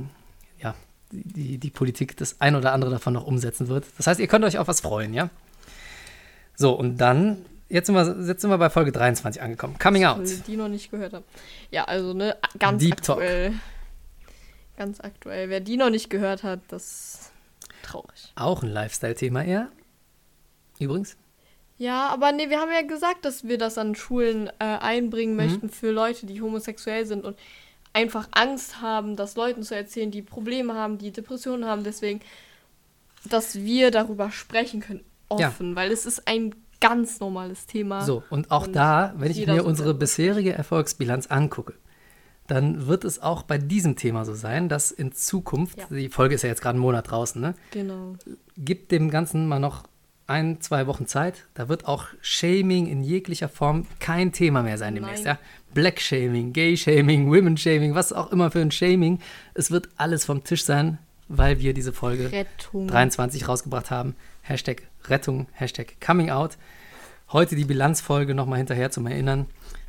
die Politik das ein oder andere davon noch umsetzen wird. Das heißt, ihr könnt euch auf was freuen, ja? So, und dann, jetzt sind wir bei Folge 23 angekommen. Coming Out. Die noch nicht gehört haben. Ja, also, ne, ganz Deep aktuell. Talk. Ganz aktuell. Wer die noch nicht gehört hat, das ist traurig. Auch ein Lifestyle-Thema eher, übrigens. Ja, aber nee, wir haben ja gesagt, dass wir das an Schulen einbringen möchten für Leute, die homosexuell sind und einfach Angst haben, das Leuten zu erzählen, die Probleme haben, die Depressionen haben. Deswegen, dass wir darüber sprechen können, offen, weil es ist ein ganz normales Thema. So, und auch da, wenn ich mir unsere bisherige Erfolgsbilanz angucke, dann wird es auch bei diesem Thema so sein, dass in Zukunft, die Folge ist ja jetzt gerade einen Monat draußen, ne? Genau. Gibt dem Ganzen mal noch 1-2 Wochen Zeit. Da wird auch Shaming in jeglicher Form kein Thema mehr sein demnächst. Ja? Black-Shaming, Gay-Shaming, Women-Shaming, was auch immer für ein Shaming. Es wird alles vom Tisch sein, weil wir diese Folge 23 rausgebracht haben. Hashtag Rettung, Hashtag Coming Out. Heute die Bilanzfolge nochmal hinterher zum Erinnern.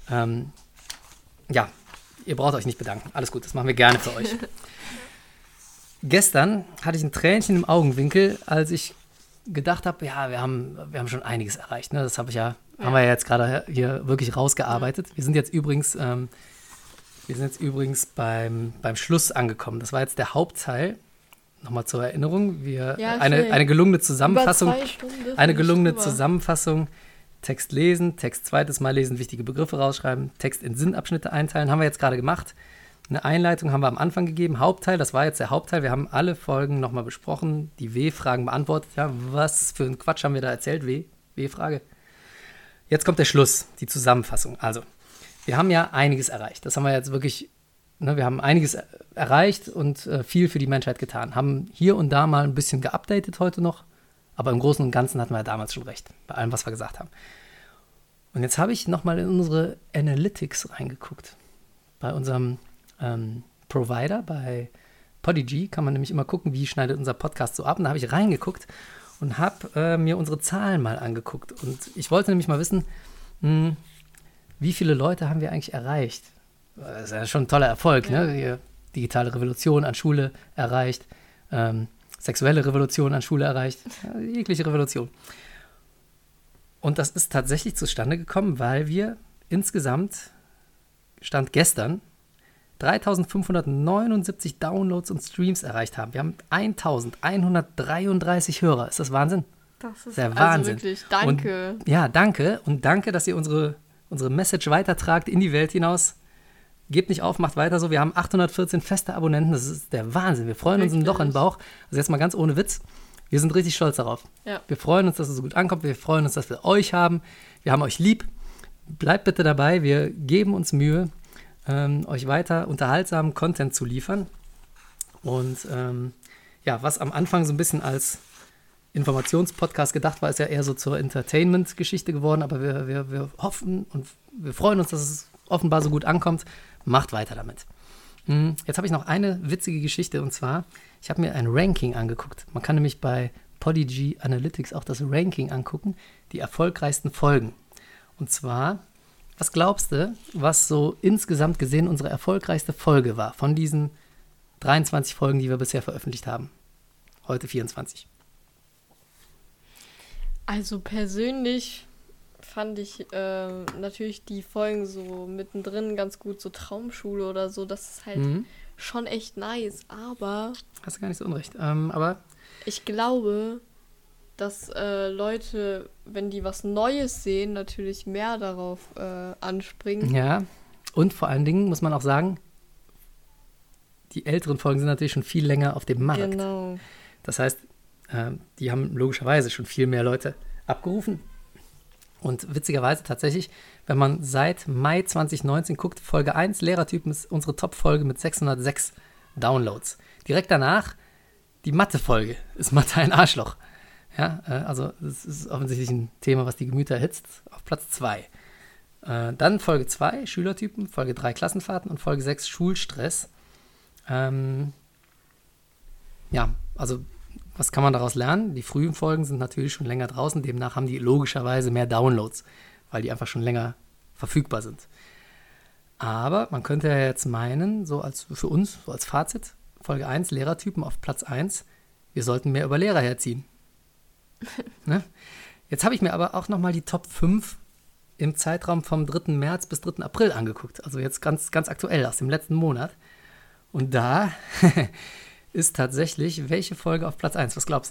Ihr braucht euch nicht bedanken. Alles gut, das machen wir gerne für euch. Gestern hatte ich ein Tränchen im Augenwinkel, als ich gedacht habe, ja, wir haben schon einiges erreicht. Ne? Das haben wir ja jetzt gerade hier wirklich rausgearbeitet. Wir sind jetzt übrigens beim Schluss angekommen. Das war jetzt der Hauptteil. Nochmal zur Erinnerung. Eine gelungene Zusammenfassung. Zusammenfassung. Text lesen, Text zweites Mal lesen, wichtige Begriffe rausschreiben, Text in Sinnabschnitte einteilen. Haben wir jetzt gerade gemacht. Eine Einleitung haben wir am Anfang gegeben. Hauptteil, das war jetzt der Hauptteil. Wir haben alle Folgen nochmal besprochen, die W-Fragen beantwortet. Ja, was für ein Quatsch haben wir da erzählt? W-Frage. Jetzt kommt der Schluss, die Zusammenfassung. Also, wir haben ja einiges erreicht. Das haben wir jetzt wirklich, wir haben einiges erreicht und viel für die Menschheit getan. Haben hier und da mal ein bisschen geupdatet heute noch. Aber im Großen und Ganzen hatten wir ja damals schon recht, bei allem, was wir gesagt haben. Und jetzt habe ich nochmal in unsere Analytics reingeguckt. Bei unserem Provider, bei Podigy, kann man nämlich immer gucken, wie schneidet unser Podcast so ab. Und da habe ich reingeguckt und habe mir unsere Zahlen mal angeguckt. Und ich wollte nämlich mal wissen, wie viele Leute haben wir eigentlich erreicht? Das ist ja schon ein toller Erfolg, ne? Die digitale Revolution an Schule erreicht, sexuelle Revolution an Schule erreicht, jegliche Revolution. Und das ist tatsächlich zustande gekommen, weil wir insgesamt, Stand gestern, 3.579 Downloads und Streams erreicht haben. Wir haben 1.133 Hörer. Ist das Wahnsinn? Das ist der Wahnsinn. Wirklich, danke. Und, ja, danke. Und danke, dass ihr unsere Message weitertragt in die Welt hinaus. Gebt nicht auf, macht weiter so. Wir haben 814 feste Abonnenten. Das ist der Wahnsinn. Wir freuen uns ein Loch im Bauch. Also jetzt mal ganz ohne Witz. Wir sind richtig stolz darauf. Ja. Wir freuen uns, dass es so gut ankommt. Wir freuen uns, dass wir euch haben. Wir haben euch lieb. Bleibt bitte dabei. Wir geben uns Mühe, euch weiter unterhaltsamen Content zu liefern. Und was am Anfang so ein bisschen als Informationspodcast gedacht war, ist ja eher so zur Entertainment-Geschichte geworden. Aber wir hoffen und wir freuen uns, dass es offenbar so gut ankommt. Macht weiter damit. Jetzt habe ich noch eine witzige Geschichte, und zwar, ich habe mir ein Ranking angeguckt. Man kann nämlich bei Podigy Analytics auch das Ranking angucken, die erfolgreichsten Folgen. Und zwar, was glaubst du, was so insgesamt gesehen unsere erfolgreichste Folge war von diesen 23 Folgen, die wir bisher veröffentlicht haben? Heute 24. Also persönlich fand ich natürlich die Folgen so mittendrin ganz gut, so Traumschule oder so, das ist halt schon echt nice, aber... Hast du gar nicht so unrecht, aber... Ich glaube, dass Leute, wenn die was Neues sehen, natürlich mehr darauf anspringen. Ja, und vor allen Dingen muss man auch sagen, die älteren Folgen sind natürlich schon viel länger auf dem Markt. Genau. Das heißt, die haben logischerweise schon viel mehr Leute abgerufen. Und witzigerweise tatsächlich, wenn man seit Mai 2019 guckt, Folge 1, Lehrertypen, ist unsere Top-Folge mit 606 Downloads. Direkt danach die Mathe-Folge, ist Mathe ein Arschloch. Ja, also das ist offensichtlich ein Thema, was die Gemüter erhitzt, auf Platz 2. Dann Folge 2, Schülertypen, Folge 3, Klassenfahrten und Folge 6, Schulstress. Also was kann man daraus lernen? Die frühen Folgen sind natürlich schon länger draußen, demnach haben die logischerweise mehr Downloads, weil die einfach schon länger verfügbar sind. Aber man könnte ja jetzt meinen, für uns, so als Fazit, Folge 1, Lehrertypen auf Platz 1, wir sollten mehr über Lehrer herziehen. Ne? Jetzt habe ich mir aber auch nochmal die Top 5 im Zeitraum vom 3. März bis 3. April angeguckt. Also jetzt ganz, ganz aktuell aus dem letzten Monat. Und da ist tatsächlich welche Folge auf Platz 1? Was glaubst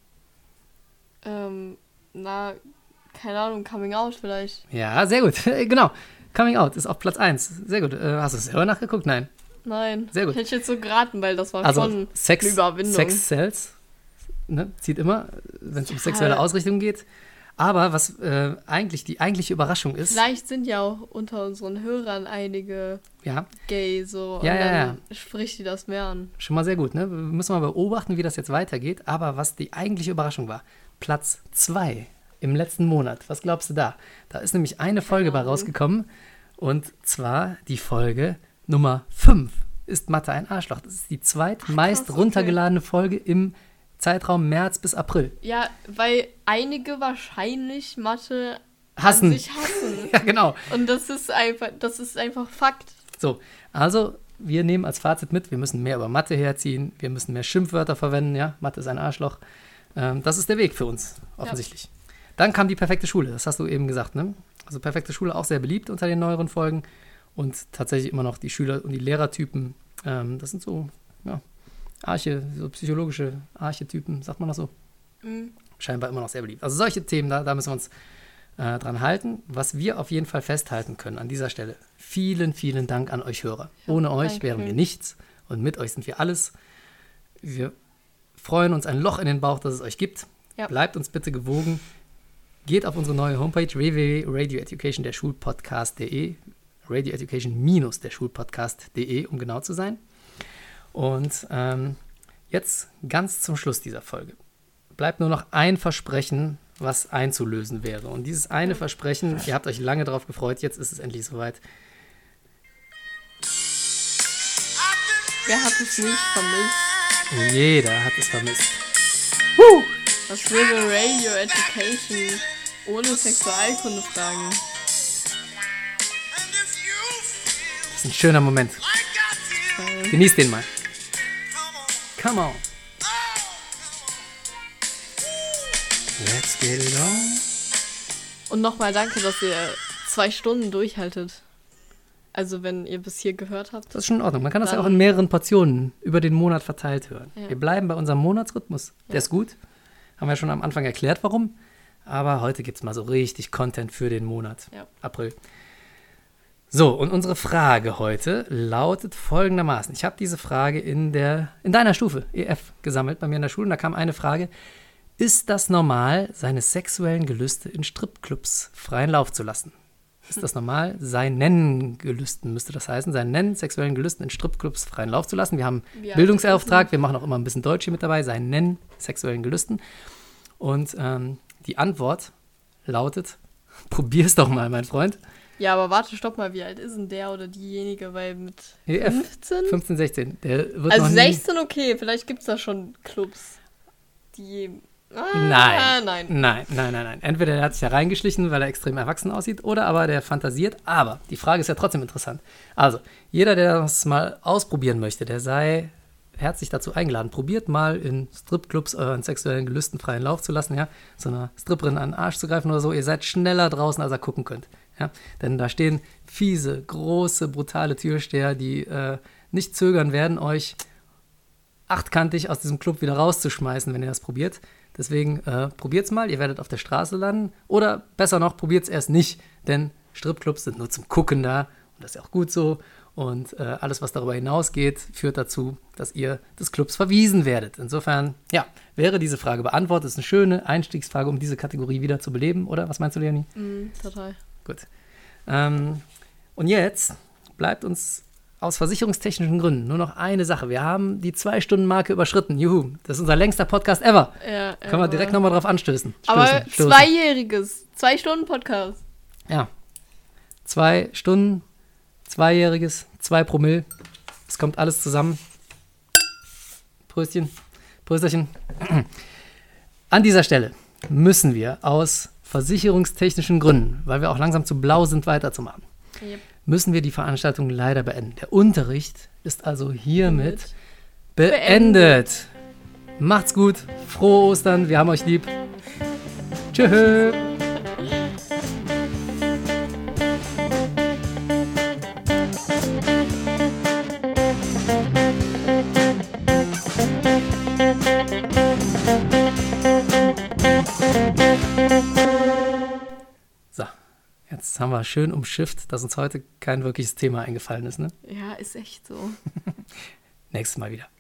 du? Keine Ahnung, Coming Out vielleicht. Ja, sehr gut. Genau. Coming Out ist auf Platz 1. Sehr gut. Hast du es selber nachgeguckt? Nein. Nein. Sehr gut. Hätte ich jetzt so geraten, weil das war also schon eine Überwindung. Sex sells, ne, zieht immer, wenn es um sexuelle Ausrichtung geht. Aber was eigentlich die eigentliche Überraschung ist... Vielleicht sind ja auch unter unseren Hörern einige gay, so. Und dann spricht die das mehr an. Schon mal sehr gut, ne? Wir müssen mal beobachten, wie das jetzt weitergeht. Aber was die eigentliche Überraschung war, Platz 2 im letzten Monat. Was glaubst du da? Da ist nämlich eine Folge bei rausgekommen. Und zwar die Folge Nummer 5. Ist Mathe ein Arschloch? Das ist die zweitmeist runtergeladene Folge im Zeitraum März bis April. Ja, weil einige wahrscheinlich Mathe hassen. An sich hassen. Ja, genau. Und das ist einfach Fakt. So, also wir nehmen als Fazit mit, wir müssen mehr über Mathe herziehen, wir müssen mehr Schimpfwörter verwenden, ja, Mathe ist ein Arschloch. Das ist der Weg für uns, offensichtlich. Ja. Dann kam die perfekte Schule, das hast du eben gesagt, ne? Also perfekte Schule auch sehr beliebt unter den neueren Folgen und tatsächlich immer noch die Schüler- und die Lehrertypen, das sind so, ja, so psychologische Archetypen, sagt man das so? Scheinbar immer noch sehr beliebt. Also solche Themen, da müssen wir uns dran halten. Was wir auf jeden Fall festhalten können an dieser Stelle, vielen, vielen Dank an euch Hörer. Ohne euch wären wir nichts und mit euch sind wir alles. Wir freuen uns ein Loch in den Bauch, dass es euch gibt. Ja. Bleibt uns bitte gewogen. Geht auf unsere neue Homepage www.radioeducation der Schulpodcast.de, radioeducation- der Schulpodcast.de, um genau zu sein. Und jetzt ganz zum Schluss dieser Folge bleibt nur noch ein Versprechen, was einzulösen wäre. Und dieses eine Versprechen, ihr habt euch lange darauf gefreut, jetzt ist es endlich soweit. Wer hat es nicht vermisst? Jeder hat es vermisst. Was wäre Radio Education ohne Sexualkunde-Fragen? Das ist ein schöner Moment. Genießt den mal. Come on. Let's get it on. Und nochmal danke, dass ihr 2 Stunden durchhaltet. Also wenn ihr bis hier gehört habt. Das ist schon in Ordnung. Man kann das ja auch in mehreren Portionen über den Monat verteilt hören. Ja. Wir bleiben bei unserem Monatsrhythmus. Der ist gut. Haben wir schon am Anfang erklärt, warum. Aber heute gibt es mal so richtig Content für den Monat. April. So, und unsere Frage heute lautet folgendermaßen. Ich habe diese Frage in deiner Stufe, EF, gesammelt bei mir in der Schule. Und da kam eine Frage. Ist das normal, seine sexuellen Gelüste in Stripclubs freien Lauf zu lassen? Ist das normal, seinen Gelüsten, müsste das heißen, seinen sexuellen Gelüsten in Stripclubs freien Lauf zu lassen? Wir haben Bildungsauftrag, wir machen auch immer ein bisschen Deutsch hier mit dabei, seinen sexuellen Gelüsten. Und die Antwort lautet, probier's doch mal, mein Freund. Ja, aber warte, stopp mal, wie alt ist denn der oder diejenige, weil mit 15? 15, 16. Der wird also noch 16, okay, vielleicht gibt es da schon Clubs, die... Nein. Entweder der hat sich da reingeschlichen, weil er extrem erwachsen aussieht, oder aber der fantasiert. Aber die Frage ist ja trotzdem interessant. Also, jeder, der das mal ausprobieren möchte, der sei herzlich dazu eingeladen. Probiert mal in Stripclubs euren sexuellen Gelüsten freien Lauf zu lassen, ja, so einer Stripperin an den Arsch zu greifen oder so. Ihr seid schneller draußen, als ihr gucken könnt. Ja? Denn da stehen fiese, große, brutale Türsteher, die nicht zögern werden, euch achtkantig aus diesem Club wieder rauszuschmeißen, wenn ihr das probiert. Deswegen probiert's mal, ihr werdet auf der Straße landen. Oder besser noch, probiert's erst nicht, denn Stripclubs sind nur zum Gucken da. Und das ist ja auch gut so. Und alles, was darüber hinausgeht, führt dazu, dass ihr des Clubs verwiesen werdet. Insofern, ja, wäre diese Frage beantwortet. Das ist eine schöne Einstiegsfrage, um diese Kategorie wieder zu beleben, oder? Was meinst du, Leonie? Total. Gut. Und jetzt bleibt uns aus versicherungstechnischen Gründen nur noch eine Sache. Wir haben die 2-Stunden-Marke überschritten. Juhu, das ist unser längster Podcast ever. Ja, können wir direkt nochmal drauf anstößen. Aber 2-Jähriges, 2-Stunden-Podcast. Ja. 2 Stunden, 2-Jähriges, 2 Promille. Es kommt alles zusammen. Pröstchen. Prösterchen. An dieser Stelle müssen wir aus versicherungstechnischen Gründen, weil wir auch langsam zu blau sind, weiterzumachen, müssen wir die Veranstaltung leider beenden. Der Unterricht ist also hiermit beendet. Macht's gut, frohe Ostern, wir haben euch lieb. Tschüss. Jetzt haben wir schön umschifft, dass uns heute kein wirkliches Thema eingefallen ist, ne? Ja, ist echt so. Nächstes Mal wieder.